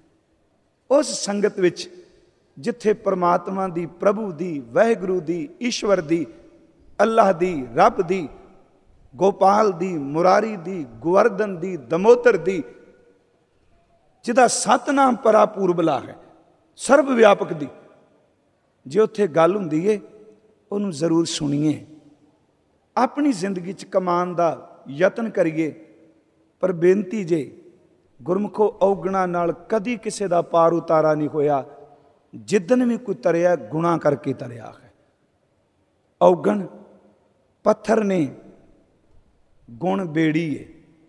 ਉਸ ਸੰਗਤ ਵਿੱਚ ਜਿੱਥੇ ਪਰਮਾਤਮਾ ਦੀ, ਪ੍ਰਭੂ ਦੀ, ਵਾਹਿਗੁਰੂ ਦੀ, ਈਸ਼ਵਰ ਦੀ, ਅੱਲਾਹ ਦੀ, ਰੱਬ ਦੀ, ਗੋਪਾਲ ਦੀ, ਮੁਰਾਰੀ ਦੀ, ਗੋਵਰਧਨ ਦੀ, ਦਮੋਦਰ ਦੀ, ਜਿਹਦਾ ਸਤਨਾਮ ਪਰਾਪੂਰ ਬਲਾ ਹੈ, ਸਰਬ ਵਿਆਪਕ ਦੀ, ਜੇ ਉੱਥੇ ਗੱਲ ਹੁੰਦੀ ਏ ਉਹਨੂੰ ਜ਼ਰੂਰ ਸੁਣੀਏ। ਆਪਣੀ ਜ਼ਿੰਦਗੀ 'ਚ ਕਮਾਉਣ ਦਾ ਯਤਨ ਕਰੀਏ। ਪਰ ਬੇਨਤੀ ਜੇ ਗੁਰਮੁਖੋ, ਔਗਣਾ ਨਾਲ ਕਦੀ ਕਿਸੇ ਦਾ ਪਾਰ ਉਤਾਰਾ ਨਹੀਂ ਹੋਇਆ। ਜਿੱਦਣ ਵੀ ਕੋਈ ਤਰਿਆ, ਗੁਣਾ ਕਰਕੇ ਤਰਿਆ ਹੈ। ਔਗਣ ਪੱਥਰ ਨੇ, ਗੁਣ ਬੇੜੀ ਏ।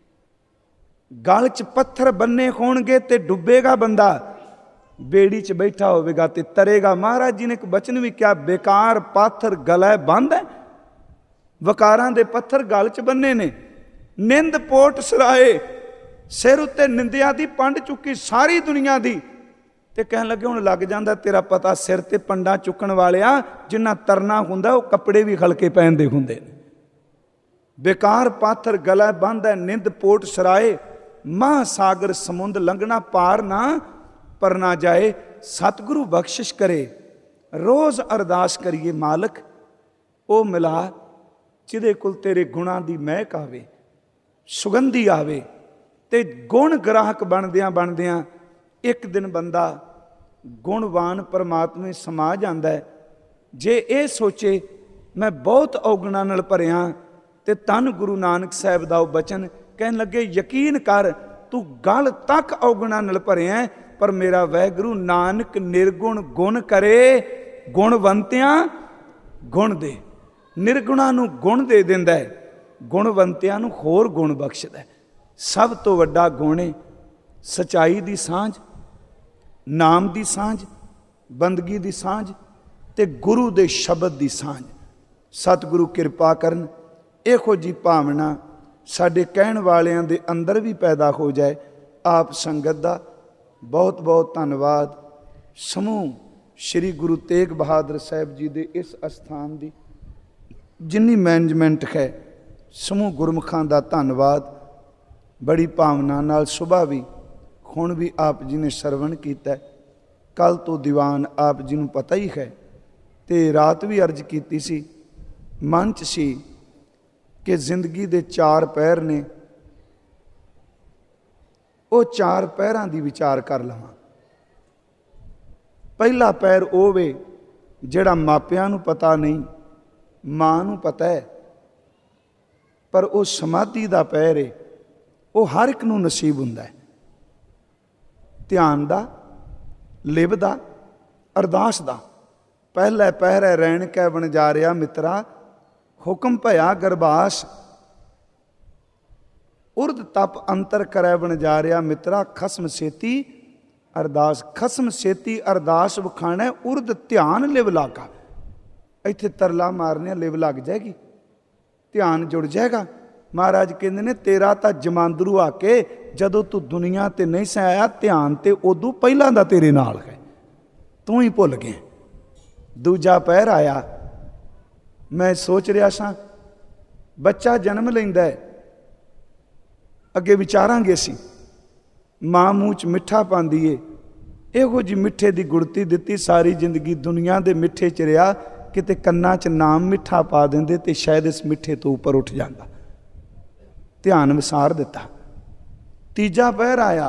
ਗਲ 'ਚ ਪੱਥਰ ਬੰਨੇ ਹੋਣਗੇ ਤੇ ਡੁੱਬੇਗਾ ਬੰਦਾ, ਬੇੜੀ 'ਚ ਬੈਠਾ ਹੋਵੇਗਾ ਤੇ ਤਰੇਗਾ। ਮਹਾਰਾਜ ਜੀ ਨੇ ਇੱਕ ਬਚਨ ਵੀ ਕਿਹਾ, ਬੇਕਾਰ ਪਾਥਰ ਗਲੇ ਬੰਦ ਹੈ। ਵਕਾਰਾਂ ਦੇ ਪੱਥਰ ਗਲ 'ਚ ਬੰਨੇ ਨੇ। ਨਿੰਦ ਪੋਟ ਸਰਾਏ, ਸਿਰ ਉੱਤੇ ਨਿੰਦਿਆਂ ਦੀ ਪੰਡ ਚੁੱਕੀ ਸਾਰੀ ਦੁਨੀਆ ਦੀ। ਤੇ ਕਹਿਣ ਲੱਗੇ ਹੁਣ ਲੱਗ ਜਾਂਦਾ ਤੇਰਾ ਪਤਾ ਸਿਰ ਤੇ ਪੰਡਾ ਚੁੱਕਣ ਵਾਲਿਆ, ਜਿੰਨਾ ਤਰਨਾ ਹੁੰਦਾ ਉਹ ਕੱਪੜੇ ਵੀ ਹਲਕੇ ਪਹਿਨਦੇ ਹੁੰਦੇ ਨੇ। ਬੇਕਾਰ ਪਾਥਰ ਗਲਾ ਬੰਨ੍ਹਦਾ ਨਿੰਦ ਪੋਟ ਸਰਾਏ, ਮਹਾਂ ਸਾਗਰ ਸਮੁੰਦ ਲੰਘਣਾ ਪਾਰ ਨਾ ਪਰਨਾ ਜਾਏ। ਸਤਿਗੁਰੂ ਬਖਸ਼ਿਸ਼ ਕਰੇ, ਰੋਜ਼ ਅਰਦਾਸ ਕਰੀਏ ਮਾਲਕ ਉਹ ਮਿਲਾ ਜਿਹਦੇ ਕੋਲ ਤੇਰੇ ਗੁਣਾਂ ਦੀ ਮਹਿਕ ਆਵੇ, ਸੁਗੰਧੀ ਆਵੇ। ਤੇ ਗੁਣ ਗ੍ਰਾਹਕ ਬਣਦਿਆਂ ਬਣਦਿਆਂ ਇੱਕ ਦਿਨ ਬੰਦਾ ਗੁਣਵਾਨ ਪਰਮਾਤਮਾ ਸਮਾ ਜਾਂਦਾ ਹੈ। ਜੇ ਇਹ ਸੋਚੇ ਮੈਂ ਬਹੁਤ ਔਗੁਣਾਂ ਨਾਲ ਭਰਿਆ, ਤੇ ਧੰਨ ਗੁਰੂ ਨਾਨਕ ਸਾਹਿਬ ਦਾ ਉਹ ਬਚਨ ਕਹਿਣ ਲੱਗੇ ਯਕੀਨ ਕਰ ਤੂੰ ਗਲ ਤੱਕ ਔਗੁਣਾਂ ਨਾਲ ਭਰਿਆ, ਪਰ ਮੇਰਾ ਵਾਹਿਗੁਰੂ ਨਾਨਕ ਨਿਰਗੁਣ ਗੁਣ ਕਰੇ, ਗੁਣਵੰਤਿਆਂ ਗੁਣ ਦੇ। ਨਿਰਗੁਣਾਂ ਨੂੰ ਗੁਣ ਦੇ ਦਿੰਦਾ ਹੈ, ਗੁਣਵੰਤਿਆਂ ਨੂੰ ਹੋਰ ਗੁਣ ਬਖਸ਼ਦਾ ਹੈ। ਸਭ ਤੋਂ ਵੱਡਾ ਗੁਣ ਹੈ ਸਚਾਈ ਦੀ ਸਾਂਝ, ਨਾਮ ਦੀ ਸਾਂਝ, ਬੰਦਗੀ ਦੀ ਸਾਂਝ ਤੇ ਗੁਰੂ ਦੇ ਸ਼ਬਦ ਦੀ ਸਾਂਝ। ਸਤਿਗੁਰੂ ਕਿਰਪਾ ਕਰਨ ਇਹੋ ਜਿਹੀ ਭਾਵਨਾ ਸਾਡੇ ਕਹਿਣ ਵਾਲਿਆਂ ਦੇ ਅੰਦਰ ਵੀ ਪੈਦਾ ਹੋ ਜਾਏ। ਆਪ ਸੰਗਤ ਦਾ ਬਹੁਤ ਬਹੁਤ ਧੰਨਵਾਦ। ਸਮੂਹ ਸ਼੍ਰੀ ਗੁਰੂ ਤੇਗ ਬਹਾਦਰ ਸਾਹਿਬ ਜੀ ਦੇ ਇਸ ਅਸਥਾਨ ਦੀ ਜਿੰਨੀ ਮੈਨੇਜਮੈਂਟ ਹੈ, ਸਮੂਹ ਗੁਰਮੁਖਾਂ ਦਾ ਧੰਨਵਾਦ। ਬੜੀ ਭਾਵਨਾ ਨਾਲ ਸੁਬਾਹ ਵੀ ਹੁਣ ਵੀ ਆਪ ਜੀ ਨੇ ਸਰਵਣ ਕੀਤਾ। ਕੱਲ੍ਹ ਤੋਂ ਦੀਵਾਨ ਆਪ ਜੀ ਨੂੰ ਪਤਾ ਹੀ ਹੈ, ਤੇ ਰਾਤ ਵੀ ਅਰਜ਼ ਕੀਤੀ ਸੀ, ਮਨ 'ਚ ਸੀ ਕਿ ਜ਼ਿੰਦਗੀ ਦੇ ਚਾਰ ਪਹਿਰ ਨੇ, ਉਹ ਚਾਰ ਪਹਿਰਾਂ ਦੀ ਵਿਚਾਰ ਕਰ ਲਵਾਂ। ਪਹਿਲਾ ਪਹਿਰ ਉਹ ਵੇ ਜਿਹੜਾ ਮਾਪਿਆਂ ਨੂੰ ਪਤਾ ਨਹੀਂ, ਮਾਂ ਨੂੰ ਪਤਾ ਹੈ, ਪਰ ਉਹ ਸਮਾਧੀ ਦਾ ਪਹਿਰ ਹੈ, ਉਹ ਹਰ ਇੱਕ ਨੂੰ ਨਸੀਬ ਹੁੰਦਾ ਹੈ। ਧਿਆਨ ਦਾ, ਲਿਵ ਦਾ, ਅਰਦਾਸ ਦਾ। ਪਹਿਲਾ ਪਹਿਰ ਹੈ ਰਹਿਣ ਕੈ ਵਣਜਾਰਿਆ ਮਿੱਤਰਾ, ਹੁਕਮ ਭਇਆ ਗਰਬਾਸ। ਉਰਦ ਤਪ ਅੰਤਰ ਕਰੈ ਵਣਜਾਰਿਆ ਮਿੱਤਰਾ, ਖਸਮ ਸੇਤੀ ਅਰਦਾਸ। ਖਸਮ ਸੇਤੀ ਅਰਦਾਸ ਵਿਖਾਣਾ, ਉਰਦ ਧਿਆਨ ਲਿਵ ਲਾਗਾ। ਇੱਥੇ ਤਰਲਾ ਮਾਰਨੇ ਲਿਵ ਲੱਗ ਜਾਏਗੀ, ਧਿਆਨ ਜੁੜ ਜਾਏਗਾ। ਮਹਾਰਾਜ ਕਹਿੰਦੇ ਨੇ ਤੇਰਾ ਤਾਂ ਜਮਾਂਦਰੂ ਆ ਕੇ ਜਦੋਂ ਤੂੰ ਦੁਨੀਆ ਤੇ ਨਹੀਂ ਸੈ ਆਇਆ, ਧਿਆਨ ਤੇ ਉਦੋਂ ਪਹਿਲਾਂ ਦਾ ਤੇਰੇ ਨਾਲ ਹੈ, ਤੂੰ ਹੀ ਭੁੱਲ ਗਿਆ। ਦੂਜਾ ਪਹਿਰ ਆਇਆ, ਮੈਂ ਸੋਚ ਰਿਹਾ ਸਾਂ ਬੱਚਾ ਜਨਮ ਲੈਂਦਾ ਹੈ, ਅੱਗੇ ਵਿਚਾਰਾਂਗੇ ਅਸੀਂ, ਮਾਂ ਮੂੰਹ 'ਚ ਮਿੱਠਾ ਪਾਉਂਦੀ ਏ, ਇਹੋ ਜਿਹੀ ਮਿੱਠੇ ਦੀ ਗੁੜਤੀ ਦਿੱਤੀ, ਸਾਰੀ ਜ਼ਿੰਦਗੀ ਦੁਨੀਆ ਦੇ ਮਿੱਠੇ 'ਚ ਰਿਹਾ, ਕਿਤੇ ਕੰਨਾਂ 'ਚ ਨਾਮ ਮਿੱਠਾ ਪਾ ਦਿੰਦੇ ਤੇ ਸ਼ਾਇਦ ਇਸ ਮਿੱਠੇ ਤੋਂ ਉੱਪਰ ਉੱਠ ਜਾਂਦਾ। ਧਿਆਨ ਵਿਸਾਰ ਦਿੱਤਾ। ਤੀਜਾ ਪਹਿਰ ਆਇਆ,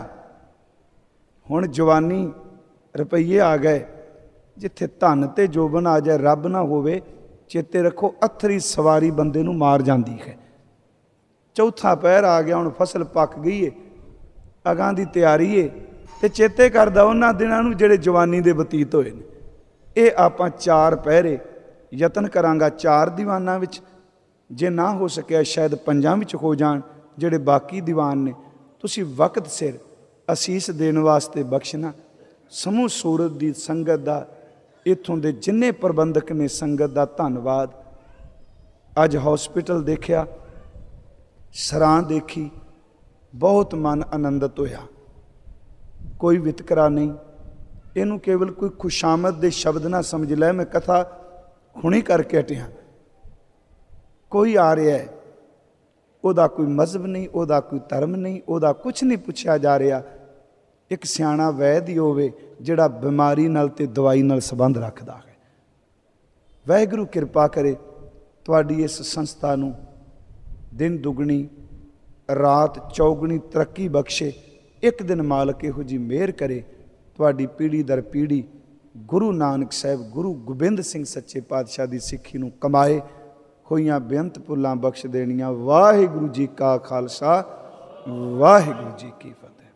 ਹੁਣ ਜਵਾਨੀ ਰੁਪਈਏ ਆ ਗਏ, ਜਿੱਥੇ ਧਨ ਤੇ ਜੋਬਨ ਆ ਜਾਏ, ਰੱਬ ਨਾ ਹੋਵੇ, ਚੇਤੇ ਰੱਖੋ ਅਥਰੀ ਸਵਾਰੀ ਬੰਦੇ ਨੂੰ ਮਾਰ ਜਾਂਦੀ ਹੈ। ਚੌਥਾ ਪਹਿਰ ਆ ਗਿਆ, ਹੁਣ ਫਸਲ ਪੱਕ ਗਈ ਏ, ਅਗਾਂ ਦੀ ਤਿਆਰੀ ਏ, ਤੇ ਚੇਤੇ ਕਰਦਾ ਉਹਨਾਂ ਦਿਨਾਂ ਨੂੰ ਜਿਹੜੇ ਜਵਾਨੀ ਦੇ ਬਤੀਤ ਹੋਏ ਨੇ। ਇਹ ਆਪਾਂ ਚਾਰ ਪਹਿਰੇ ਯਤਨ ਕਰਾਂਗਾ, ਚਾਰ ਦੀਵਾਨਾਂ ਵਿੱਚ, ਜੇ ਨਾ ਹੋ ਸਕਿਆ ਸ਼ਾਇਦ ਪੰਜਾਂ ਵਿੱਚ ਹੋ ਜਾਣ ਜਿਹੜੇ ਬਾਕੀ ਦੀਵਾਨ ਨੇ। ਤੁਸੀਂ ਵਕਤ ਸਿਰ ਅਸੀਸ ਦੇਣ ਵਾਸਤੇ ਬਖਸ਼ਣਾ। ਸਮੂਹ ਸੂਰਤ ਦੀ ਸੰਗਤ ਦਾ, ਇੱਥੋਂ ਦੇ ਜਿੰਨੇ ਪ੍ਰਬੰਧਕ ਨੇ ਸੰਗਤ ਦਾ ਧੰਨਵਾਦ। ਅੱਜ ਹੌਸਪੀਟਲ ਦੇਖਿਆ, ਸਰਾਂ ਦੇਖੀ, ਬਹੁਤ ਮਨ ਆਨੰਦਿਤ ਹੋਇਆ। ਕੋਈ ਵਿਤਕਰਾ ਨਹੀਂ, ਇਹਨੂੰ ਕੇਵਲ ਕੋਈ ਖੁਸ਼ਾਮਦ ਦੇ ਸ਼ਬਦ ਨਾ ਸਮਝ ਲੈ। ਮੈਂ ਕਥਾ ਹੁਣੀ ਕਰਕੇ ਹਟਿਆ। ਕੋਈ ਆ ਰਿਹਾ ਹੈ, ਉਹਦਾ ਕੋਈ ਮਜ਼ਹਬ ਨਹੀਂ, ਉਹਦਾ ਕੋਈ ਧਰਮ ਨਹੀਂ, ਉਹਦਾ ਕੁਛ ਨਹੀਂ ਪੁੱਛਿਆ ਜਾ ਰਿਹਾ। ਇੱਕ ਸਿਆਣਾ ਵੈਦ ਹੀ ਹੋਵੇ ਜਿਹੜਾ ਬਿਮਾਰੀ ਨਾਲ ਤੇ ਦਵਾਈ ਨਾਲ ਸੰਬੰਧ ਰੱਖਦਾ ਹੈ। ਵਾਹਿਗੁਰੂ ਕਿਰਪਾ ਕਰੇ ਤੁਹਾਡੀ ਇਸ ਸੰਸਥਾ ਨੂੰ ਦਿਨ ਦੁਗਣੀ ਰਾਤ ਚੌਗਣੀ ਤਰੱਕੀ ਬਖਸ਼ੇ। ਇੱਕ ਦਿਨ ਮਾਲਕ ਇਹੋ ਜਿਹੀ ਮਿਹਰ ਕਰੇ, ਤੁਹਾਡੀ ਪੀੜ੍ਹੀ ਦਰ ਪੀੜ੍ਹੀ ਗੁਰੂ ਨਾਨਕ ਸਾਹਿਬ, ਗੁਰੂ ਗੋਬਿੰਦ ਸਿੰਘ ਸੱਚੇ ਪਾਤਸ਼ਾਹ ਦੀ ਸਿੱਖੀ ਨੂੰ ਕਮਾਏ। ਹੋਈਆਂ ਬੇਅੰਤ ਭੁੱਲਾਂ ਬਖਸ਼ ਦੇਣੀਆਂ। ਵਾਹਿਗੁਰੂ ਜੀ ਕਾ ਖਾਲਸਾ, ਵਾਹਿਗੁਰੂ ਜੀ ਕੀ ਫਤਿਹ।